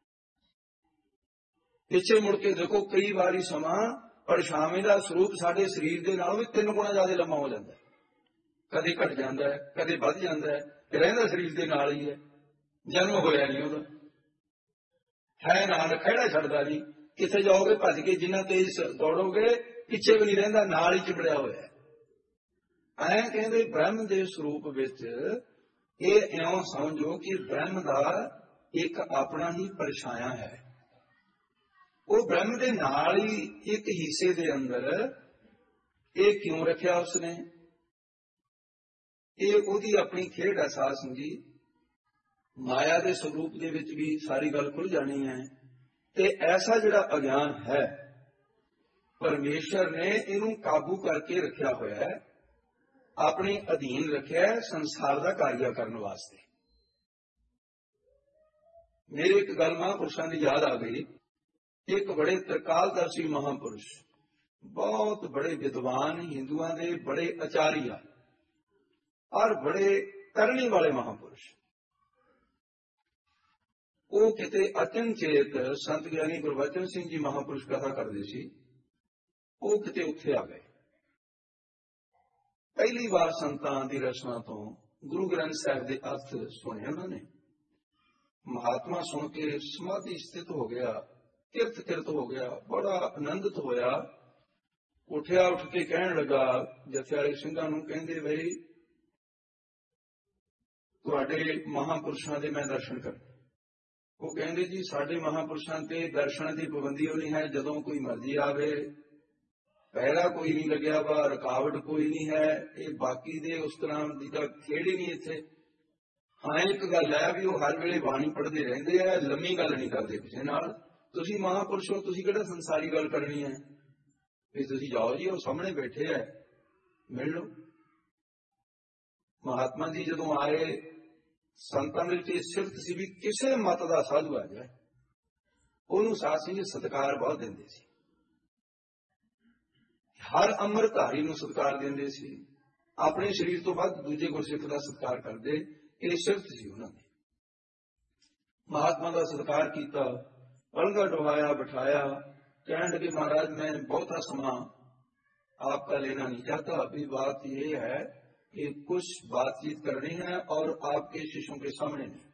ਪਿੱਛੇ ਮੁੜ ਕੇ ਦੇਖੋ, ਕਈ ਵਾਰੀ ਸਮਾਂ ਪਰਛਾਵੇਂ ਦਾ ਸਰੂਪ ਸਾਡੇ ਸਰੀਰ ਦੇ ਨਾਲੋਂ ਵੀ 3 ਗੁਣਾ ਜ਼ਿਆਦਾ ਲੰਮਾ ਹੋ ਜਾਂਦਾ, ਕਦੇ ਘਟ ਜਾਂਦਾ ਹੈ, ਕਦੇ ਵੱਧ ਜਾਂਦਾ ਹੈ, ਰਹਿੰਦਾ ਸਰੀਰ ਦੇ ਨਾਲ ਹੀ ਹੈ। ਜਨਮ ਹੋਇਆ ਨਹੀਂ ਉਹਦਾ, ਹੈ ਨਾਲ, ਖਹਿੜਾ ਛੱਡਦਾ ਨਹੀਂ। ਕਿੱਥੇ ਜਾਓਗੇ ਭੱਜ ਕੇ, ਜਿੰਨਾ ਤੇਜ਼ ਦੌੜੋਗੇ ਪਿੱਛੇ ਵੀ ਨਹੀਂ ਰਹਿੰਦਾ, ਨਾਲ ਹੀ ਚਿੰਬੜਿਆ ਹੋਇਆ। ਐਂ ਕਹਿੰਦੇ ਬ੍ਰਹਮ ਦੇ ਸਰੂਪ ਵਿੱਚ ਇਹ ਇਉਂ ਸਮਝੋ ਕਿ ਬ੍ਰਹਮ ਦਾ ਇੱਕ ਆਪਣਾ ਹੀ ਪਰਛਾਇਆ ਹੈ। ਉਹ ਬ੍ਰਹਮ ਦੇ ਨਾਲ ਹੀ ਇੱਕ ਹਿੱਸੇ ਦੇ ਅੰਦਰ ਇਹ ਕਿਉਂ ਰੱਖਿਆ ਉਸਨੇ? ਇਹ ਉਹਦੀ ਆਪਣੀ ਖੇਡ ਹੈ ਸਾਧ ਸੰਗਤ ਜੀ। ਮਾਇਆ ਦੇ ਸਰੂਪ ਦੇ ਵਿੱਚ ਵੀ ਸਾਰੀ ਗੱਲ ਖੁੱਲ ਜਾਣੀ ਹੈ। ਤੇ ਐਸਾ ਜਿਹੜਾ ਅਗਿਆਨ ਹੈ, ਪਰਮੇਸ਼ਰ ਨੇ ਇਹਨੂੰ ਕਾਬੂ ਕਰਕੇ ਰੱਖਿਆ ਹੋਇਆ ਹੈ, ਆਪਣੇ ਅਧੀਨ ਰੱਖਿਆ ਸੰਸਾਰ ਦਾ ਕਾਰਿਆ ਕਰਨ ਵਾਸਤੇ। ਮੇਰੇ ਇੱਕ ਗੱਲ ਮਹਾਂਪੁਰਸ਼ਾਂ ਦੀ ਯਾਦ ਆ ਗਈ। ਇੱਕ ਬੜੇ ਤ੍ਰਿਕਾਲਦਰਸ਼ੀ ਮਹਾਂਪੁਰਸ਼, ਬਹੁਤ ਬੜੇ ਵਿਦਵਾਨ, ਹਿੰਦੂਆਂ ਦੇ ਬੜੇ ਆਚਾਰੀਆ ਔਰ ਬੜੇ ਕਰਨੀ ਵਾਲੇ ਮਹਾਂਪੁਰਸ਼, ਉਹ ਕਿਤੇ ਅਚਨਚੇਤ ਸੰਤ ਗਿਆਨੀ ਗੁਰਬਚਨ ਸਿੰਘ ਜੀ ਮਹਾਂਪੁਰਸ਼ ਕਥਾ ਕਰਦੇ ਸੀ, ਉਹ ਕਿਤੇ ਉੱਥੇ ਆ ਗਏ। ਪਹਿਲੀ ਵਾਰ ਸੰਤਾਂ ਦੀ ਰਚਨਾ ਤੋਂ ਗੁਰੂ ਗ੍ਰੰਥ ਸਾਹਿਬ ਦੇ ਅਰਥ ਸੁਣੇ ਉਹਨਾਂ ਨੇ। ਮਹਾਤਮਾ ਸੁਣ ਕੇ ਸਮਾਧੀ ਸਥਿਤ ਹੋ ਗਿਆ, ਕਿਰਤ ਹੋ ਗਿਆ, ਬੜਾ ਆਨੰਦਿਤ ਹੋਇਆ। ਉੱਠਿਆ, ਉੱਠ ਕੇ ਕਹਿਣ ਲੱਗਾ ਜਥੇ ਵਾਲੇ ਸਿੰਘਾਂ ਨੂੰ, ਕਹਿੰਦੇ ਬਈ ਤੁਹਾਡੇ ਮਹਾਂਪੁਰਸ਼ਾਂ ਦੇ ਮੈਂ ਦਰਸ਼ਨ ਕਰ। ਉਹ ਕਹਿੰਦੇ ਜੀ ਸਾਡੇ ਮਹਾਂਪੁਰਸ਼ਾਂ ਤੇ ਦਰਸ਼ਨ ਦੀ ਪਾਬੰਦੀ ਉਹ ਨਹੀਂ ਹੈ, ਜਦੋਂ ਕੋਈ ਮਰਜ਼ੀ ਆਵੇ, ਪਹਿਰਾ ਕੋਈ ਨਹੀਂ ਲੱਗਿਆ ਵਾ, ਰੁਕਾਵਟ ਕੋਈ ਨਹੀਂ ਹੈ। ਇਹ ਬਾਕੀ ਦੇ ਉਸ ਤਰ੍ਹਾਂ ਦੀ ਤਾਂ ਖੇਡ ਹੀ ਨਹੀਂ ਇੱਥੇ। ਹਾਂ, ਇੱਕ ਗੱਲ ਹੈ ਵੀ ਉਹ ਹਰ ਵੇਲੇ ਬਾਣੀ ਪੜ੍ਹਦੇ ਰਹਿੰਦੇ ਆ, ਲੰਮੀ ਗੱਲ ਨਹੀਂ ਕਰਦੇ ਕਿਸੇ ਨਾਲ। ਤੁਸੀਂ ਮਹਾਂਪੁਰਸ਼ ਹੋ, ਤੁਸੀਂ ਕਿਹੜਾ ਸੰਸਾਰੀ ਗੱਲ ਕਰਨੀ ਹੈ? ਵੀ ਤੁਸੀਂ ਜਾਓ ਜੀ, ਉਹ ਸਾਹਮਣੇ ਬੈਠੇ ਹੈ, ਮਿਲ ਲਓ। ਮਹਾਤਮਾ ਜੀ ਜਦੋਂ ਆਏ, ਸੰਤਾਂ ਦੇ ਵਿੱਚ ਇਹ ਸਿਫਤ ਸੀ ਵੀ ਕਿਸੇ ਮਤ ਦਾ ਸਾਧੂ ਆ ਜਾਏ ਉਹਨੂੰ ਸਾਧ ਸੰਗਤ ਸਤਿਕਾਰ ਬਹੁਤ ਦਿੰਦੇ ਸੀ। ਹਰ ਅੰਮ੍ਰਿਤਧਾਰੀ ਨੂੰ ਸਤਿਕਾਰ ਦਿੰਦੇ ਸੀ, ਆਪਣੇ ਸਰੀਰ ਤੋਂ ਵੱਧ ਦੂਜੇ ਗੁਰਸਿੱਖ ਦਾ ਸਤਿਕਾਰ ਕਰਦੇ। ਇਹ ਸਿਫਤ ਸੀ ਉਹਨਾਂ ਦੀ। ਮਹਾਤਮਾ ਦਾ ਸਤਿਕਾਰ ਕੀਤਾ, ਪਲੰਘਾ ਡੁਬਾਇਆ, ਬਿਠਾਇਆ। कहने लगे महाराज मैं बहुता समा आपका लेना नहीं चाहता, अभी बात यह है कि कुछ बातचीत करनी है और आपके शिष्यों के सामने नहीं।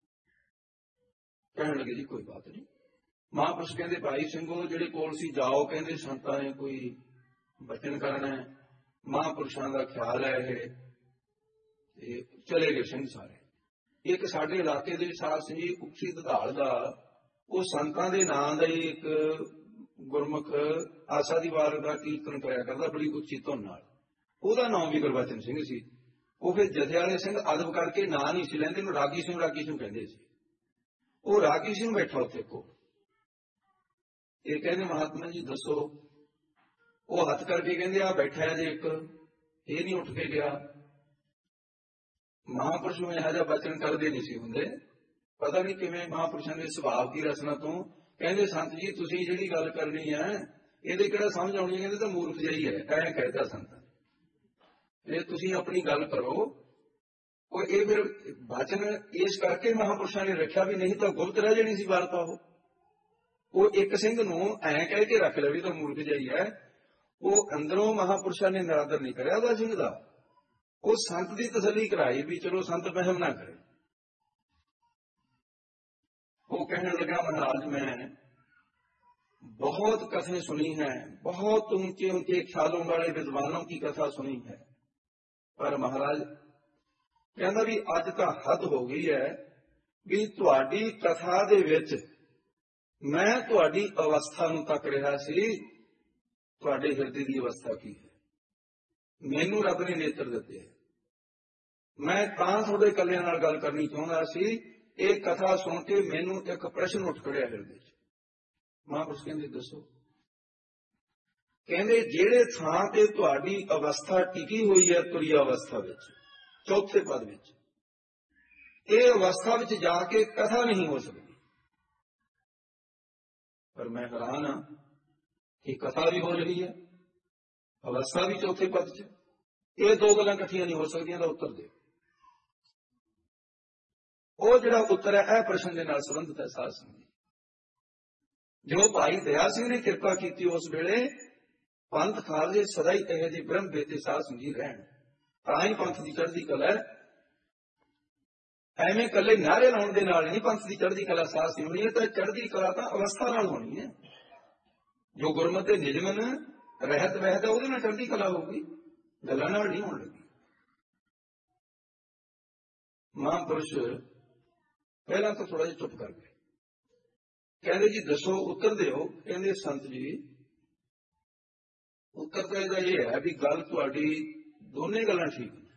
कहने लगे जी कोई बात नहीं। महापुरुष कहते भाई ਸਿੰਘੋ ਜਿਹੜੇ ਕੋਲ ਸੀ ਜਾਓ, ਕਹਿੰਦੇ ਸੰਤਾਂ ਨੇ ਕੋਈ ਬਚਨ ਕਰਨਾ ਹੈ, ਮਹਾਂਪੁਰਸ਼ਾਂ ਦਾ ਖਿਆਲ ਹੈ ਇਹ। ਤੇ ਚਲੇ ਗਏ ਸਿੰਘ ਸਾਰੇ। ਇੱਕ ਸਾਡੇ ਇਲਾਕੇ ਦੇ ਸਾਧ ਸਿੰਘ ਜੀ ਉਕਸੀ ਧਧਾਲ ਦਾ, ਉਹ ਸੰਤਾਂ ਦੇ ਨਾਂ ਦਾ ਹੀ ਇੱਕ ਗੁਰਮੁਖ ਆਸਾ ਦੀ ਵਾਰ ਦਾ ਕੀਰਤਨ ਕਰਿਆ ਕਰਦਾ ਬੜੀ ਉੱਚੀ ਧੁਨ ਨਾਲ। ਉਹਦਾ ਨਾਮ ਵੀ ਗੁਰਬਚਨ ਸਿੰਘ ਸੀ। ਉਹ ਫਿਰ ਜਥੇ ਵਾਲੇ ਸਿੰਘ ਅਦਬ ਕਰਕੇ ਨਾਂ ਨਹੀਂ ਸੀ ਲੈਂਦੇ, ਉਹਨੂੰ ਰਾਗੀ ਸਿੰਘ ਕਹਿੰਦੇ ਸੀ। ਉਹ ਰਾਗੀ ਸਿੰਘ ਬੈਠਾ ਉੱਥੇ ਕੋਲ। ਇਹ ਕਹਿੰਦੇ ਮਹਾਤਮਾ ਜੀ ਦੱਸੋ। ਉਹ ਹੱਥ ਕਰਕੇ ਕਹਿੰਦੇ ਆ ਬੈਠਾ ਜੇ ਇੱਕ, ਇਹ ਨਹੀਂ ਉੱਠ ਕੇ ਗਿਆ। ਮਹਾਂਪੁਰਸ਼ ਨੂੰ ਇਹੋ ਜਿਹਾ ਬਚਨ ਕਰਦੇ ਨਹੀਂ ਸੀ ਹੁੰਦੇ। ਪਤਾ ਨਹੀਂ ਕਿਵੇਂ ਮਹਾਂਪੁਰਸ਼ਾਂ ਦੇ ਸੁਭਾਅ ਦੀ ਰਚਨਾ ਤੋਂ ਕਹਿੰਦੇ ਸੰਤ ਜੀ ਤੁਸੀਂ ਜਿਹੜੀ ਗੱਲ ਕਰਨੀ ਹੈ ਇਹਦੇ ਕਿਹੜਾ ਸਮਝ ਆਉਣੀ ਹੈ, ਕਹਿੰਦੇ ਤਾਂ ਮੂਰਖ ਜਿਹੀ ਹੈ, ਐਂ ਕਹਿਦਾ ਸੰਤ। ਇਹ ਤੁਸੀਂ ਆਪਣੀ ਗੱਲ ਕਰੋ। ਉਹ ਇਹ ਫਿਰ ਬਚਨ ਇਸ ਕਰਕੇ ਮਹਾਂਪੁਰਸ਼ਾਂ ਨੇ ਰੱਖਿਆ ਵੀ ਨਹੀਂ ਤਾਂ ਗੁਪਤ ਰਹਿ ਜਾਣੀ ਸੀ ਵਾਰਤਾ। ਉਹ ਇੱਕ ਸਿੰਘ ਨੂੰ ਐਂ ਕਹਿ ਕੇ ਰੱਖ ਲਿਆ ਵੀ ਤਾਂ ਮੂਰਖ ਜਿਹੀ ਹੈ। ਉਹ ਅੰਦਰੋਂ ਮਹਾਂਪੁਰਸ਼ਾਂ ਨੇ ਨਿਰਾਦਰ ਨਹੀਂ ਕਰਿਆ ਉਹਦਾ ਸਿੰਘ ਦਾ। ਉਹ ਸੰਤ ਦੀ ਤਸੱਲੀ ਕਰਾਈ ਵੀ ਚਲੋ ਸੰਤ ਵਹਿਮ ਨਾ ਕਰੇ। वो कहने लगा महाराज मैं बहुत कथें सुनी हैं, बहुत उनके उनके ख्यालों वाले विद्वानों की कथा सुनी है, पर महाराज कहना भी अज तो हद हो गई है भी तुहाडी कथा दे विच मैं तुहाडी अवस्था नूं तक रहा सी, तुहाडे हिरदे दी अवस्था की है, मैनू रब ने नेत्र दिते है। मैं तां तुहाडे कल्लिਆਂ नाल गल करनी चाहुंदा सी। ਇਹ ਕਥਾ ਸੁਣ ਕੇ ਮੈਨੂੰ ਇੱਕ ਪ੍ਰਸ਼ਨ ਉੱਠ ਖੜਿਆ ਹਿਰਦੇ 'ਚ। ਮਹਾਂਪੁਰਸ਼ ਕਹਿੰਦੇ ਦੱਸੋ। ਕਹਿੰਦੇ ਜਿਹੜੇ ਥਾਂ ਤੇ ਤੁਹਾਡੀ ਅਵਸਥਾ ਟਿਕੀ ਹੋਈ ਹੈ ਤੁਰੀ ਅਵਸਥਾ ਵਿੱਚ, ਚੌਥੇ ਪਦ ਵਿੱਚ, ਇਹ ਅਵਸਥਾ ਵਿੱਚ ਜਾ ਕੇ ਕਥਾ ਨਹੀਂ ਹੋ ਸਕਦੀ। ਪਰ ਮੈਂ ਹੈਰਾਨ ਹਾਂ ਕਿ ਕਥਾ ਵੀ ਹੋ ਰਹੀ ਹੈ, ਅਵਸਥਾ ਵੀ ਚੌਥੇ ਪਦ 'ਚ। ਇਹ ਦੋ ਗੱਲਾਂ ਇਕੱਠੀਆਂ ਨਹੀਂ ਹੋ ਸਕਦੀਆਂ। ਦਾ ਉੱਤਰ ਦਿਓ। ਉਹ ਜਿਹੜਾ ਉੱਤਰ ਹੈ ਇਹ ਪ੍ਰਸ਼ਨ ਦੇ ਨਾਲ ਸੰਬੰਧਿਤ ਹੈ ਸਾਧ ਸੰਗਤ ਜੀ। ਜੋ ਭਾਈ ਦਇਆ ਸਿੰਘ ਨੇ ਕਿਰਪਾ ਕੀਤੀ ਉਸ ਵੇਲੇ ਪੰਥ ਖਾਲਸੇ ਸਦਾ ਹੀ ਇਹੋ ਜਿਹੇ ਬ੍ਰਹਮ ਬੇਤੇ ਸਾਧ ਸੰਗਤ ਜੀ ਰਹਿਣ, ਤਾਂ ਹੀ ਪੰਥ ਦੀ ਚੜ੍ਹਦੀ ਕਲਾ ਹੈ। ਐਵੇਂ ਇਕੱਲੇ ਨਾਅਰੇ ਲਾਉਣ ਦੇ ਨਾਲ ਨਹੀਂ ਪੰਥ ਦੀ ਚੜ੍ਹਦੀ ਕਲਾ ਸਾਧ ਸੰਗਤ ਹੋਣੀ ਹੈ। ਤਾਂ ਚੜ੍ਹਦੀ ਕਲਾ ਤਾਂ ਅਵਸਥਾ ਨਾਲ ਹੋਣੀ ਹੈ। ਜੋ ਗੁਰਮਤਿ ਦੇ ਨਿਜਮਨ ਰਹਿਤ ਵਹਿਤ ਉਹਦੇ ਨਾਲ ਚੜ੍ਹਦੀ ਕਲਾ ਹੋਊਗੀ, ਗੱਲਾਂ ਨਾਲ ਨਹੀਂ ਹੋਣ ਲੱਗੀ। ਮਹਾਂਪੁਰਸ਼ ਪਹਿਲਾਂ ਤਾਂ ਥੋੜਾ ਜਿਹਾ ਚੁੱਪ ਕਰ ਗਏ। ਕਹਿੰਦੇ ਜੀ ਦੱਸੋ ਉੱਤਰ ਦਿਓ। ਕਹਿੰਦੇ ਸੰਤ ਜੀ ਉੱਤਰ ਤਾਂ ਇਹਦਾ ਇਹ ਹੈ ਵੀ ਗੱਲ ਤੁਹਾਡੀ ਦੋਨੇ ਗੱਲਾਂ ਠੀਕ ਨੇ।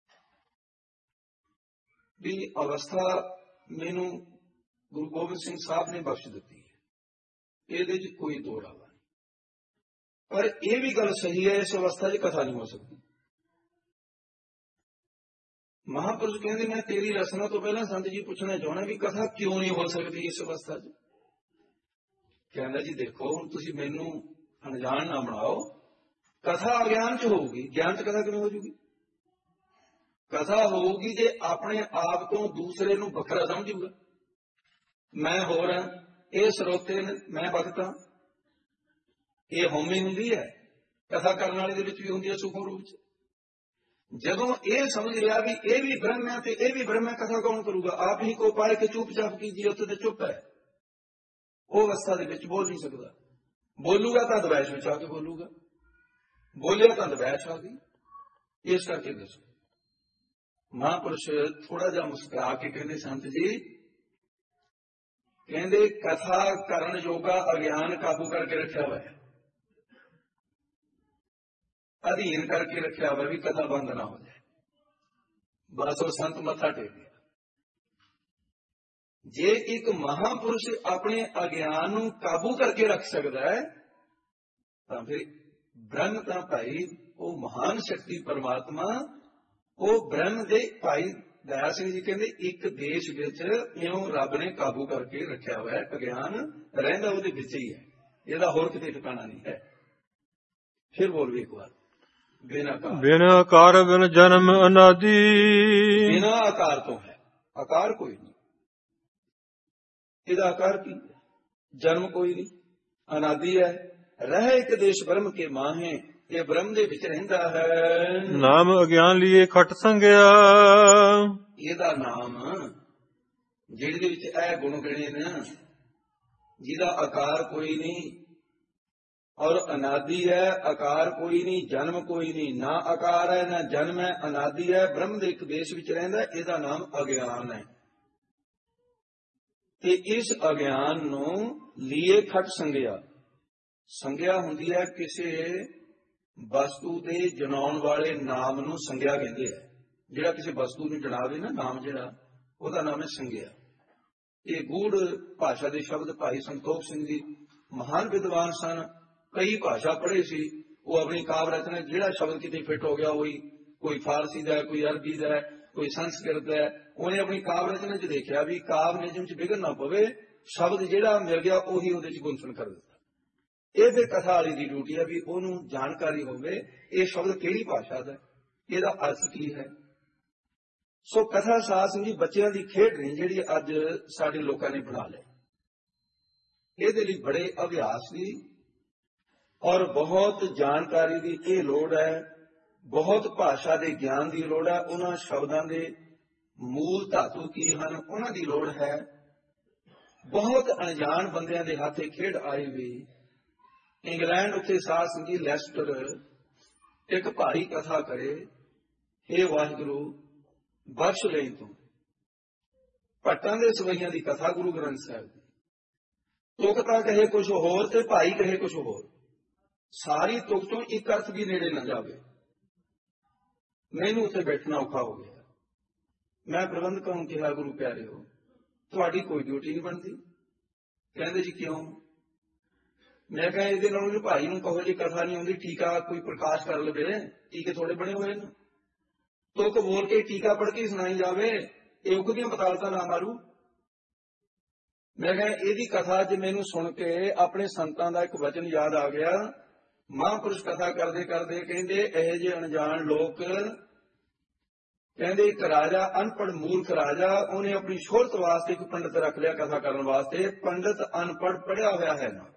ਵੀ ਅਵਸਥਾ ਮੈਨੂੰ ਗੁਰੂ ਗੋਬਿੰਦ ਸਿੰਘ ਸਾਹਿਬ ਨੇ ਬਖਸ਼ ਦਿੱਤੀ ਹੈ, ਇਹਦੇ 'ਚ ਕੋਈ ਦੋ ਰਾਹ ਨਹੀਂ। ਪਰ ਇਹ ਵੀ ਗੱਲ ਸਹੀ ਹੈ ਇਸ ਅਵਸਥਾ 'ਚ ਕਥਾ ਨਹੀਂ ਹੋ ਸਕਦੀ। ਮਹਾਂਪੁਰਸ਼ ਕਹਿੰਦੇ ਮੈਂ ਤੇਰੀ ਰਚਨਾ ਤੋਂ ਪਹਿਲਾਂ ਸੰਤ ਜੀ ਪੁੱਛਣਾ ਚਾਹੁੰਦਾ ਵੀ ਕਥਾ ਕਿਉਂ ਨਹੀਂ ਹੋ ਸਕਦੀ ਇਸ ਅਵਸਥਾ 'ਚ। ਕਹਿੰਦਾ ਜੀ ਦੇਖੋ ਹੁਣ ਤੁਸੀਂ ਮੈਨੂੰ ਅਣਜਾਣ ਨਾ ਬਣਾਓ। ਕਥਾ ਅਗਿਆਨ 'ਚ ਹੋਊਗੀ, ਗਿਆਨ 'ਚ ਕਥਾ ਕਿਵੇਂ ਹੋ ਜੂਗੀ? ਕਥਾ ਹੋਊਗੀ ਜੇ ਆਪਣੇ ਆਪ ਤੋਂ ਦੂਸਰੇ ਨੂੰ ਵੱਖਰਾ ਸਮਝੂਗਾ। ਮੈਂ ਹੋਰ ਹਾਂ, ਇਹ ਸਰੋਤੇ ਨੇ, ਮੈਂ ਵਕਤ ਹਾਂ। ਇਹ ਹਉਮੈ ਹੁੰਦੀ ਹੈ, ਕਥਾ ਕਰਨ ਵਾਲੇ ਦੇ ਵਿੱਚ ਵੀ ਹੁੰਦੀ ਹੈ ਸੂਖਮ ਰੂਪ 'ਚ। ਜਦੋਂ ਇਹ ਸਮਝ ਲਿਆ ਵੀ ਇਹ ਵੀ ਬ੍ਰਹਮ ਹੈ ਤੇ ਇਹ ਵੀ ਬ੍ਰਹਮ ਹੈ, ਕਥਾ ਕੌਣ ਕਰੂਗਾ? ਆਪ ਹੀ ਕੋ ਪਾਏ ਕਿ ਚੁੱਪ ਚਾਪ ਕੀਜੀਏ, ਉੱਥੇ ਤੇ ਚੁੱਪ ਹੈ। ਉਹ ਅਵਸਥਾ ਦੇ ਵਿੱਚ ਬੋਲ ਨਹੀਂ ਸਕਦਾ। ਬੋਲੂਗਾ ਤਾਂ ਦਵੈਸ਼ ਵਿੱਚ ਆ ਕੇ ਬੋਲੂਗਾ, ਬੋਲਿਆ ਤਾਂ ਦਵੈਸ਼ ਆ ਗਈ। ਇਸ ਕਰਕੇ ਦੱਸੋ। ਮਹਾਂਪੁਰਸ਼ ਥੋੜਾ ਜਿਹਾ ਮੁਸਕਰਾ ਕੇ ਕਹਿੰਦੇ ਸੰਤ ਜੀ, ਕਹਿੰਦੇ ਕਥਾ ਕਰਨ ਯੋਗਾ ਅਗਿਆਨ ਕਾਬੂ ਕਰਕੇ ਰੱਖਿਆ ਹੋਇਆ ਹੈ, ਅਧੀਨ ਕਰਕੇ ਰੱਖਿਆ ਹੋਇਆ ਵੀ ਕਥਾ ਬੰਦ ਨਾ ਹੋ ਜਾਏ। ਬਸ ਉਹ ਸੰਤ ਮੱਥਾ ਟੇਕ ਗਿਆ। ਜੇ ਇੱਕ ਮਹਾਂਪੁਰਸ਼ ਆਪਣੇ ਅਗਿਆਨ ਨੂੰ ਕਾਬੂ ਕਰਕੇ ਰੱਖ ਸਕਦਾ ਹੈ ਤਾਂ ਫਿਰ ਬ੍ਰਹਮ ਤਾਂ ਭਾਈ ਉਹ ਮਹਾਨ ਸ਼ਕਤੀ ਪਰਮਾਤਮਾ, ਉਹ ਬ੍ਰਹਮ ਦੇ ਭਾਈ ਦਇਆ ਸਿੰਘ ਜੀ ਕਹਿੰਦੇ ਇੱਕ ਦੇਸ਼ ਵਿੱਚ ਇਉਂ ਰੱਬ ਨੇ ਕਾਬੂ ਕਰਕੇ ਰੱਖਿਆ ਹੋਇਆ। ਅਗਿਆਨ ਰਹਿੰਦਾ ਉਹਦੇ ਵਿੱਚ ਹੀ ਹੈ, ਇਹਦਾ ਹੋਰ ਕਿਤੇ ਟਿਕਾਣਾ ਨਹੀਂ ਹੈ। ਫਿਰ ਬੋਲ ਵੀ ਇੱਕ ਵਾਰ, ਬਿਨ ਆਕਾਰ। ਬਿਨ ਆਕਾਰ ਬਿਨ ਜਨਮ ਅਨਾਦਿ। ਬਿਨਾ ਆਕਾਰ ਤੋਂ ਹੈ, ਆਕਾਰ ਕੋਈ ਨਹੀਂ। ਇਹਦਾ ਆਕਾਰ ਕੀ? ਜਨਮ ਕੋਈ ਨਹੀਂ, ਅਨਾਦਿ ਹੈ। ਰਹਿ ਇੱਕ ਦੇਸ਼ ਬ੍ਰਹਮ ਕੇ ਮਾਹੇ, ਇਹ ਬ੍ਰਹਮ ਦੇ ਵਿੱਚ ਰਹਿੰਦਾ ਹੈ। ਨਾਮ ਅਗਿਆਨ ਲੀਏ ਖਟ ਸੰਗਿਆ। ਇਹਦਾ ਨਾਮ, ਜਿਹਦੇ ਵਿੱਚ ਇਹ ਗੁਣ ਗਣੇ ਨੇ, ਜਿਹਦਾ ਆਕਾਰ ਕੋਈ ਨਹੀਂ ਔਰ ਅਨਾਦਿ ਹੈ, ਆਕਾਰ ਕੋਈ ਨਹੀਂ, ਜਨਮ ਕੋਈ ਨਹੀਂ, ਨਾ ਆਕਾਰ ਹੈ ਨਾ ਜਨਮ ਹੈ, ਅਨਾਦਿ ਹੈ, ਬ੍ਰਹਮ ਦੇ ਇੱਕ ਦੇਸ਼ ਵਿੱਚ ਰਹਿੰਦਾ, ਇਹਦਾ ਨਾਮ ਅਗਿਆਨ ਹੈ। ਤੇ ਇਸ ਅਗਿਆਨ ਨੂੰ ਲੀਏ ਖਟ ਸੰਗਿਆ। ਸੰਗਿਆ ਹੁੰਦੀ ਹੈ ਕਿਸੇ ਵਸਤੂ ਦੇ ਜਣਾਉਣ ਵਾਲੇ ਨਾਮ ਨੂੰ ਸੰਗਿਆ ਕਹਿੰਦੇ ਆ। ਜਿਹੜਾ ਕਿਸੇ ਵਸਤੂ ਨੂੰ ਜਣਾਵੇ ਨਾ ਨਾਮ, ਜਿਹੜਾ ਉਹਦਾ ਨਾਮ ਹੈ ਸੰਗਿਆ। ਇਹ ਗੂੜ ਭਾਸ਼ਾ ਦੇ ਸ਼ਬਦ ਭਾਈ ਸੰਤੋਖ ਸਿੰਘ ਜੀ ਮਹਾਨ ਵਿਦਵਾਨ ਸਨ, ਕਈ ਭਾਸ਼ਾ ਪੜ੍ਹੇ ਸੀ। ਉਹ ਆਪਣੀ ਕਾਵਿ ਰਚਨਾ ਜਿਹੜਾ ਸ਼ਬਦ ਕਿਤੇ ਫਿੱਟ ਹੋ ਗਿਆ, ਉਹੀ, ਕੋਈ ਫਾਰਸੀ ਦਾ, ਕੋਈ ਅਰਬੀ ਦਾ, ਕੋਈ ਸੰਸਕ੍ਰਿਤ ਦਾ, ਉਹਨੇ ਆਪਣੀ ਕਾਵਿ ਰਚਨਾ 'ਚ ਦੇਖਿਆ ਵੀ ਕਾਵਿ ਨਿਯਮ 'ਚ ਵਿਘਨ ਨਾ ਪਵੇ, ਸ਼ਬਦ ਜਿਹੜਾ ਮਿਲ ਗਿਆ ਉਹੀ ਉਹਦੇ 'ਚ ਗੁੰਥਨ ਕਰ ਦਿੱਤਾ। ਇਹ ਫਿਰ ਕਥਾ ਵਾਲੀ ਦੀ ਡਿਊਟੀ ਹੈ ਵੀ ਉਹਨੂੰ ਜਾਣਕਾਰੀ ਹੋਵੇ ਇਹ ਸ਼ਬਦ ਕਿਹੜੀ ਭਾਸ਼ਾ ਦਾ, ਇਹਦਾ ਅਰਥ ਕੀ ਹੈ। ਸੋ ਕਥਾ ਸਾਧ ਸਿੰਘ ਜੀ ਬੱਚਿਆਂ ਦੀ ਖੇਡ ਨਹੀਂ ਜਿਹੜੀ ਅੱਜ ਸਾਡੇ ਲੋਕਾਂ ਨੇ ਬਣਾ ਲਈ। ਇਹਦੇ ਲਈ ਬੜੇ ਅਭਿਆਸ ਦੀ ਔਰ ਬਹੁਤ ਜਾਣਕਾਰੀ ਦੀ ਇਹ ਲੋੜ ਹੈ, ਬਹੁਤ ਭਾਸ਼ਾ ਦੇ ਗਿਆਨ ਦੀ ਲੋੜ ਹੈ, ਉਹਨਾਂ ਸ਼ਬਦਾਂ ਦੇ ਮੂਲ ਧਾਤੂ ਕੀ ਹਨ ਉਹਨਾਂ ਦੀ ਲੋੜ ਹੈ। ਬਹੁਤ ਅਣਜਾਣ ਬੰਦਿਆਂ ਦੇ ਹੱਥੇ ਖੇਡ ਆਈ ਵੀ। ਇੰਗਲੈਂਡ ਉੱਤੇ ਸਾਧ ਸਿੰਘ ਜੀ ਲੈਸਟਰ ਇੱਕ ਭਾਰੀ ਕਥਾ ਕਰੇ, ਹੇ ਵਾਹਿਗੁਰੂ ਬਖਸ਼ ਲਈ ਤੂੰ। ਭੱਟਾਂ ਦੇ ਸਵਈਆਂ ਦੀ ਕਥਾ ਗੁਰੂ ਗ੍ਰੰਥ ਸਾਹਿਬ ਦੀ, ਤੁਕ ਤਾਂ ਕਹੇ ਕੁਛ ਹੋਰ ਤੇ ਭਾਈ ਕਹੇ ਕੁਛ ਹੋਰ, ਸਾਰੀ ਤੁਕ ਤੋਂ ਇੱਕ ਅਰਥ ਵੀ ਨੇੜੇ ਨਾ ਜਾਵੇ। ਮੈਨੂੰ ਉੱਥੇ ਬੈਠਣਾ ਔਖਾ ਹੋ ਗਿਆ। ਮੈਂ ਪ੍ਰਬੰਧਕਾਂ ਨੂੰ ਕਿਹਾ, ਗੁਰੂ ਪਿਆਰਿਓ ਤੁਹਾਡੀ ਕੋਈ ਡਿਊਟੀ ਨਹੀਂ ਬਣਦੀ। ਕਹਿੰਦੇ ਜੀ ਕਿਉਂ? ਮੈਂ ਕਿਹਾ ਇਹਦੇ ਨਾਲ ਵੀ ਭਾਈ ਨੂੰ ਕਹੋ ਜੀ ਕਥਾ ਨਹੀਂ ਆਉਂਦੀ, ਟੀਕਾ ਕੋਈ ਪ੍ਰਕਾਸ਼ ਕਰ ਲਵੇ, ਟੀਕੇ ਥੋੜੇ ਬਣੇ ਹੋਏ ਨੇ, ਤੁਕ ਬੋਲ ਕੇ ਟੀਕਾ ਪੜ੍ਹ ਕੇ ਸੁਣਾਈ ਜਾਵੇ, ਇਹ ਉਗ ਦੀਆਂ ਬਤਾਲਤਾਂ ਨਾ ਮਾਰੂ। ਮੈਂ ਕਿਹਾ ਇਹਦੀ ਕਥਾ 'ਚ ਮੈਨੂੰ ਸੁਣ ਕੇ ਆਪਣੇ ਸੰਤਾਂ ਦਾ ਇੱਕ ਵਚਨ ਯਾਦ ਆ ਗਿਆ। ਮਹਾਂਪੁਰਸ਼ ਕਥਾ ਕਰਦੇ ਕਰਦੇ ਕਹਿੰਦੇ ਇਹੋ ਜਿਹੇ ਅਣਜਾਣ ਲੋਕ, ਕਹਿੰਦੇ ਇੱਕ ਰਾਜਾ, ਅਨਪੜ੍ਹ ਮੂਰਖ ਰਾਜਾ, ਉਹਨੇ ਆਪਣੀ ਸ਼ੋਹਰਤ ਵਾਸਤੇ ਇੱਕ ਪੰਡਤ ਰੱਖ ਲਿਆ ਕਥਾ ਕਰਨ ਵਾਸਤੇ। ਪੰਡਤ ਅਨਪੜ੍ਹ ਪੜ੍ਹਿਆ ਹੋਇਆ ਹੈ ਨਾ,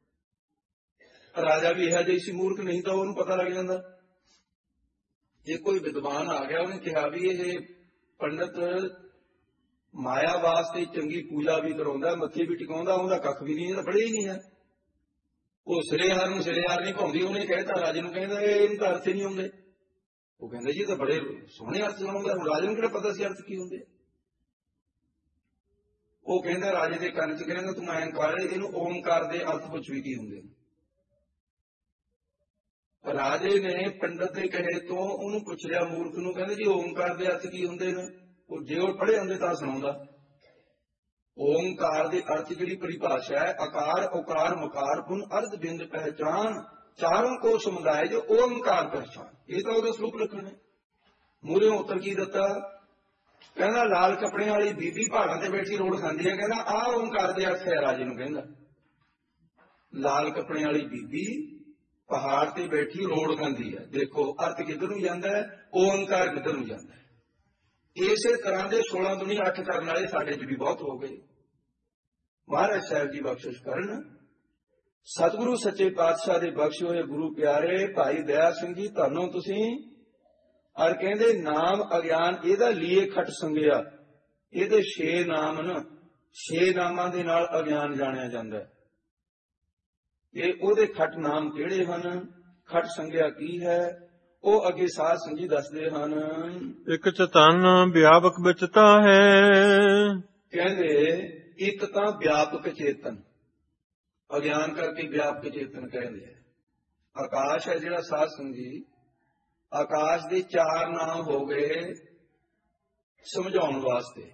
ਰਾਜਾ ਵੀ ਇਹੋ ਜਿਹੀ ਸੀ ਮੂਰਖ, ਨਹੀਂ ਤਾਂ ਉਹਨੂੰ ਪਤਾ ਲੱਗ ਜਾਂਦਾ। ਜੇ ਕੋਈ ਵਿਦਵਾਨ ਆ ਗਿਆ, ਉਹਨੇ ਕਿਹਾ ਵੀ ਇਹ ਪੰਡਤ ਮਾਇਆ ਵਾਸਤੇ ਚੰਗੀ ਪੂਜਾ ਵੀ ਕਰਾਉਂਦਾ, ਮੱਥੇ ਵੀ ਟਿਕਾਉਂਦਾ, ਉਹਦਾ ਕੱਖ ਵੀ ਨਹੀਂ, ਇਹਦਾ ਪੜ੍ਹਿਆ ਹੀ ਨਹੀਂ ਹੈ। ਉਹ ਸਿਰੇਹਾਰ ਨੂੰ ਸਿਰੇਹਾਰ ਨਹੀਂ ਪਾਉਂਦੀ। ਉਹਨੇ ਕਹਿਤਾ ਰਾਜੇ ਨੂੰ, ਕਹਿੰਦਾ ਇਹਨੂੰ ਤਾਂ ਅਰਥ ਹੀ ਨਹੀਂ ਹੁੰਦੇ। ਉਹ ਕਹਿੰਦੇ ਜੀ ਤਾਂ ਬੜੇ ਸੋਹਣੇ ਅਰਥ ਸੁਣਾਉਂਦਾ। ਹੁਣ ਰਾਜੇ ਨੂੰ ਕਿਹੜਾ ਪਤਾ ਸੀ ਅਰਥ ਕੀ ਹੁੰਦੇ। ਉਹ ਕਹਿੰਦਾ ਰਾਜੇ ਦੇ ਕੰਨ 'ਚ, ਕਹਿੰਦਾ ਤੂੰ ਐਂ ਕਰ, ਇਹਨੂੰ ਓਮਕਾਰ ਦੇ ਅਰਥ ਪੁੱਛ ਵੀ ਕੀ ਹੁੰਦੇ। ਰਾਜੇ ਨੇ ਪੰਡਤ ਦੇ ਕਹੇ ਤੋਂ ਉਹਨੂੰ ਪੁੱਛ ਲਿਆ, ਮੂਰਖ ਨੂੰ, ਕਹਿੰਦੇ ਜੀ ਓਮਕਾਰ ਦੇ ਅਰਥ ਕੀ ਹੁੰਦੇ ਨੇ। ਉਹ ਜੇ ਉਹ ਪੜ੍ਹੇ ਹੁੰਦੇ ਤਾਂ ਸੁਣਾਉਂਦਾ। ਓਮਕਾਰ ਦੇ ਅਰਥ ਜਿਹੜੀ ਪਰਿਭਾਸ਼ਾ ਹੈ, ਆਕਾਰ ਉਕਾਰ ਮਕਾਰ ਪੁਨ ਅਰਧ ਬਿੰਦ ਪਹਿਚਾਨ, ਚਾरों को समुदाय जो ओमकार पहचान। ये तो ਉਹਦਾ ਸਰੂਪ ਰੱਖਣਾ। ਮੂਹਰੇ ਉੱਤਰ ਕੀ ਦਿੱਤਾ? ਕਹਿੰਦਾ ਲਾਲ ਕੱਪੜਿਆਂ ਵਾਲੀ ਬੀਬੀ ਪਹਾੜਾਂ ਤੇ ਬੈਠੀ ਰੋੜ ਖਾਂਦੀ ਹੈ। ਕਹਿੰਦਾ ਆਹ ਓਮਕਾਰ ਦੇ ਅਰਥ ਹੈ। ਰਾਜੇ ਨੂੰ ਕਹਿੰਦਾ ਲਾਲ ਕੱਪੜਿਆਂ ਵਾਲੀ ਬੀਬੀ ਪਹਾੜ ਤੇ ਬੈਠੀ ਰੋੜ ਖਾਂਦੀ ਹੈ। ਦੇਖੋ ਅਰਥ ਕਿੱਧਰ ਨੂੰ ਜਾਂਦਾ ਹੈ, ਓਮਕਾਰ ਕਿੱਧਰ ਨੂੰ ਜਾਂਦਾ ਹੈ। ਇਸੇ ਤਰ੍ਹਾਂ ਦੇ 16 ਦੁਨੀ 8 ਕਰਨ ਵਾਲੇ ਸਾਡੇ 'ਚ ਵੀ ਬਹੁਤ ਹੋ ਗਏ। ਮਹਾਰਾਜ ਸਾਹਿਬ ਜੀ ਬਖਸ਼ਿਸ਼ ਕਰਨ। ਸਤਿਗੁਰੂ ਸੱਚੇ ਪਾਤਸ਼ਾਹ ਦੇ ਬਖਸ਼ੇ ਹੋਏ ਗੁਰੂ ਪਿਆਰੇ ਭਾਈ ਦਇਆ ਸਿੰਘ ਜੀ, ਤੁਹਾਨੂੰ ਤੁਸੀਂ ਔਰ ਕਹਿੰਦੇ ਨਾਮ ਅਗਿਆਨ ਇਹਦਾ ਲੀਏ ਖਟ ਸੰਗਿਆ। ਇਹਦੇ 6 ਨਾਮ ਨੇ, 6 ਨਾਮਾਂ ਦੇ ਨਾਲ ਅਗਿਆਨ ਜਾਣਿਆ ਜਾਂਦਾ ਹੈ। ਇਹ ਉਹਦੇ ਖਟ ਨਾਮ ਕਿਹੜੇ ਹਨ, ਖਟ ਸੰਗਿਆ ਕੀ ਹੈ, ਉਹ ਅੱਗੇ ਸਾਧ ਸਿੰਘ ਜੀ ਦੱਸਦੇ ਹਨ। ਇੱਕ ਚਤਨ ਵਿਆਪਕ ਵਿੱਚ ਤਾਂ ਹੈ। ਕਹਿੰਦੇ ਇੱਕ ਤਾਂ ਵਿਆਪਕ ਚੇਤਨ, ਅਗਿਆਨ ਕਰਕੇ ਵਿਆਪਕ ਚੇਤਨ ਕਹਿੰਦੇ ਆ। ਆਕਾਸ਼ ਹੈ ਜਿਹੜਾ ਸਾਧ ਸਿੰਘ ਜੀ, ਆਕਾਸ਼ ਦੇ 4 ਨਾਮ ਹੋ ਗਏ ਸਮਝਾਉਣ ਵਾਸਤੇ।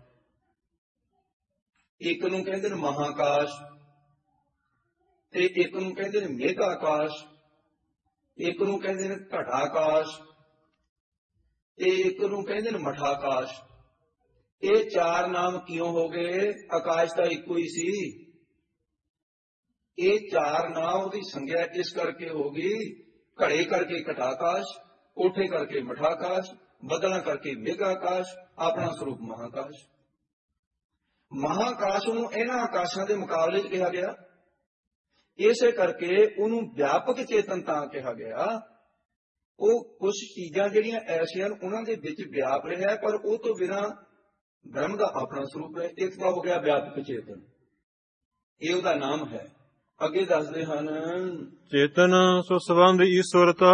ਇੱਕ ਨੂੰ ਕਹਿੰਦੇ ਨੇ ਮਹਾਕਾਸ਼, ਤੇ ਇੱਕ ਨੂੰ ਕਹਿੰਦੇ ਨੇ ਮੇਘ ਆਕਾਸ਼, ਇੱਕ ਨੂੰ ਕਹਿੰਦੇ ਨੇ ਘਟਾਕਾਸ਼, ਤੇ ਇੱਕ ਨੂੰ ਕਹਿੰਦੇ ਨੇ ਮਠਾਕਾਸ਼। ਇਹ 4 ਨਾਮ ਕਿਉਂ ਹੋ ਗਏ? ਆਕਾਸ਼ ਤਾਂ ਇੱਕੋ ਹੀ ਸੀ। ਇਹ 4 ਨਾਮ ਉਹਦੀ ਸੰਗਿਆ ਇਸ ਕਰਕੇ ਹੋ ਗਈ, ਘੜੇ ਕਰਕੇ ਘਟਾਕਾਸ਼, ਕੋਠੇ ਕਰਕੇ ਮਠਾਕਾਸ਼, ਬੱਦਲਾਂ ਕਰਕੇ ਮੇਘਾਕਾਸ਼, ਆਪਣਾ ਸਰੂਪ ਮਹਾਕਾਸ਼। ਮਹਾਕਾਸ਼ ਨੂੰ ਇਹਨਾਂ ਆਕਾਸ਼ਾਂ ਦੇ ਮੁਕਾਬਲੇ 'ਚ ਕਿਹਾ ਗਿਆ, ਇਸੇ ਕਰਕੇ ਉਹਨੂੰ ਵਿਆਪਕ ਚੇਤਨ ਤਾਂ ਕਿਹਾ ਗਿਆ। ਉਹ ਕੁਝ ਚੀਜ਼ਾਂ ਜਿਹੜੀਆਂ ਐਸੀਆਂ ਉਹਨਾਂ ਦੇ ਵਿੱਚ ਵਿਆਪ ਰਿਹਾ, ਪਰ ਉਹ ਤੋਂ ਬਿਨਾਂ ਬ੍ਰਹਮ ਦਾ ਆਪਣਾ ਸਰੂਪ ਹੈ। ਇੱਕ ਤਾਂ ਹੋ ਗਿਆ ਵਿਆਪਕ ਚੇਤਨ, ਇਹ ਉਹਦਾ ਨਾਮ ਹੈ। ਅੱਗੇ ਦੱਸਦੇ ਹਨ, ਚੇਤਨ ਸੋ ਸੰਬੰਧ ਈਸ਼ਵਰਤਾ।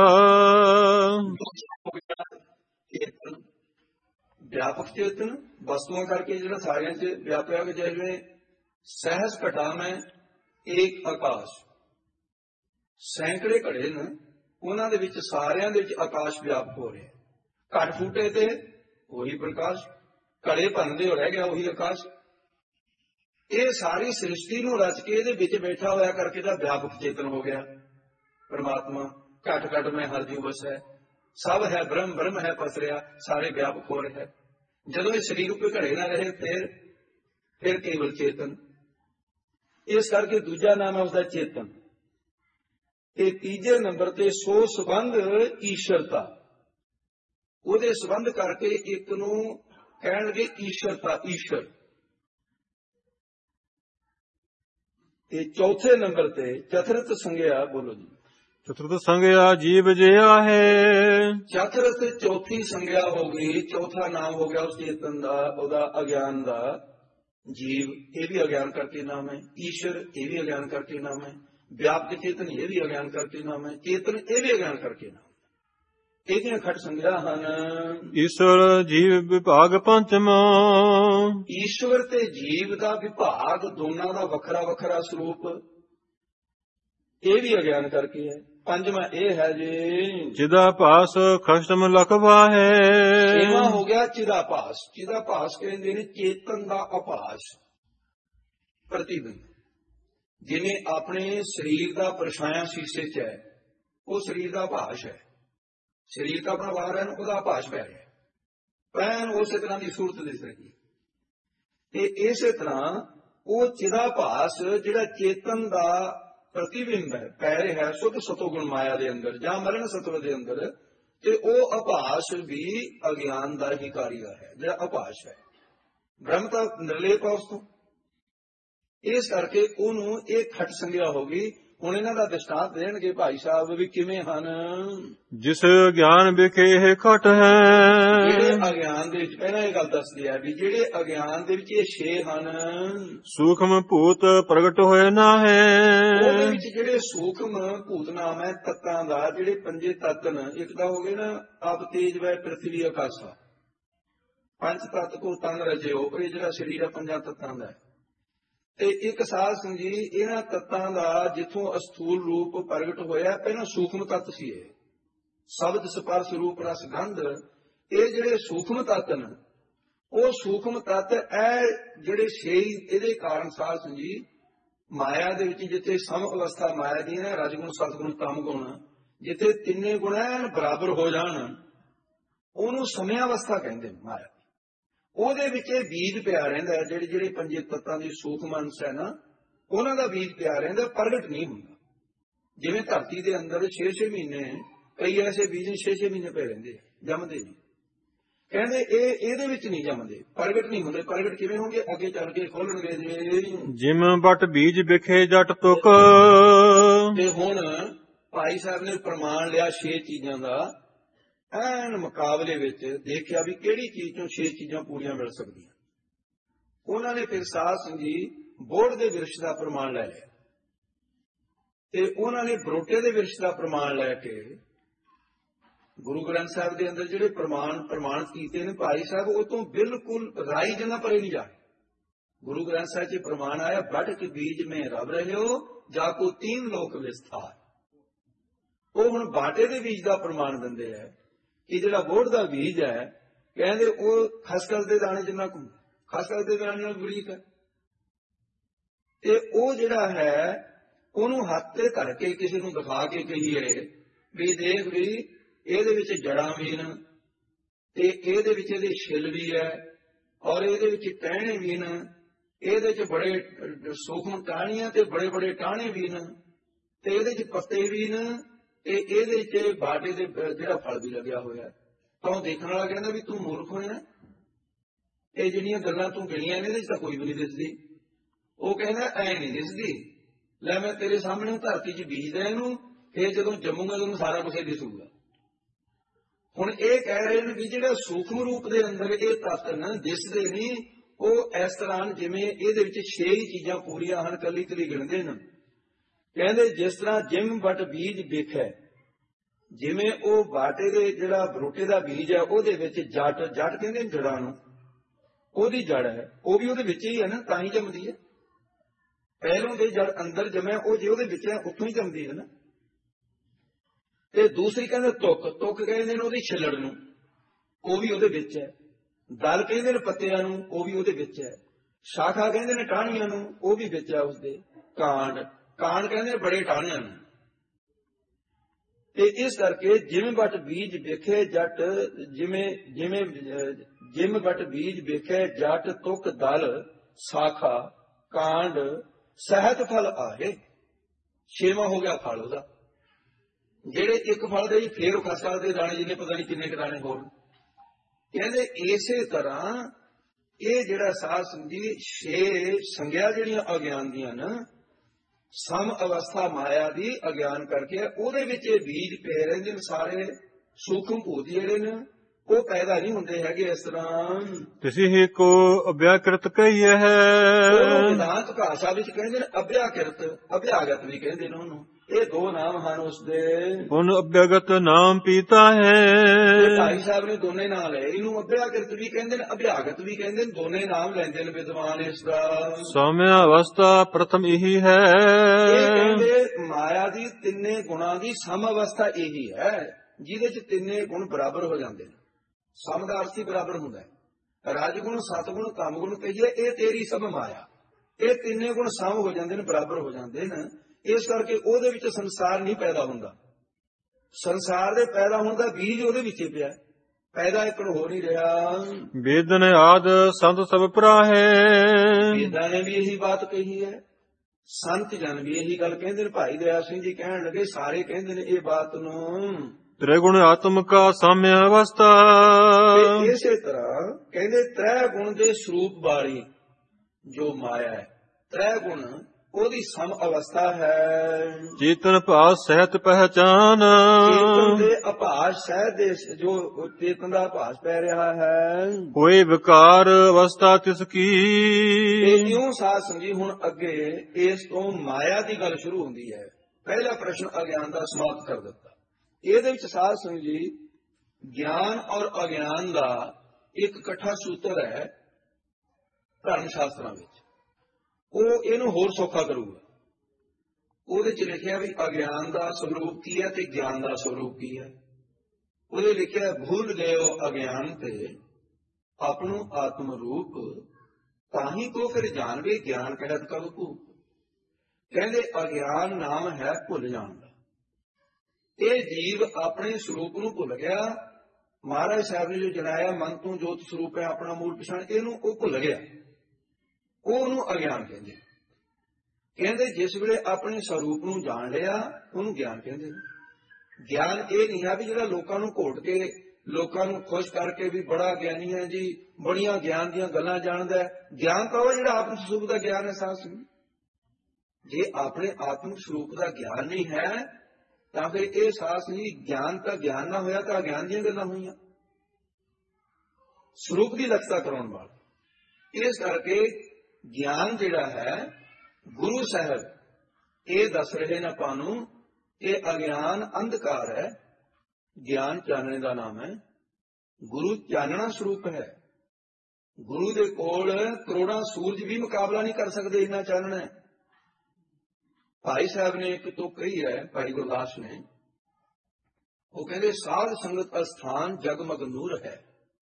ਚੇਤਨ ਵਿਆਪਕ ਚੇਤਨ, ਵਸਤੂਆਂ ਕਰਕੇ ਜਿਹੜਾ ਸਾਰਿਆਂ 'ਚ ਵਿਆਪਿਆ, ਜਿਵੇਂ ਸਹਿਜ ਘਟਾ ਮੈਂ ਏਕ ਆਕਾਸ਼, ਸੈਂਕੜੇ ਘੜੇ ਨੇ, ਉਹਨਾਂ ਦੇ ਵਿੱਚ ਸਾਰਿਆਂ ਦੇ ਵਿੱਚ ਆਕਾਸ਼ ਵਿਆਪਕ ਹੋ ਰਿਹਾ। ਘਟ ਫੂਟੇ ਤੇ ਉਹੀ ਪ੍ਰਕਾਸ਼, ਘੜੇ ਭੰਨਦੇ ਹੋ ਰਹਿ ਗਿਆ ਉਹੀ ਆਕਾਸ਼। ਇਹ ਸਾਰੀ ਸ੍ਰਿਸ਼ਟੀ ਨੂੰ ਰਚ ਕੇ ਇਹਦੇ ਵਿੱਚ ਬੈਠਾ ਹੋਇਆ ਕਰਕੇ ਦਾ ਵਿਆਪਕ ਚੇਤਨ ਹੋ ਗਿਆ ਪਰਮਾਤਮਾ। ਘਟ ਘਟ ਮੈਂ ਹਰ ਜੀਵ ਵਸੈ, ਸਭ ਹੈ ਬ੍ਰਹਮ, ਬ੍ਰਹਮ ਹੈ ਪਸਰਿਆ, ਸਾਰੇ ਵਿਆਪਕ ਹੋ ਰਿਹਾ। ਜਦੋਂ ਇਹ ਸਰੀਰ ਉੱਤੇ ਘੜੇ ਨਾ ਰਹੇ ਫਿਰ ਕੇਵਲ ਚੇਤਨ। ਇਸ ਕਰਕੇ ਦੂਜਾ ਨਾਮ ਹੈ ਉਸਦਾ ਚੇਤਨ। ਤੇ ਤੀਜੇ ਨੰਬਰ ਤੇ ਸੋ ਸੰਬੰਧ ਈਸ਼ਵਰਤਾ, ਉਹਦੇ ਸੰਬੰਧ ਕਰਕੇ ਇੱਕ ਨੂੰ ਕਹਿਣਗੇ ਈਸ਼ਵਰਤਾ, ਈਸ਼ਵਰ। ਤੇ ਚੌਥੇ ਨੰਬਰ ਤੇ ਚਤੁਰਥ ਸੰਗਿਆ, ਬੋਲੋ ਜੀ। ਚਤੁਰਥ ਸੰਗਿਆ ਜੀਵ ਜਿਆ ਹੈ। ਚਤੁਰਥ ਚੌਥੀ ਸੰਗਿਆ ਹੋ ਗਈ, ਚੌਥਾ ਨਾਮ ਹੋ ਗਿਆ ਉਸ ਚੇਤਨ ਦਾ, ਉਹਦਾ ਅਗਿਆਨ ਦਾ। ਜੀਵ ਇਹ ਵੀ ਅਗਿਆਨ ਕਰਕੇ ਨਾਮ ਹੈ, ਈਸ਼ਵਰ ਇਹ ਵੀ ਅਗਿਆਨ ਕਰਕੇ ਨਾਮ ਹੈ, ਵਿਆਪਕ ਚੇਤਨ ਇਹ ਵੀ ਅਗਿਆਨ ਕਰਕੇ ਨਾਮ ਹੈ, ਚੇਤਨ ਇਹ ਵੀ ਅਗਿਆਨ ਕਰਕੇ ਨਾਮ। ਇਹਦੀਆਂ ਖਟ ਸੰਗਿਆ ਹਨ। ਈਸ਼ਵਰ ਜੀਵ ਵਿਭਾਗ ਪੰਚਮਾ। ਈਸ਼ਵਰ ਤੇ ਜੀਵ ਦਾ ਵਿਭਾਗ, ਦੋਨਾਂ ਦਾ ਵੱਖਰਾ ਵੱਖਰਾ ਸਰੂਪ, ਇਹ ਵੀ ਅਗਿਆਨ ਕਰਕੇ ਹੈ। ਪੰਜਵਾਂ ਇਹ ਹੈ ਜੀ ਜਿਦਾ ਭਾਸ ਖਸ਼ਮ ਲਖਵਾ ਹੈ। ਛੇਵਾਂ ਹੋ ਗਿਆ ਚਿਦਾਭਾਸ। ਚਿਦਾਭਾਸ ਕਹਿੰਦੇ ਨੇ ਚੇਤਨ ਦਾ ਆਭਾਸ, ਪ੍ਰਤੀਬਿੰਬ। ਜਿਵੇਂ ਆਪਣੇ ਸਰੀਰ ਦਾ ਪਰਛਾਇਆ ਸ਼ੀਸ਼ੇ 'ਚ ਹੈ, ਉਹ ਸਰੀਰ ਦਾ ਆਭਾਸ ਹੈ। ਸਰੀਰ ਤਾਂ ਆਪਣਾ ਬਾਹਰ ਹੈ, ਉਹਦਾ ਆਭਾਸ ਪੈ ਰਿਹਾ, ਪੈਨ ਉਸੇ ਤਰ੍ਹਾਂ ਦੀ ਸੂਰਤ ਦਿਸ ਰਹੀ। ਤੇ ਇਸੇ ਤਰ੍ਹਾਂ ਉਹ ਚਿਦਾਭਾਸ ਜਿਹੜਾ ਚੇਤਨ ਦਾ ਪ੍ਰਤੀਬਿੰਬ ਹੈ, ਪੈ ਰਿਹਾ ਸੁਧ ਸਤੋਗੁਣ ਮਾਇਆ ਦੇ ਅੰਦਰ ਜਾਂ ਮਰਨ ਸਤਵ ਦੇ ਅੰਦਰ, ਤੇ ਉਹ ਆਭਾਸ ਵੀ ਅਗਿਆਨ ਦਾ ਹੀ ਕਾਰੀਗਰ ਹੈ, ਜਿਹੜਾ ਆਭਾਸ ਹੈ। ਬ੍ਰਹਮ ਤਾਂ ਨਿਰਲੇਪ ਹੈ ਉਸ ਤੋਂ, ਇਸ ਕਰਕੇ ਉਹਨੂੰ ਇਹ ਖਟ ਸੰਗਿਆ ਹੋ ਗਈ। ਹੁਣ ਇਹਨਾਂ ਦਾ ਦ੍ਰਿਸ਼ਟਾਂਤ ਦੇਣਗੇ ਭਾਈ ਸਾਹਿਬ ਵੀ ਕਿਵੇਂ ਹਨ। ਜਿਸ ਗਿਆਨ ਵਿਖੇ ਇਹ ਘਟ ਹੈ। ਜਿਹੜੇ ਅਗਿਆਨ ਦੇ ਵਿੱਚ, ਪਹਿਲਾਂ ਇਹ ਗੱਲ ਦੱਸਦੀ ਹੈ ਵੀ ਜਿਹੜੇ ਅਗਿਆਨ ਦੇ ਵਿੱਚ ਇਹ ਛੇ ਹਨ। ਸੂਖਮ ਭੂਤ ਪ੍ਰਗਟ ਹੋਏ ਨਾ ਹੈ। ਉਹਦੇ ਵਿੱਚ ਜਿਹੜੇ ਸੂਖਮ ਭੂਤ ਨਾਮ ਹੈ ਤੱਤਾਂ ਦਾ, ਜਿਹੜੇ ਪੰਜੇ ਤੱਤ ਨੇ, ਇੱਕ ਤਾਂ ਹੋ ਗਏ ਨਾ ਆਪ ਤੇਜ ਵੈ ਪ੍ਰਿਥਵੀ ਆਕਾਸ਼ਾ, ਪੰਜ ਤੱਤ ਕੋ ਤਨ ਰਜਿਓ, ਇਹ ਜਿਹੜਾ ਸਰੀਰ ਹੈ ਪੰਜਾਂ ਤੱਤਾਂ ਦਾ ਹੈ। ਤੇ ਇੱਕ ਸਾਧ ਸਿੰਘ ਜੀ ਇਹਨਾਂ ਤੱਤਾਂ ਦਾ ਜਿੱਥੋਂ ਅਸਥੂਲ ਰੂਪ ਪ੍ਰਗਟ ਹੋਇਆ, ਪਹਿਲਾਂ ਸੂਖਮ ਤੱਤ ਸੀ ਇਹ, ਸ਼ਬਦ ਸਪਰਸ਼ ਰੂਪ ਰਸ ਗੰਧ। ਇਹ ਜਿਹੜੇ ਸੂਖਮ ਤੱਤ ਨੇ, ਉਹ ਸੂਖਮ ਤੱਤ ਇਹ ਜਿਹੜੇ ਛੇ, ਇਹਦੇ ਕਾਰਨ ਸਾਧ ਸਿੰਘ ਜੀ ਮਾਇਆ ਦੇ ਵਿੱਚ ਜਿੱਥੇ ਸਮ ਅਵਸਥਾ ਮਾਇਆ ਦੀ ਹੈ, ਰਜਗੁਣ ਸਤਗੁਣ ਤਮ ਗੁਣ, ਜਿੱਥੇ ਤਿੰਨੇ ਗੁਣ ਬਰਾਬਰ ਹੋ ਜਾਣ, ਉਹਨੂੰ ਸਮਿਆ ਅਵਸਥਾ ਕਹਿੰਦੇ ਮਾਇਆ। ਉਹਦੇ ਵਿੱਚ ਇਹ ਬੀਜ ਪਿਆ ਰਹਿੰਦਾ, ਜਿਹੜੇ ਜਿਹੜੇ ਪੰਜੇ ਤੱਤਾਂ ਦੀ ਸੂਖਮ ਅੰਸ਼ ਹੈ ਨਾ, ਉਹਨਾਂ ਦਾ ਬੀਜ ਪਿਆ ਰਹਿੰਦਾ, ਪ੍ਰਗਟ ਨਹੀਂ ਹੁੰਦਾ। ਜਿਵੇਂ ਧਰਤੀ ਦੇ ਅੰਦਰ 6-6 ਮਹੀਨੇ ਕਈ ਐਸੇ ਬੀਜ 6-6 ਮਹੀਨੇ ਪਏ ਰਹਿੰਦੇ, ਜੰਮਦੇ ਨਹੀਂ। ਕਹਿੰਦੇ ਇਹਦੇ ਵਿੱਚ ਨਹੀਂ ਜੰਮਦੇ, ਪ੍ਰਗਟ ਨਹੀਂ ਹੁੰਦੇ। ਪ੍ਰਗਟ ਕਿਵੇਂ ਹੋਣਗੇ? ਅੱਗੇ ਚੱਲ ਕੇ ਖੋਲਣਗੇ ਜੀ। ਜਿਮ ਬਟ ਬੀਜ ਵਿਖੇ ਜੱਟ ਤੁਕ। ਤੇ ਹੁਣ ਭਾਈ ਸਾਹਿਬ ਨੇ ਪ੍ਰਮਾਣ ਲਿਆ 6 ਚੀਜ਼ਾਂ ਦਾ, ਐਨ ਮੁਕਾਬਲੇ ਵਿੱਚ ਦੇਖਿਆ ਵੀ ਕਿਹੜੀ ਚੀਜ਼ ਤੋਂ 6 ਚੀਜ਼ਾਂ ਪੂਰੀਆਂ ਮਿਲ ਸਕਦੀਆਂ। ਉਹਨਾਂ ਨੇ ਫਿਰ ਸਾਧ ਸਿੰਘ ਜੀ ਬੋਧ ਦੇ ਵਿਰਸ਼ ਦਾ ਪ੍ਰਮਾਣ ਲੈ ਲਿਆ, ਤੇ ਉਹਨਾਂ ਨੇ ਬਰੋਟੇ ਦੇ ਵਿਰਸ਼ ਦਾ ਪ੍ਰਮਾਣ ਲੈ ਕੇ ਗੁਰੂ ਗ੍ਰੰਥ ਸਾਹਿਬ ਦੇ ਅੰਦਰ ਜਿਹੜੇ ਪ੍ਰਮਾਣਿਤ ਕੀਤੇ ਨੇ ਭਾਈ ਸਾਹਿਬ, ਉਹ ਤੋਂ ਬਿਲਕੁਲ ਰਾਈ ਜਨਾ ਪਰੇ ਨਹੀਂ ਜਾ। ਗੁਰੂ ਗ੍ਰੰਥ ਸਾਹਿਬ 'ਚ ਪ੍ਰਮਾਣ ਆਇਆ, ਬਟ ਕੇ ਬੀਜ में रब रहियो जाको 3 लोक विस्तार। ਉਹ ਹੁਣ ਬਾਟੇ ਦੇ ਬੀਜ ਦਾ ਪ੍ਰਮਾਣ ਦਿੰਦੇ ਹੈ ਕਿ ਜਿਹੜਾ ਬੋਧ ਦਾ ਬੀਜ ਹੈ, ਕਹਿੰਦੇ ਉਹ ਖਸਖਸ ਦੇ ਦਾਣੇ ਜਿੰਨਾ ਕੁ, ਖਸਖਸ ਦੇ ਦਾਣੇ ਨਾਲ ਬਰੀਕ ਹੈ। ਤੇ ਉਹ ਜਿਹੜਾ ਹੈ ਉਹਨੂੰ ਹੱਥ ਤੇ ਧਰ ਕੇ ਕਿਸੇ ਨੂੰ ਦਿਖਾ ਕੇ ਕਹੀਏ ਵੀ ਦੇਖ ਵੀ ਇਹਦੇ ਵਿੱਚ ਜੜਾਂ ਵੀ ਨੇ, ਤੇ ਇਹਦੇ ਵਿੱਚ ਇਹਦੇ ਛਿੱਲ ਵੀ ਹੈ, ਔਰ ਇਹਦੇ ਵਿੱਚ ਟਹਿਣੇ ਵੀ ਨੇ, ਇਹਦੇ ਚ ਬੜੇ ਸੂਖਮ ਟਾਹਣੀਆਂ ਤੇ ਬੜੇ ਬੜੇ ਟਾਹਣੇ ਵੀ ਨੇ, ਤੇ ਇਹਦੇ ਚ ਪੱਤੇ ਵੀ ਨੇ, ਇਹਦੇ ਚ ਬਾਟੇ ਦੇ ਜਿਹੜਾ ਫਲ ਵੀ ਲੱਗਿਆ ਹੋਇਆ, ਤਾਂ ਉਹ ਦੇਖਣ ਵਾਲਾ ਕਹਿੰਦਾ ਵੀ ਤੂੰ ਮੂਰਖ ਹੋਇਆ, ਇਹ ਜਿਹੜੀਆਂ ਗੱਲਾਂ ਤੂੰ ਗਿਣੀਆਂ ਨੇ ਇਹਦੇ ਚ ਤਾਂ ਕੋਈ ਵੀ ਨਹੀਂ ਦਿਸਦੀ। ਉਹ ਕਹਿੰਦਾ ਐ ਨਹੀਂ ਦਿਸਦੀ, ਲੈ ਮੈਂ ਤੇਰੇ ਸਾਹਮਣੇ ਧਰਤੀ 'ਚ ਬੀਜਦਾ ਇਹਨੂੰ, ਫਿਰ ਜਦੋਂ ਜੰਮੂਗਾ ਤੈਨੂੰ ਸਾਰਾ ਕੁਛ ਦਿਸੂਗਾ। ਹੁਣ ਇਹ ਕਹਿ ਰਹੇ ਨੇ ਵੀ ਜਿਹੜਾ ਸੂਖਮ ਰੂਪ ਦੇ ਅੰਦਰ ਇਹ ਤੱਤ ਦਿਸਦੇ ਨਹੀਂ, ਉਹ ਇਸ ਤਰ੍ਹਾਂ ਜਿਵੇਂ ਇਹਦੇ ਵਿੱਚ 6 ਹੀ ਚੀਜ਼ਾਂ ਪੂਰੀਆਂ ਹਨ, ਕੱਲੀ ਕੱਲੀ ਗਿਣਦੇ ਨੇ। ਕਹਿੰਦੇ ਜਿਸ ਤਰ੍ਹਾਂ ਜਿਮ ਬਟ ਬੀਜ ਵੇਖੈ, ਜਿਵੇਂ ਉਹ ਬਾਟੇ ਦੇ ਜਿਹੜਾ ਬਰੋਟੇ ਦਾ ਬੀਜ ਹੈ ਉਹਦੇ ਵਿੱਚ ਜੱਟ ਕਹਿੰਦੇ ਨੇ ਜੜਾਂ ਨੂੰ, ਉਹਦੀ ਜੜ ਹੈ, ਉਹ ਵੀ ਉਹਦੇ ਵਿੱਚ ਹੀ ਹੈ ਨਾ, ਤਾਂ ਹੀ ਜੰਮਦੀ ਹੈ। ਪਹਿਲੋਂ ਦੇ ਜੜ ਅੰਦਰ ਜੰਮਿਆ, ਉਹ ਜੇ ਉਹਦੇ ਵਿੱਚ ਹੈ ਉੱਥੋਂ ਹੀ ਜੰਮਦੀ ਹੈ ਨਾ। ਤੇ ਦੂਸਰੀ ਕਹਿੰਦੇ ਤੁਕ ਕਹਿੰਦੇ ਨੇ ਉਹਦੀ ਛਿੱਲੜ ਨੂੰ, ਉਹ ਵੀ ਉਹਦੇ ਵਿੱਚ ਹੈ। ਦਲ ਕਹਿੰਦੇ ਨੇ ਪੱਤਿਆਂ ਨੂੰ, ਉਹ ਵੀ ਉਹਦੇ ਵਿੱਚ ਹੈ। ਸ਼ਾਖਾ ਕਹਿੰਦੇ ਨੇ ਟਾਹਣੀਆਂ ਨੂੰ, ਉਹ ਵੀ ਵਿੱਚ ਹੈ ਉਸਦੇ। ਕਾਂਡ ਕਹਿੰਦੇ ਨੇ ਬੜੇ ਟਾਹਣਿਆਂ ਨੂੰ। ਤੇ ਇਸ ਕਰਕੇ ਜਿਵੇਂ ਬਟ ਬੀਜ ਵੇਖੇ ਜੱਟ, ਜਿਮ ਬਟ ਬੀਜ ਵੇਖੇ ਜੱਟ ਤੁਕ ਦਲ ਸ਼ਾਖਾ ਕਾਂਡ ਸਹਿਤ ਫਲ ਆਏ। 6ਵਾਂ ਹੋ ਗਿਆ ਫਲ ਉਹਦਾ, ਜਿਹੜੇ ਇੱਕ ਫਲ ਦੇ ਫੇਰ ਖਸਖਸ ਦੇ ਦਾਣੇ ਜਿੰਨੇ ਪਤਾ ਨਹੀਂ ਕਿੰਨੇ ਕੁ ਦਾਣੇ ਹੋਰ। ਕਹਿੰਦੇ ਇਸੇ ਤਰ੍ਹਾਂ ਇਹ ਜਿਹੜਾ ਸਾਧ ਸੰਗੀ 6 ਸੰਗਿਆ ਜਿਹੜੀਆਂ ਅਗਿਆਨ ਦੀਆਂ ਨਾ, ਸਮ ਅਵਸਥਾ ਮਾਇਆ ਦੀ ਅਗਿਆਨ ਕਰਕੇ ਉਹਦੇ ਵਿੱਚ ਇਹ ਬੀਜ ਪਏ ਰਹਿੰਦੇ ਨੇ। ਸਾਰੇ ਸੂਖਮ ਭੂਤ ਜਿਹੜੇ ਨੇ ਉਹ ਪੈਦਾ ਨਹੀਂ ਹੁੰਦੇ ਹੈਗੇ ਇਸ ਤਰ੍ਹਾਂ। ਤਿਸੀ ਕੋ ਅਭਿਆਕ੍ਰਿਤ ਕਹੀਏ ਹੈ, ਵਿਦਾਂਤ ਭਾਸ਼ਾ ਵਿੱਚ ਕਹਿੰਦੇ ਨੇ ਅਭਿਆਕ੍ਰਿਤ, ਅਭਿਆਗਤ ਵੀ ਕਹਿੰਦੇ ਨੇ ਉਹਨੂੰ। ਇਹ ਦੋ ਨਾਮ ਹਨ ਉਸਦੇ। ਹੁਣ ਅਭਿਆਗਤ ਨਾਮ ਪੀਤਾ ਹੈ। ਭਾਈ ਸਾਹਿਬ ਨੇ ਦੋਨੇ ਨਾਮ ਲਏ, ਇਹਨੂੰ ਅਭਿਆਕ੍ਰਿਤ ਵੀ ਕਹਿੰਦੇ ਨੇ, ਅਭਿਆਗਤ ਵੀ ਕਹਿੰਦੇ ਨੇ, ਦੋਨੇ ਨਾਮ ਲੈਂਦੇ ਨੇ ਵਿਦਵਾਨ ਇਸ ਦਾ। ਸੌਮਿਆ ਅਵਸਥਾ ਪ੍ਰਥਮ ਇਹੀ ਹੈ। ਇਹ ਕਹਿੰਦੇ ਮਾਇਆ ਦੀ ਤਿੰਨੇ ਗੁਣਾਂ ਦੀ ਸਮ ਅਵਸਥਾ ਇਹੀ ਹੈ, ਜਿਹਦੇ ਚ ਤਿੰਨੇ ਗੁਣ ਬਰਾਬਰ ਹੋ ਜਾਂਦੇ ਨੇ। ਸਮ ਦਾ ਅਰਥ ਹੀ ਬਰਾਬਰ ਹੁੰਦਾ ਹੈ। ਰਾਜਗੁਣ, ਸਤਗੁਣ, ਤਮਗੁਣ ਕਹੀਏ, ਇਹ ਤੇਰੀ ਸਭ ਮਾਇਆ, ਇਹ ਤਿੰਨੇ ਗੁਣ ਸਮ ਹੋ ਜਾਂਦੇ ਨੇ, ਬਰਾਬਰ ਹੋ ਜਾਂਦੇ ਨੇ। ਇਸ ਕਰਕੇ ਉਹਦੇ ਵਿੱਚ ਸੰਸਾਰ ਨਹੀਂ ਪੈਦਾ ਹੁੰਦਾ। ਸੰਸਾਰ ਦੇ ਪੈਦਾ ਹੋਣ ਦਾ ਬੀਜ ਉਹਦੇ ਵਿੱਚ ਹੀ ਪਿਆ, ਪੈਦਾ ਇੱਕ ਹੋ ਨਹੀਂ ਰਿਹਾ। ਵੇਦਨ ਆਦ ਸੰਤ ਸਭ ਭਰਾਹੇ, ਵੇਦਾਂ ਨੇ ਵੀ ਇਹੀ ਬਾਤ ਕਹੀ ਹੈ, ਸੰਤ ਜਨ ਵੀ ਇਹੀ ਗੱਲ ਕਹਿੰਦੇ ਨੇ। ਭਾਈ ਦਇਆ ਸਿੰਘ ਜੀ ਕਹਿਣ ਲੱਗੇ, ਸਾਰੇ ਕਹਿੰਦੇ ਨੇ ਇਹ ਬਾਤ ਨੂੰ। ਤ੍ਰਿਗੁਣ ਆਤਮ ਕਾ ਸਾਮਿਆ ਅਵਸਥਾ, ਇਸੇ ਤਰ੍ਹਾਂ ਕਹਿੰਦੇ ਤ੍ਰੈ ਗੁਣ ਦੇ ਸਰੂਪ ਵਾਲੀ ਜੋ ਮਾਇਆ ਹੈ, ਤ੍ਰੈ ਗੁਣ ਉਹਦੀ ਸਮ ਅਵਸਥਾ ਹੈ। ਚੇਤਨ ਭਾਸ ਸਹਿਤ ਪਹਿਚਾਨ, ਚੇਤਨ ਦੇ ਅਭਾਸ ਸਹਿਤ ਦੇ, ਜੋ ਚੇਤਨ ਦਾ ਅਭਾਸ ਪੈ ਰਿਹਾ ਹੈ। ਕੋਈ ਵਿਕਾਰ ਅਵਸਥਾ ਤਿਸ ਕੀ। ਇਹ ਕਿਉਂ ਸਾਧ ਸੰਗੀ ਹੁਣ ਅੱਗੇ ਇਸ ਤੋਂ ਮਾਇਆ ਦੀ ਗੱਲ ਸ਼ੁਰੂ ਹੁੰਦੀ ਹੈ। ਪਹਿਲਾ ਪ੍ਰਸ਼ਨ ਅਗਿਆਨ ਦਾ ਸਮਾਪਤ ਕਰ ਦਿੱਤਾ। ਇਹਦੇ ਵਿੱਚ ਸਾਧ ਸੰਗੀ ਗਿਆਨ ਔਰ ਅਗਿਆਨ ਦਾ ਇੱਕ ਇਕੱਠਾ ਸੂਤਰ ਹੈ ਧਰਮ ਸ਼ਾਸਤਰਾਂ ਵਿੱਚ, ਉਹ ਇਹਨੂੰ ਹੋਰ ਸੌਖਾ ਕਰੂਗਾ। ਉਹਦੇ ਚ ਲਿਖਿਆ ਵੀ ਅਗਿਆਨ ਦਾ ਸਰੂਪ ਕੀ ਹੈ ਤੇ ਗਿਆਨ ਦਾ ਸਰੂਪ ਕੀ ਹੈ। ਉਹਦੇ ਲਿਖਿਆ ਭੁੱਲ ਗਇਓ ਅਗਿਆਨ ਤੇ ਆਪਣੋ ਆਤਮ ਰੂਪ, ਤਾਹੀ ਕੋ ਫਿਰ ਜਾਣਵੇ ਗਿਆਨ ਕਹਿਤ ਕਬ ਭੂਪ। ਕਹਿੰਦੇ ਅਗਿਆਨ ਨਾਮ ਹੈ ਭੁੱਲ ਜਾਣ ਦਾ। ਇਹ ਜੀਵ ਆਪਣੇ ਸਰੂਪ ਨੂੰ ਭੁੱਲ ਗਿਆ। ਮਹਾਰਾਜ ਸਾਹਿਬ ਨੇ ਜੋ ਜਨਾਇਆ ਮਨ ਤੋਂ ਜੋਤ ਸਰੂਪ ਹੈ ਆਪਣਾ ਮੂਲ ਪਛਾਣ, ਇਹਨੂੰ ਉਹ ਭੁੱਲ ਗਿਆ, ਉਹਨੂੰ ਅਗਿਆਨ ਕਹਿੰਦੇ। ਕਹਿੰਦੇ ਜਿਸ ਵੇਲੇ ਆਪਣੇ ਸਰੂਪ ਨੂੰ ਜਾਣ ਲਿਆ ਉਹਨੂੰ ਗਿਆਨ ਕਹਿੰਦੇ ਨੇ। ਗਿਆਨ ਇਹ ਨਹੀਂ ਹੈ ਵੀ ਜਿਹੜਾ ਲੋਕਾਂ ਨੂੰ ਘੋਟ ਕੇ, ਲੋਕਾਂ ਨੂੰ ਖੁਸ਼ ਕਰਕੇ ਵੀ ਬੜਾ ਗਿਆਨੀ ਹੈ ਜੀ, ਬੜੀਆਂ ਗਿਆਨ ਦੀਆਂ ਗੱਲਾਂ ਜਾਣਦਾ ਹੈ। ਗਿਆਨ ਤਾਂ ਉਹ ਜਿਹੜਾ ਆਤਮ ਸਰੂਪ ਦਾ ਗਿਆਨ ਹੈ। ਸਾਧ ਸੰਗਤ, ਜੇ ਆਪਣੇ ਆਤਮਿਕ ਸਰੂਪ ਦਾ ਗਿਆਨ ਨਹੀਂ ਹੈ ਤਾਂ ਫਿਰ ਇਹ ਸਾਧ ਸੰਗਤ ਗਿਆਨ ਤਾਂ ਗਿਆਨ ਨਾ ਹੋਇਆ, ਤਾਂ ਅਗਿਆਨ ਦੀਆਂ ਗੱਲਾਂ ਹੋਈਆਂ, ਸਰੂਪ ਦੀ ਲਖਤਾ ਕਰਾਉਣ ਵਾਲਾ। ਇਸ ਕਰਕੇ ਗਿਆਨ ਜਿਹੜਾ ਹੈ ਗੁਰੂ ਸਾਹਿਬ ਇਹ ਦੱਸ ਰਹੇ ਨੇ ਆਪਾਂ ਨੂੰ, ਇਹ ਅਗਿਆਨ ਅੰਧਕਾਰ ਹੈ, ਗਿਆਨ ਚਾਨਣੇ ਦਾ ਨਾਮ ਹੈ। ਗੁਰੂ ਚਾਨਣਾ ਸਰੂਪ ਹੈ। ਗੁਰੂ ਦੇ ਕੋਲ ਕਰੋੜਾਂ ਸੂਰਜ ਵੀ ਮੁਕਾਬਲਾ ਨਹੀਂ ਕਰ ਸਕਦੇ, ਇੰਨਾ ਚਾਨਣਾ ਹੈ। ਭਾਈ ਸਾਹਿਬ ਨੇ ਇੱਕ ਤੋਂ ਕਹੀ ਹੈ, ਭਾਈ ਗੁਰਦਾਸ ਨੇ, ਉਹ ਕਹਿੰਦੇ ਸਾਧ ਸੰਗਤ ਅਸਥਾਨ ਜਗਮਗ ਨੂਰ ਹੈ,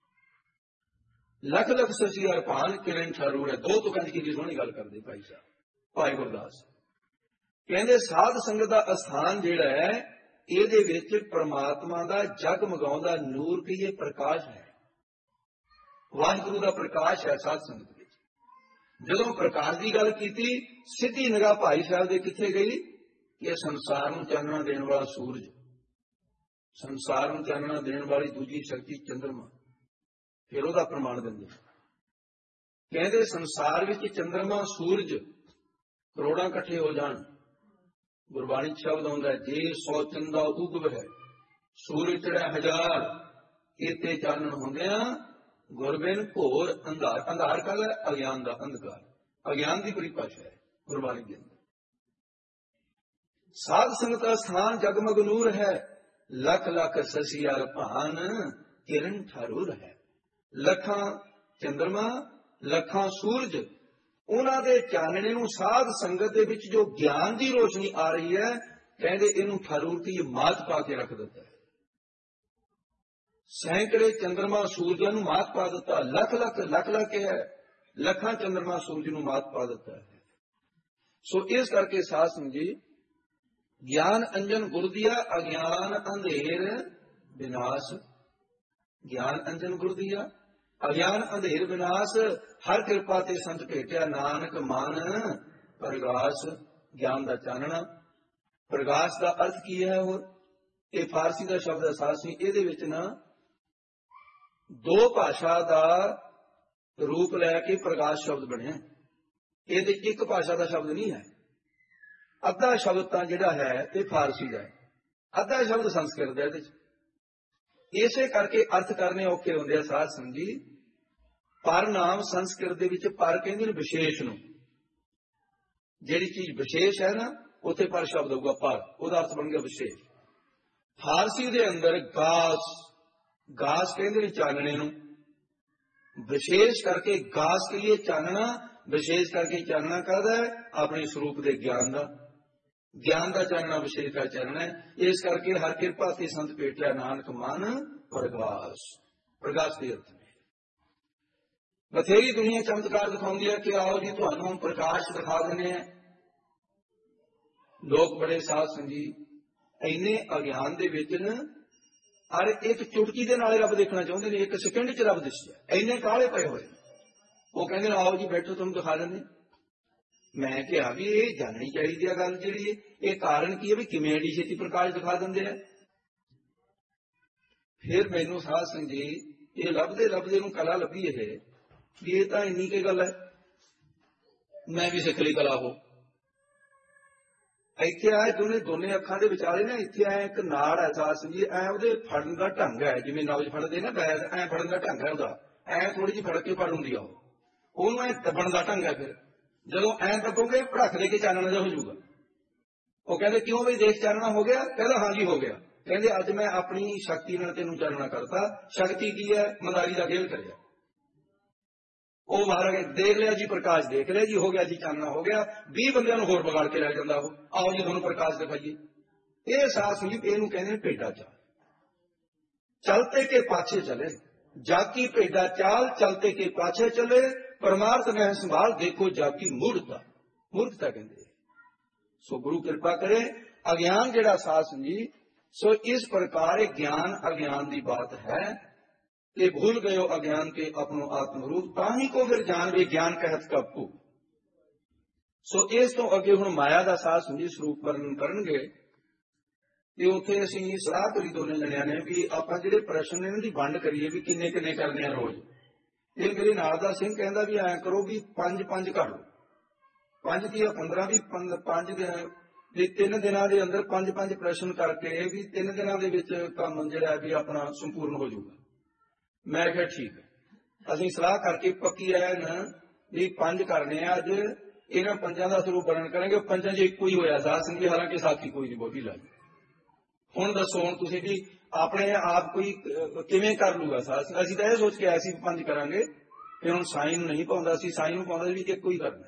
ਲੱਖ ਲੱਖ ਸਸੀ ਅਰਪਾਨ ਕਿਰਨ ਠਰੂਰ ਹੈ। ਦੋ ਤੁਕਾਂ ਦੀ ਸੋਹਣੀ ਗੱਲ ਕਰਦੇ ਭਾਈ ਸਾਹਿਬ, ਭਾਈ ਗੁਰਦਾਸ ਕਹਿੰਦੇ ਸਾਧ ਸੰਗਤ ਦਾ ਅਸਥਾਨ ਜਿਹੜਾ ਹੈ, ਇਹਦੇ ਵਿੱਚ ਪ੍ਰਮਾਤਮਾ ਦਾ ਜਗਮਗਾਉਂਦਾ ਨੂਰ ਕਹੀਏ ਪ੍ਰਕਾਸ਼ ਹੈ। ਵਾਹਿਗੁਰੂ ਦਾ ਪ੍ਰਕਾਸ਼ ਹੈ ਸਾਧ ਸੰਗਤ ਵਿੱਚ। ਜਦੋਂ ਪ੍ਰਕਾਸ਼ ਦੀ ਗੱਲ ਕੀਤੀ, ਸਿੱਧੀ ਨਿਗਾਹ ਭਾਈ ਸਾਹਿਬ ਦੇ ਕਿੱਥੇ ਗਈ ਕਿ ਸੰਸਾਰ ਨੂੰ ਚਾਨਣਾ ਦੇਣ ਵਾਲਾ ਸੂਰਜ, ਸੰਸਾਰ ਨੂੰ ਚਾਨਣਾ ਦੇਣ ਵਾਲੀ ਦੂਜੀ ਸ਼ਕਤੀ ਚੰਦਰਮਾ। ਫਿਰ ਉਹਦਾ ਪ੍ਰਮਾਣ ਦਿੰਦੇ ਕਹਿੰਦੇ ਸੰਸਾਰ ਵਿੱਚ ਚੰਦਰਮਾ ਸੂਰਜ ਕਰੋੜਾਂ ਇਕੱਠੇ ਹੋ ਜਾਣ, ਗੁਰਬਾਣੀ ਸ਼ਬਦ ਆਉਂਦਾ ਜੇ 100 ਚੰਦਾ ਉਗਵ ਹੈ ਸੂਰਜ ਚੜ੍ਹਿਆ 1000, ਇਤੇ ਚਾਨਣ ਹੁੰਦਿਆਂ ਗੁਰਬਿਨ ਘੋਰ ਅੰਧਾਰ। ਅੰਧਾਰ ਕਾਹਦਾ? ਅਗਿਆਨ ਦਾ ਅੰਧਕਾਰ, ਅਗਿਆਨ ਦੀ ਪਰਿਭਾਸ਼ਾ ਹੈ ਗੁਰਬਾਣੀ ਦੇ ਅੰਦਰ। ਸਾਧ ਸੰਗਤ ਦਾ ਸਥਾਨ ਜਗਮਗ ਨੂਰ ਹੈ, ਲੱਖ ਲੱਖ ਸਸੀਆਰ ਭਾਨ ਕਿਰਨ ਠਾਰੂਰ ਹੈ। ਲੱਖਾਂ ਚੰਦਰਮਾ, ਲੱਖਾਂ ਸੂਰਜ, ਉਹਨਾਂ ਦੇ ਚਾਨਣੇ ਨੂੰ ਸਾਧ ਸੰਗਤ ਦੇ ਵਿੱਚ ਜੋ ਗਿਆਨ ਦੀ ਰੋਸ਼ਨੀ ਆ ਰਹੀ ਹੈ, ਕਹਿੰਦੇ ਇਹਨੂੰ ਠਾਰੂਰ ਦੀ ਮਾਤ ਪਾ ਕੇ ਰੱਖ ਦਿੱਤਾ ਹੈ। ਸੈਂਕੜੇ ਚੰਦਰਮਾ ਸੂਰਜਾਂ ਨੂੰ ਮਾਤ ਪਾ ਦਿੱਤਾ, ਲੱਖ ਲੱਖ ਲੱਖ ਲੱਖ ਹੈ, ਲੱਖਾਂ ਚੰਦਰਮਾ ਸੂਰਜ ਨੂੰ ਮਾਤ ਪਾ ਦਿੱਤਾ ਹੈ। ਸੋ ਇਸ ਕਰਕੇ ਸਾਧ ਸੰਗਤ ਜੀ, ਗਿਆਨ ਅੰਜਨ ਗੁਰ ਦੀਆ ਅਗਿਆਨ ਅੰਧੇਰ ਵਿਨਾਸ਼। ਗਿਆਨ ਅੰਜਨ ਗੁਰ ਦੀਆ ਅਗਿਆਨ ਅੰਧੇਰ ਵਿਨਾਸ਼, ਹਰ ਕਿਰਪਾ ਤੇ ਸੰਤ ਭੇਟਿਆ ਨਾਨਕ ਮਨ ਪ੍ਰਗਾਸ਼। ਗਿਆਨ ਦਾ ਚਾਨਣਾ, ਪ੍ਰਗਾਸ਼ ਦਾ ਅਰਥ ਕੀ ਹੈ? ਹੋਰ ਇਹ ਫਾਰਸੀ ਦਾ ਸ਼ਬਦ ਹੈ ਸਾਧ ਸੰਗਤ। ਇਹਦੇ ਵਿੱਚ ਨਾ ਦੋ ਭਾਸ਼ਾ ਦਾ ਰੂਪ ਲੈ ਕੇ ਪ੍ਰਗਾਸ਼ ਸ਼ਬਦ ਬਣਿਆ। ਇਹਦੇ ਇੱਕ ਭਾਸ਼ਾ ਦਾ ਸ਼ਬਦ ਨਹੀਂ ਹੈ। ਅੱਧਾ ਸ਼ਬਦ ਤਾਂ ਜਿਹੜਾ ਹੈ ਇਹ ਫਾਰਸੀ ਦਾ ਹੈ, ਅੱਧਾ ਸ਼ਬਦ ਸੰਸਕ੍ਰਿਤ ਦਾ। ਇਹਦੇ ਚ ਇਸੇ ਕਰਕੇ ਅਰਥ ਕਰਨੇ ਔਖੇ ਹੁੰਦੇ ਆ ਸਾਧ ਸੰਗਤ ਜੀ। ਪਰ ਨਾਮ ਸੰਸਕ੍ਰਿਤ ਦੇ ਵਿੱਚ ਪਰ ਕਹਿੰਦੇ ਨੇ ਵਿਸ਼ੇਸ਼ ਨੂੰ। ਜਿਹੜੀ ਚੀਜ਼ ਵਿਸ਼ੇਸ਼ ਹੈ ਨਾ, ਉੱਥੇ ਪਰ ਸ਼ਬਦ ਹੋਊਗਾ ਪਰ, ਉਹਦਾ ਅਰਥ ਬਣ ਗਿਆ ਵਿਸ਼ੇਸ਼। ਫਾਰਸੀ ਦੇ ਅੰਦਰ ਗਾਸ, ਗਾਸ ਕਹਿੰਦੇ ਨੇ ਚਾਨਣੇ ਨੂੰ, ਵਿਸ਼ੇਸ਼ ਕਰਕੇ ਗਾਸ ਕਹੀਏ ਚਾਨਣਾ, ਵਿਸ਼ੇਸ਼ ਕਰਕੇ ਚਾਨਣਾ ਕਰਦਾ ਹੈ ਆਪਣੇ ਸਰੂਪ ਦੇ ਗਿਆਨ ਦਾ। ਗਿਆਨ ਦਾ ਚਾਨਣਾ ਵਿਸ਼ੇਸ਼ ਦਾ ਚਾਨਣਾ ਹੈ। ਇਸ ਕਰਕੇ ਹਰ ਕਿਰਪਾ ਤੇ ਸੰਤ ਭੇਟਿਆ ਨਾਨਕ ਮਨ ਪ੍ਰਗਾਸ਼। ਪ੍ਰਗਾਸ਼ ਦੇ ਅਰਥ ਨੇ ਬਥੇਰੀ ਦੁਨੀਆ ਚਮਤਕਾਰ ਦਿਖਾਉਂਦੀ ਹੈ ਕਿ ਆਓ ਜੀ ਤੁਹਾਨੂੰ ਪ੍ਰਕਾਸ਼ ਦਿਖਾ ਦਿੰਦੇ ਆ। ਲੋਕ ਬੜੇ ਸਾਧ ਸੰਗਤ ਜੀ ਇੰਨੇ ਅਗਿਆਨ ਦੇ ਵਿੱਚ ਨੇ, ਅਰ ਇੱਕ ਚੁਟਕੀ ਦੇ ਨਾਲ ਰੱਬ ਦੇਖਣਾ ਚਾਹੁੰਦੇ ਨੇ, ਇੱਕ ਸਕਿੰਡ 'ਚ ਰੱਬ ਦਿਸਦਾ, ਇੰਨੇ ਕਾਹਲੇ ਪਏ ਹੋਏ। ਉਹ ਕਹਿੰਦੇ ਨੇ ਆਓ ਜੀ ਬੈਠੋ ਤੁਹਾਨੂੰ ਦਿਖਾ ਦਿੰਦੇ। ਮੈਂ ਕਿਹਾ ਵੀ ਇਹ ਜਾਣਨੀ ਚਾਹੀਦੀ ਆ ਗੱਲ ਜਿਹੜੀ ਹੈ, ਇਹ ਕਾਰਨ ਕੀ ਹੈ ਵੀ ਕਿਵੇਂ ਐਡੀ ਛੇਤੀ ਪ੍ਰਕਾਸ਼ ਦਿਖਾ ਦਿੰਦੇ ਆ। ਫਿਰ ਮੈਨੂੰ ਸਾਧ ਸੰਗਤ ਜੀ ਇਹ ਲੱਭਦੇ ਲੱਭਦੇ ਨੂੰ ਕਲਾ ਲੱਭੀ ਇਹ ਵੀ ਇਹ ਤਾਂ ਇੰਨੀ ਕੀ ਗੱਲ ਹੈ, ਮੈਂ ਵੀ ਸਿੱਖ ਲਈ ਕਲਾ। ਉਹ ਇੱਥੇ ਆਏ ਦੋਨੇ ਅੱਖਾਂ ਦੇ ਵਿਚਾਲੇ ਨਾ, ਇੱਥੇ ਆਏ ਇੱਕ ਨਾੜ ਹੈ ਸਾਧ ਸੰਗਤ ਜੀ, ਐ ਉਹਦੇ ਫੜਨ ਦਾ ਢੰਗ ਹੈ ਜਿਵੇਂ ਨਬਜ਼ ਫੜਦੇ ਨਾ ਬੈਗ, ਐ ਫੜਨ ਦਾ ਢੰਗ ਹੈ ਉਹਦਾ, ਐ ਥੋੜੀ ਜਿਹੀ ਫੜ ਕੇ ਫੜ ਹੁੰਦੀ ਆ ਉਹਨੂੰ ਐ ਦੱਬਣ ਦਾ ਢੰਗ ਹੈ। ਫਿਰ ਜਦੋਂ ਐ ਦੱਬੋਗੇ ਭੜਕ ਦੇ ਕੇ ਚਾਨਣਾ ਜਿਹਾ ਹੋ ਜਾਊਗਾ। ਉਹ ਕਹਿੰਦੇ ਕਿਉਂ ਬਈ ਦੇਖ ਚਾਨਣਾ ਹੋ ਗਿਆ? ਕਹਿੰਦਾ ਹਾਂਜੀ ਹੋ ਗਿਆ। ਕਹਿੰਦੇ ਅੱਜ ਮੈਂ ਆਪਣੀ ਸ਼ਕਤੀ ਨਾਲ ਤੈਨੂੰ ਚਾਨਣਾ ਕਰਤਾ। ਸ਼ਕਤੀ ਕੀ ਹੈ? ਮਦਾਰੀ ਦਾ ਖੇਲ ਕਰਿਆ। ਉਹ ਮਹਾਰਾਜ ਦੇਖ ਲਿਆ ਜੀ ਪ੍ਰਕਾਸ਼, ਦੇਖ ਲਿਆ ਜੀ, ਹੋ ਗਿਆ ਜੀ ਚਾਨਣਾ ਹੋ ਗਿਆ। 20 ਬੰਦਿਆਂ ਨੂੰ ਹੋਰ ਵਿਗਾੜ ਕੇ ਲੈ ਜਾਂਦਾ ਉਹ, ਆਓ ਜੀ ਤੁਹਾਨੂੰ ਪ੍ਰਕਾਸ਼ ਦਿਖਾਈਏ। ਇਹ ਸਾਧ ਸੰਗਤ ਇਹਨੂੰ ਕਹਿੰਦੇ ਨੇ ਭੇਡਾ ਚਾਲ। ਚਲਤੇ ਕੇ ਪਾਛੇ ਚਲੇ ਜਾਕੀ ਭੇਡਾ ਚਾਲ, ਚਲਤੇ ਕੇ ਪਾਛੇ ਚਲੇ ਪਰਮਾਰਥ ਮੈਂ ਸੰਭਾਲ ਦੇਖੋ ਜਾਕੀ ਮੂਰਖਤਾ। ਮੂਰਖਤਾ ਕਹਿੰਦੇ। ਸੋ ਗੁਰੂ ਕਿਰਪਾ ਕਰੇ। ਅਗਿਆਨ ਜਿਹੜਾ ਸਾਧ ਸੰਗਤ ਜੀ, ਸੋ ਇਸ ਪ੍ਰਕਾਰ ਗਿਆਨ ਅਗਿਆਨ ਦੀ ਬਾਤ ਹੈ कि भूल गयो अज्ञान के अपनो आत्मरूप, ताही को फिर जान वे ज्ञान कहत कपू। सो इस तो अगे हुण माया का साध संगत जी स्वरूप वर्णन करनगे ते उत्थे असीं सलाह करी दोने जणियां ने भी आपां जिहड़े प्रश्न ने इन्हां दी वंड करिए भी किन्ने किन्ने करने आ रोज। ये मेरे नालदा सिंह कहंदा भी ऐ करो भी 5-5 कर लो, 5 दी 15 भी 5 दिन भी 3 दिनां दे अंदर 5-5 प्रश्न करके भी 3 दिनां दे विच काम जिहड़ा भी अपना संपूर्ण हो जाऊगा। मैं क्या ठीक है, असीं सलाह करके पक्की ऐन भी 5 करने अज इन्हां 5 का स्वरूप वर्णन करेंगे। 5 च इक्को ही होया साध संगत जी, हालांकि साखी कोई नहीं बहुती लाई। हुण दसो हुण तुसीं भी अपने आप कोई किवें कर लूगा साध संगत? असीं तां इह सोच के आए सी 5 करांगे, फिर हुण साईं नूं नहीं पाउंदा सी, साईं नूं पाउंदा सी कि इक्को ही करना।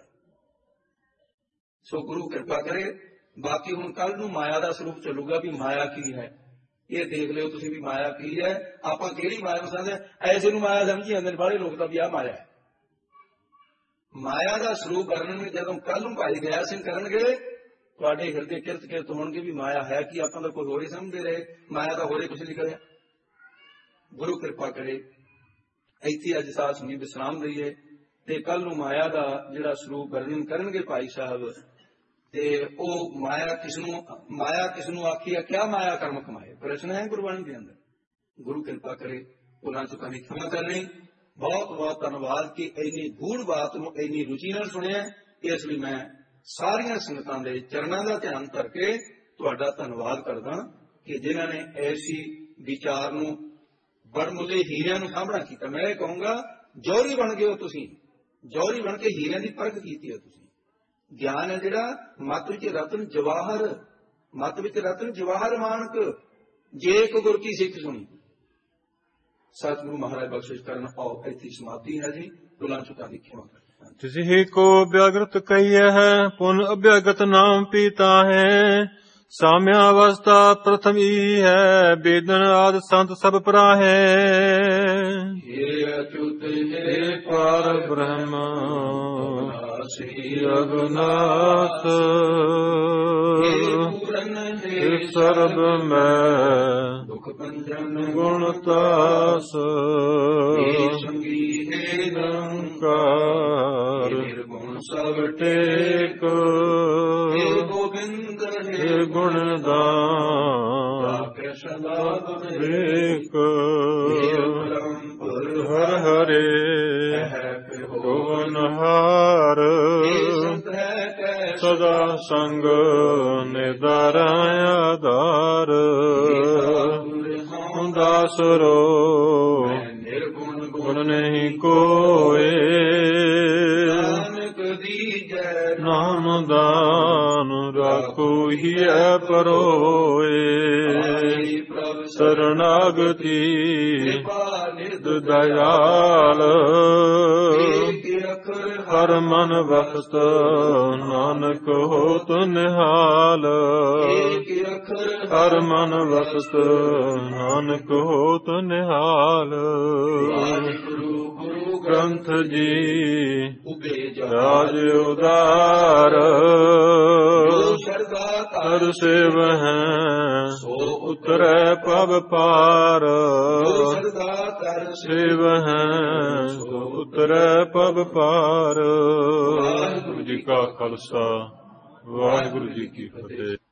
सो गुरु किरपा करे। बाकी हुण कल नूं माया का स्वरूप चलूगा भी माया की है, ये देख लियो तुसीं भी माया की है। आपां किहड़ी माया नूं समझदे? ऐसे नूं माया समझी जांदे ने बाहले लोक तां भी आ माया है। माया का स्वरूप वर्णन में जदों कल नूं भाई दया सिंह करनगे तुहाडे हिरदे किरत किरत होणगे भी माया है कि आपां तां कोई होर ही समझदे रहे, माया तां होर ही कुछ नहीं करिया। गुरु किरपा करे इत्थे अज साध संगत विश्राम दईए ते कल नूं माया का जिहड़ा स्वरूप वर्णन करनगे भाई साहब ਤੇ ਉਹ ਮਾਇਆ ਕਿਸ ਨੂੰ ਆਖੀ ਆ, ਕਿਆ ਮਾਇਆ ਕਰਮ ਕਮਾਏ, ਪ੍ਰਸ਼ਨ ਹੈ ਗੁਰਬਾਣੀ ਦੇ ਅੰਦਰ। ਗੁਰੂ ਕਿਰਪਾ ਕਰੇ ਉਹਨਾਂ ਚੁੱਕਾਂ ਦੀ ਖਿਮਾ ਕਰਨੀ। ਬਹੁਤ ਬਹੁਤ ਧੰਨਵਾਦ ਕਿ ਇੰਨੀ ਗੂੜ ਬਾਤ ਨੂੰ ਇੰਨੀ ਰੁਚੀ ਨਾਲ ਸੁਣਿਆ। ਇਸ ਲਈ ਮੈਂ ਸਾਰੀਆਂ ਸੰਗਤਾਂ ਦੇ ਚਰਨਾਂ ਦਾ ਧਿਆਨ ਕਰਕੇ ਤੁਹਾਡਾ ਧੰਨਵਾਦ ਕਰਦਾ ਕਿ ਜਿਨ੍ਹਾਂ ਨੇ ਐਸੀ ਵਿਚਾਰ ਨੂੰ ਬੜਮੁੱਲੇ ਹੀਰਿਆਂ ਨੂੰ ਸਾਹਮਣਾ ਕੀਤਾ। ਮੈਂ ਇਹ ਕਹੂੰਗਾ ਜੌਹਰੀ ਬਣ ਗਏ ਹੋ ਤੁਸੀਂ, ਜੌਹਰੀ ਬਣ ਕੇ ਹੀਰਿਆਂ ਦੀ ਪਰਖ ਕੀਤੀ ਹੈ ਤੁਸੀਂ। ਗਿਆਨ ਹੈ ਜਿਹੜਾ ਮੱਤ ਵਿੱਚ ਰਤਨ ਜਵਾਹਰ, ਮੱਤ ਵਿੱਚ ਰਤਨ ਜਵਾਹਰ ਮਾਨਕ, ਜੇ ਇੱਕ ਗੁਰ ਕੀ ਸਿੱਖ ਸੁਣੀ। ਸਤਿਗੁਰੂ ਮਹਾਰਾਜ ਬਖਸ਼ਿਸ਼ ਕਰਨ। ਆਓ ਇੱਥੇ ਸਮਾਪਤੀ ਹੈ ਜੀ। ਭੁੱਲਾਂ ਚੁੱਕਾਂ ਦੀ ਖਿਮਾ ਕਰ। तिसहि को व्याकृत कहिए है, पुन अव्यागत नाम पीता है। साम्यावस्था प्रथम ही है, वेदन आदि संत सब पराहे। हे अच्युत हे पार ब्रह्म रघुनाथ, हे सर्व में दुख भंजन गुणतास, संगी हे निरंकार निर्गुण सब टेक। हे गोविंद हे गुणदान विवेक, हर हरे भुवनहार, सदा संग निदाराय आधार। दासरो गुण नहीं कोय, नाम दान राखो ही परोए। शरणागति दयाल, हर मन भक्त नानक होत निहाल। हर मन भक्त नानक होत निहाल। ग्रंथ जी राज उदार, हर सेव है सो उतरै पव पार। सेव है सो उतरै पव पार। वाहिगुरु जी का खालसा, वाहिगुरु जी की फतेह।